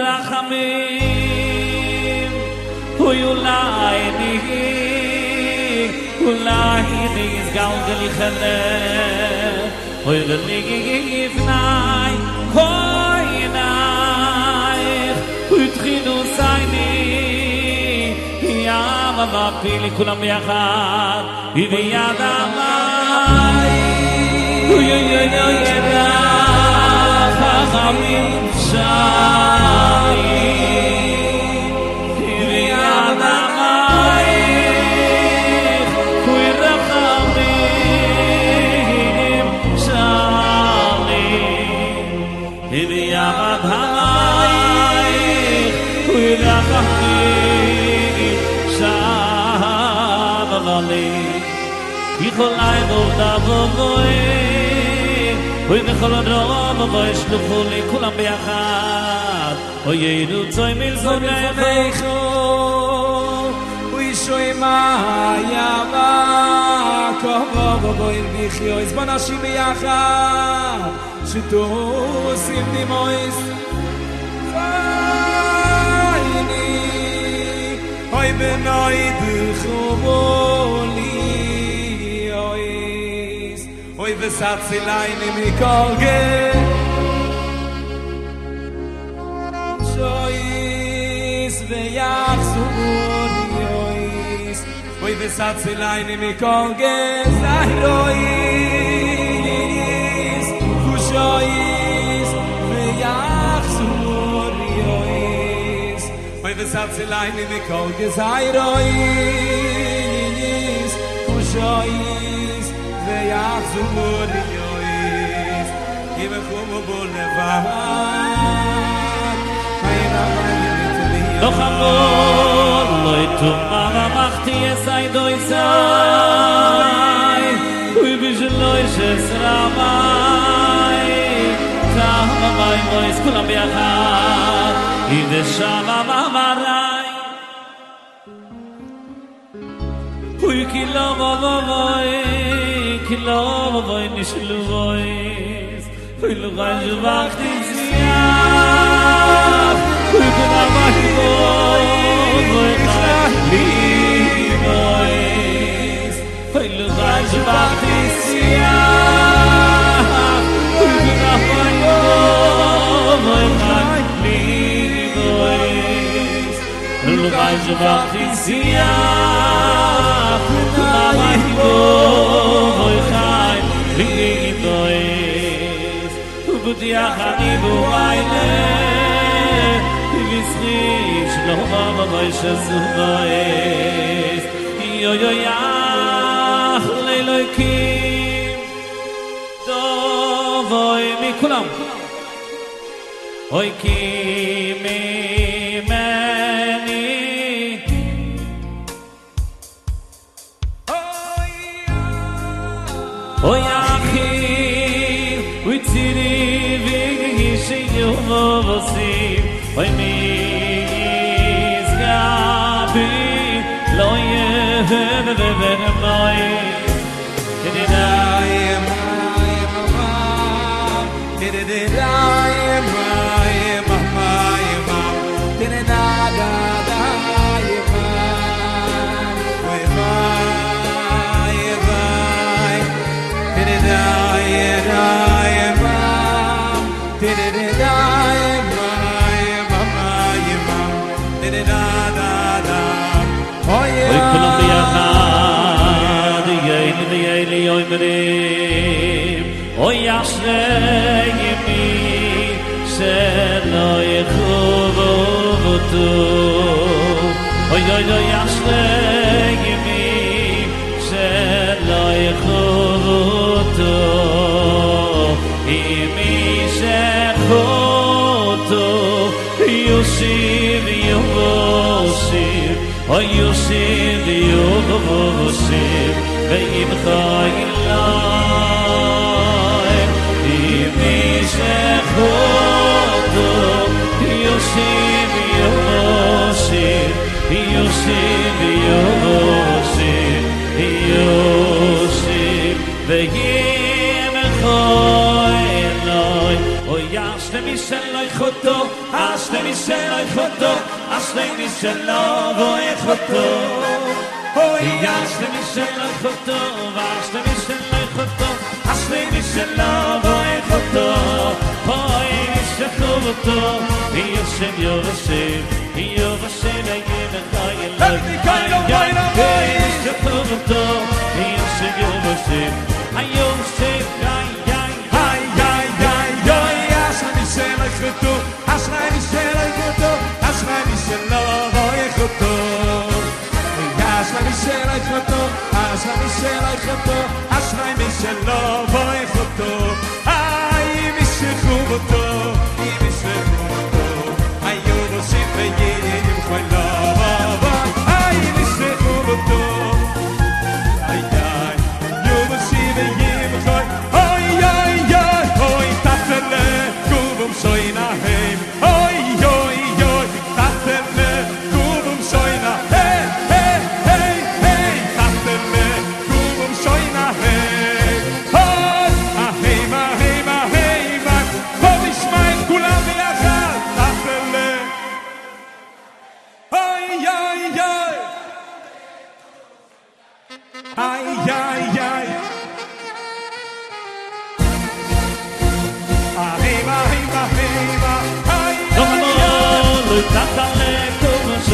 רחמים אוי אולי נהי אולי נהי סגל גלי חלם אוי ונהי גפני אוי עינייך אוי תחינו סייני ים המפילי כולם ביחד וביד המים Oy oy oy oy da khamim shai vi adamai kuy khamim shai vi adamai kuy khamim shai יכולאי ועובדה ובואי אוי וכל הדרום ובואשלוחו לי כולם ביחד אוי ידעו צוי מלזונך אוי שוי מה ימה כבו ובואי בחיויס בוא נשים ביחד שתוסים דימויס פייני אוי בנוי בחובולי Oy vesatzi layne mi kolge ויחזור יויס אוי וסצלייני מכל גזירויס חושויס ויחזור יויס אוי וסצלייני מכל גזירויס חושויס ויחזור יויס יבחום ובולבן לא חמור, לא יתומה ומחתי יסי דויסי ובשלו ישס רמי תמה מים רויס כולם ביחד ידשם הממרי אוי כי לא בואי כי לא בואי נשלו רויס אוי לא גז'ו מחתי צייח אוי כולם ביחד אוי חלי רויס אוי לא גז'ו מחתי צייח אוי כולם ביחד אוי חלי רויס אוי לא גז'ו מחתי צייח אוי כולם ביחד אוי חלי רויס ובודיח אני בוריילה ובשריש לא בבוי שזובייס יו יו יח לילויקים דובוי מכולם אוי כי ממני אוי אחי וצירי ויגישי ובוסים אוי מזגבי לא יהב ובמוי תדדאי אמי אמם תדדאי אמי אמי אמם תדדאי אמם אוי אמי אמי תדדאי אמם תדדאי אוי כולם ביחד יאילי ויאילי אוי מרים אוי אשרי ימי שלא יחובו אותו אוי אוי אוי אשרי ימי שלא יחובו אותו ימי שחותו יושיב יושיב אוי יושיב יושיב ואימך אלוהים ימי שחותו יושיב יושיב יושיב יושיב יושיב ואימך אלוהים אוי ישלמי שלא יחותו אשלמי שלא יחותו אשלמי שלא יחותו אוי אשלמי שלא יחותו ואשלמי שלא יחותו אשלמי שלא יחותו אוי נשכחו אותו יושב יובשב יובשב ימך אלוהים נשכחו אותו יושב יובשב יובשב אשרי מי שלא יחותו אשרי מי שלא יחותו אשרי מי שלא יחותו אשרי מי שלא יחותו אשרי מי שלא יחותו איי מי שחובתו מי שחובתו היו ראשים וידים חולו איי מי שחובתו איי איי היו ראשים וידים חולו אוי אוי אוי אוי תפלה קובום שוינה Oy oy oy tatme kubum shoyna hey hey hey hey tatme kubum shoyna hey hey hey ma hey ma hey ma hob ich mein kulam biachad tatme oy oy oy ay ay ay hey ma hey ma hey ma Tata le como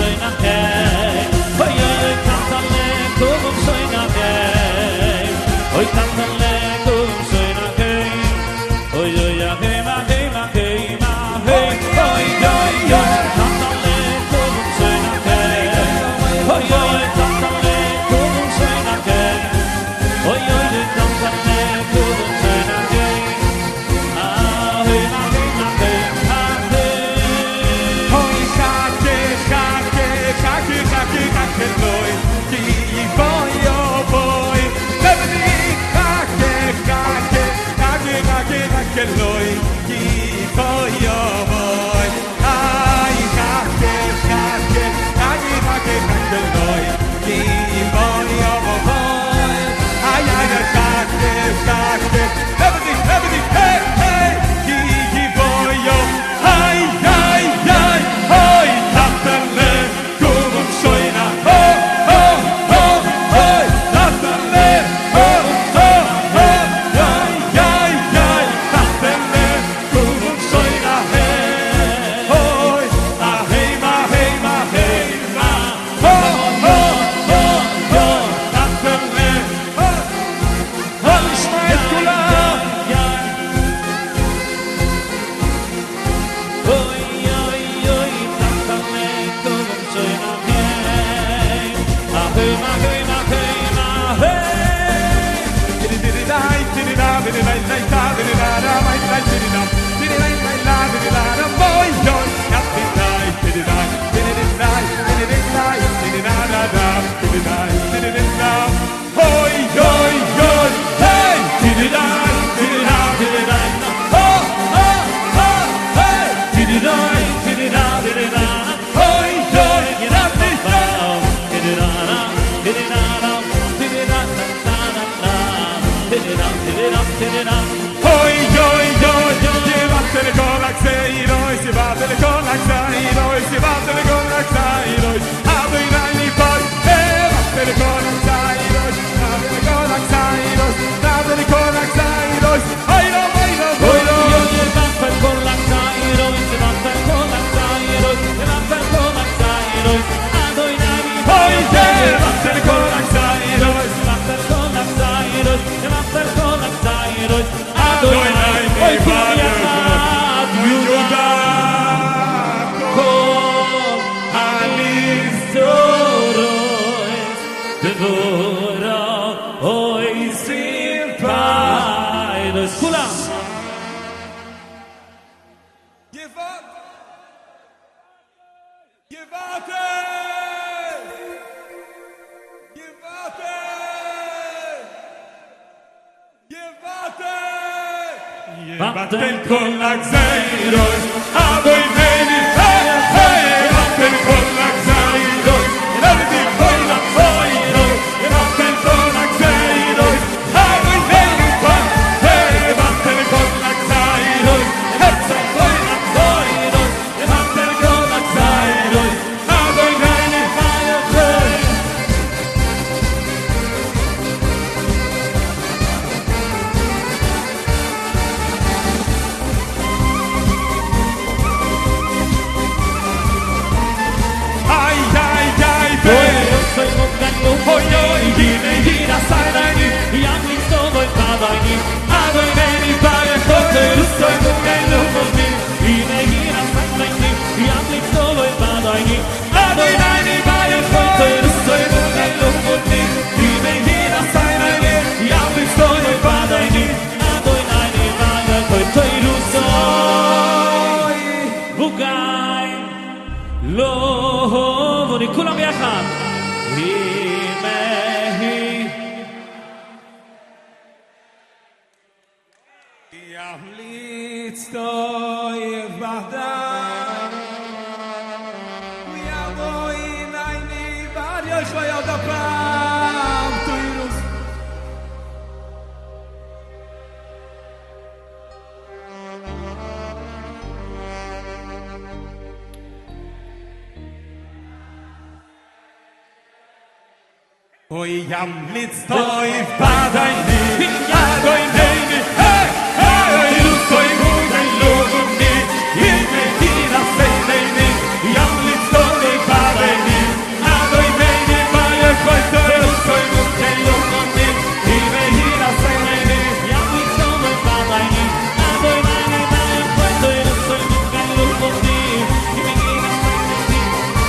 Gewarte! Gewarte! Gewarte! Gevatel kol agzeiros, aboy neni, hey, hey! Gevatel kol agzeiros, nerdi kol agzeiros, gevatel kol agzeiros, aboy neni, hey! Gevatel kol agzeiros, hetzay kol agzeiros, gevatel kol agzeiros, aboy neni, hey! Ay, ay, ay, hey! Soy un gallo, Hoy, hoy, gine gira saidani, yam lik sovoy padani, adoy neni pare hotel, soy un gallo mozni, gine gira saidani, yam lik sovoy padani, adoy neni pare hotel, soy un gallo mozni, gine gira saidani, yam lik sovoy padani, adoy neni pare hotel, soy bugay, lo voni kulam yachad. Yam litstoy vada. We are going nine bar yo shoy od apam tuirus. Oy yam litstoy vada ni agoy neni hey hey lu soy muy loco ni y me tira seini yam litstoy vada ni agoy neni vaya cuento soy muy loco ni y me tira seini Yam lik sovoy padani, adoy neni pare hotel, soy un gallo mozni, gine gira saidani.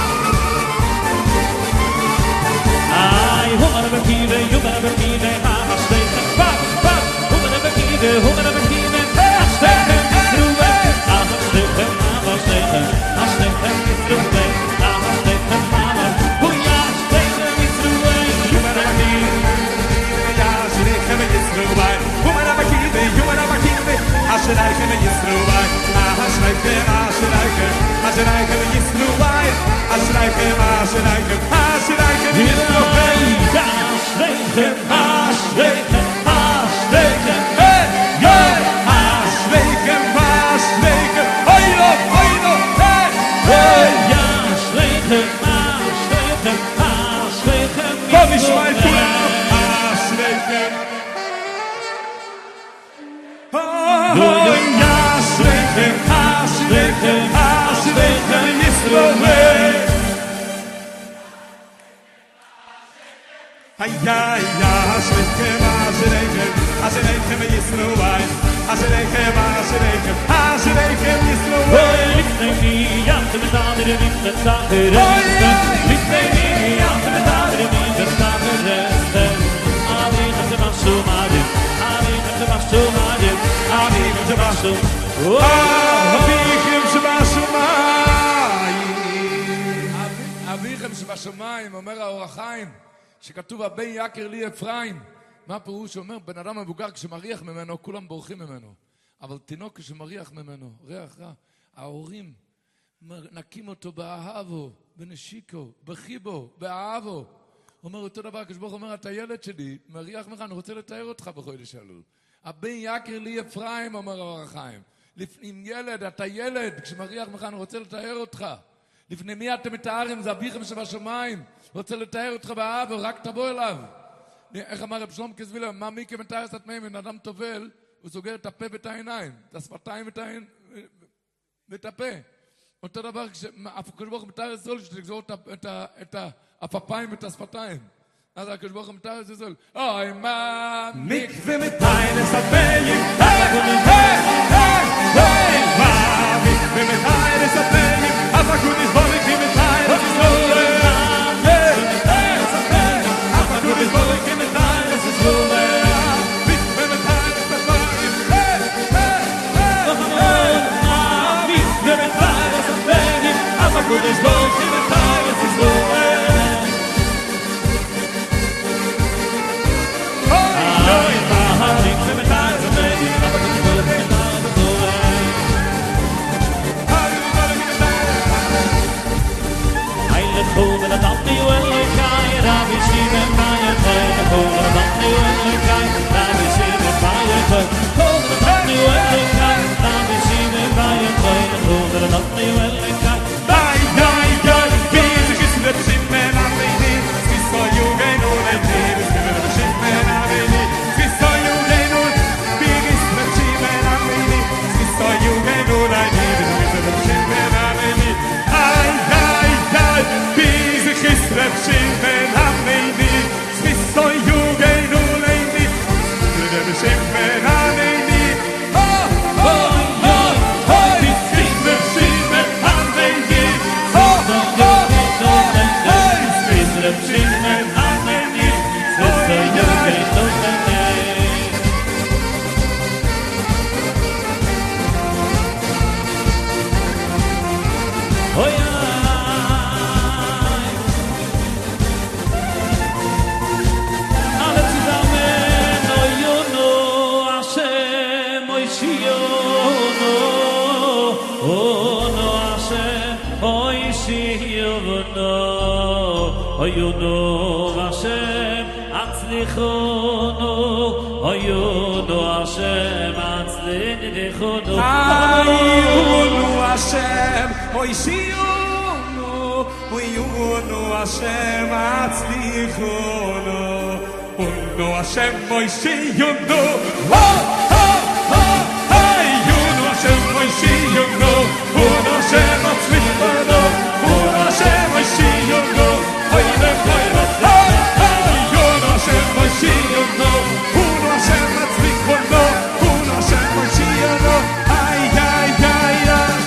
Ay, humana bekide, humana bekide, ha ha stechen, bak, bak, humana bekide, humana bekide, ha stechen, ruwe, ha ha stechen, ha ha stechen, ha stechen, ruwe, ha ha stechen, ha ha, hu ya stechen, ruwe, humana bakide ya shri khame yisrubai humana bakide humana bakide ashray khame yisrubai ashray khame ashray khame ashray khame yisrubai ashray khame ashray khame ashray khame yisrubai ja stechen, ha stechen, ha stechen, hey hey ashray khame ashray khame oylo oylo hey hey ja stechen, ha stechen, ha stechen, komm ich mal kulam ashray khame oh ya ashray khame ashray khame ashray khame yisrubai ay ay ay ashrekem ashrekem ashrekem yisrubai ashrekem ashrekem ashrekem yisrubai avichim shebashamayim אביכם שבשמיים, אומר האור החיים, שכתוב הבן יקר לי אפרים. מה הפירוש? אומר, בן אדם מבוגר כשמריח ממנו, כולם בורחים ממנו. אבל תינוק כשמריח ממנו, ריח רע, ההורים נקים אותו באהבו, בנשיקו, בחיבו, באהבו. אומר אותו דבר, כשברוך אומר, אתה ילד שלי, מריח ממך, אני רוצה לתאר אותך בחודש אלול. הבן יקר לי אפרים, אומר האור החיים. לפני ילד, אתה ילד, כשמריח ממך, אני רוצה לתאר אותך. לפני מי אתם מתארים? זה אביכם שבשמיים. רוצה לתאר אותך באהבה, רק תבוא אליו. איך אמר רב שלום קזווילה, מה מי כמתאר את התמאים? אם אדם טובל, הוא סוגר את הפה ואת העיניים, את השפתיים ואת העין, ואת הפה. אותו דבר, כשהקדוש ברוך הוא מתאר את ישראל, שתגזור את הפפיים ואת השפתיים. אז הקדוש ברוך הוא מתאר את ישראל. אוי, מה... מקווה מתאר את התמאים היי, היי, היי, היי מה מקווה מתאר את התמאים אז הקדוש ברוך הוא מתאר את ישראל היי, היי, את התמאים אז הקדוש ברוך הוא מתאר את ישראל מקווה מתאר את התמאים היי, היי, היי, היי מה מקווה מתאר את התמאים אז הקדוש ברוך הוא Amri Wellekai Dai, dai, dai, wie sich ist der Schimmen am Leni, wie soll Jugend und ein Leben, wie wird der Schimmen am Leni, wie soll Jugend und, wie ist der Schimmen am Leni, wie soll Jugend und ein Leben, wie wird der Schimmen am Leni, ai, ai, ai, wie sich ist der Schimmen am Leni, wie soll Jugend und ein Leben, wie wird der Schimmen am Leni, oh, oh, oh, oh, wie sich der Schimmen am Leni, oh, oh, oh, oh, Israel Shimon Ameni Sister Yogi Totene Oh yeah Alle zusammen Oh Yono Hashem Oh Shiono Oh no Hashem Oh Shiono Oyuno Hashem Atzlichono Oyuno Hashem Atzlichono Oyuno Hashem Oyuno Oyuno Hashem Atzlichono Oyuno Hashem Oyuno Oh, oh, oh Oyuno Hashem Oyuno Oyuno Hashem Atzlichono Oyuno Hashem Oyuno Oyuno Hashem Oyuno Oyuno Hashem Atzlichono Oyuno Hashem Oyuno Ay, ay, ay, ay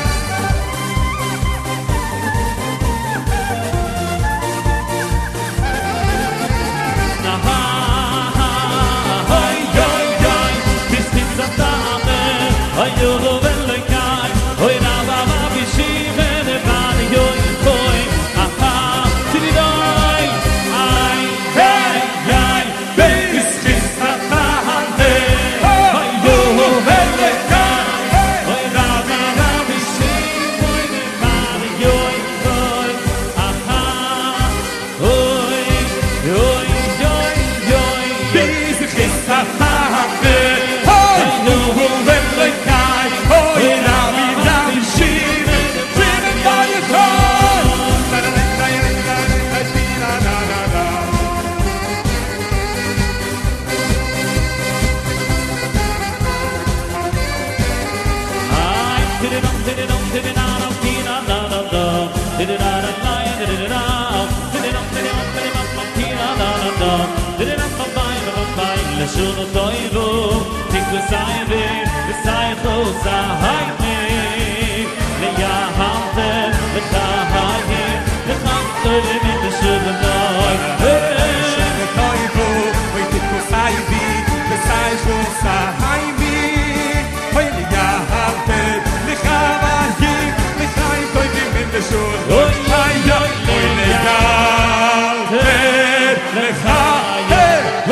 Shuno toivo, tiku saive, saicho sahaime, le yahalte, le kahaye, le khamte le le shuno noi. Shuno toivo, tiku saive, saicho sahaime, le yahalte, le kahaye, le khamte le shuno noi. Ay, ay, le yahalte, le kahaye,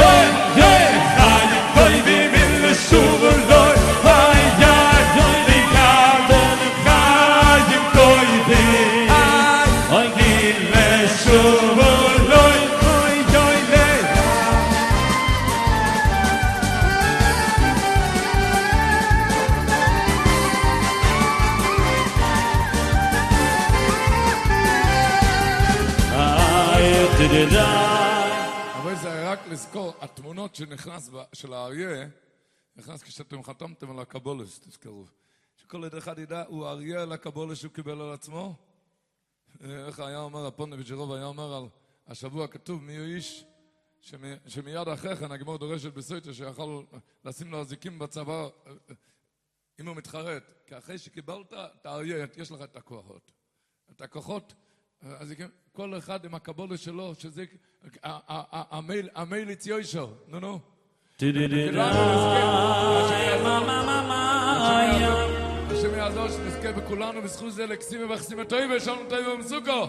אבל זה רק לזכור, התמונות שנכנס של האריה, נכנס כשאתם חתמתם על הקבולס, תזכרו. שכל אחד ידע, הוא האריה על הקבולס שהוא קיבל על עצמו. איך היה אומר, הפונדביץ'-רוב היה אומר על השבוע כתוב, מי הוא איש שמיד אחרי כן, הגמור דורשת בסויטר, שיכול לשים לו אזיקים בצבא, אם הוא מתחרט. כי אחרי שקיבלת את האריה, יש לך את הכוחות. את הכוחות, אז כל אחד עם הקבולס שלו, שזה המייל יציאו אישו, נו נו. השם יעזור שנזכה בכולנו בזכות זה לקסים ובחסים הטועים ושלנו טועים ומסוכו.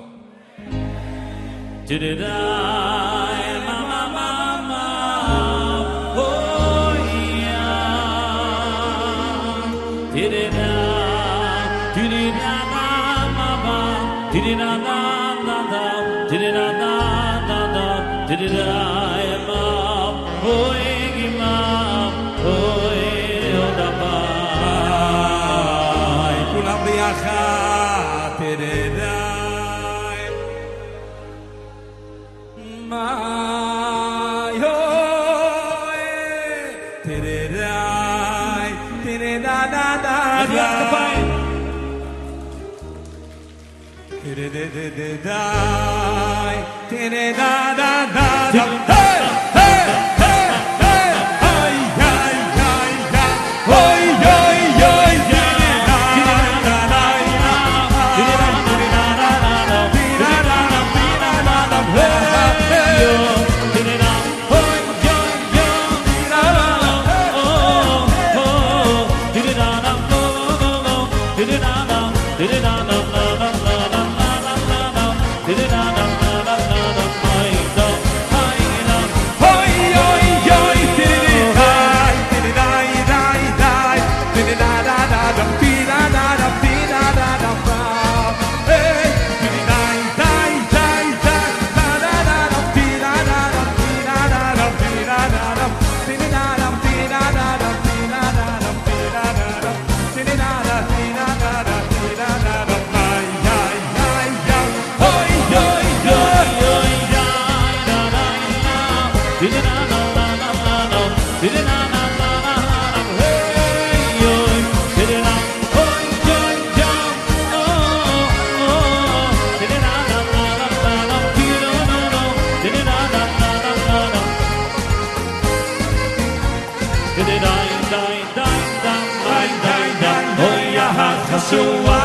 תדעי מה מה מה מה אויה תדעי תדעי מה מה מה תדעי מה מה תדעי מה מה תדעי מה אויה מה אויה עוד הבא כולם ביחד Tiridai Mayo Tiridai Tiridai Tiridai Tiridai So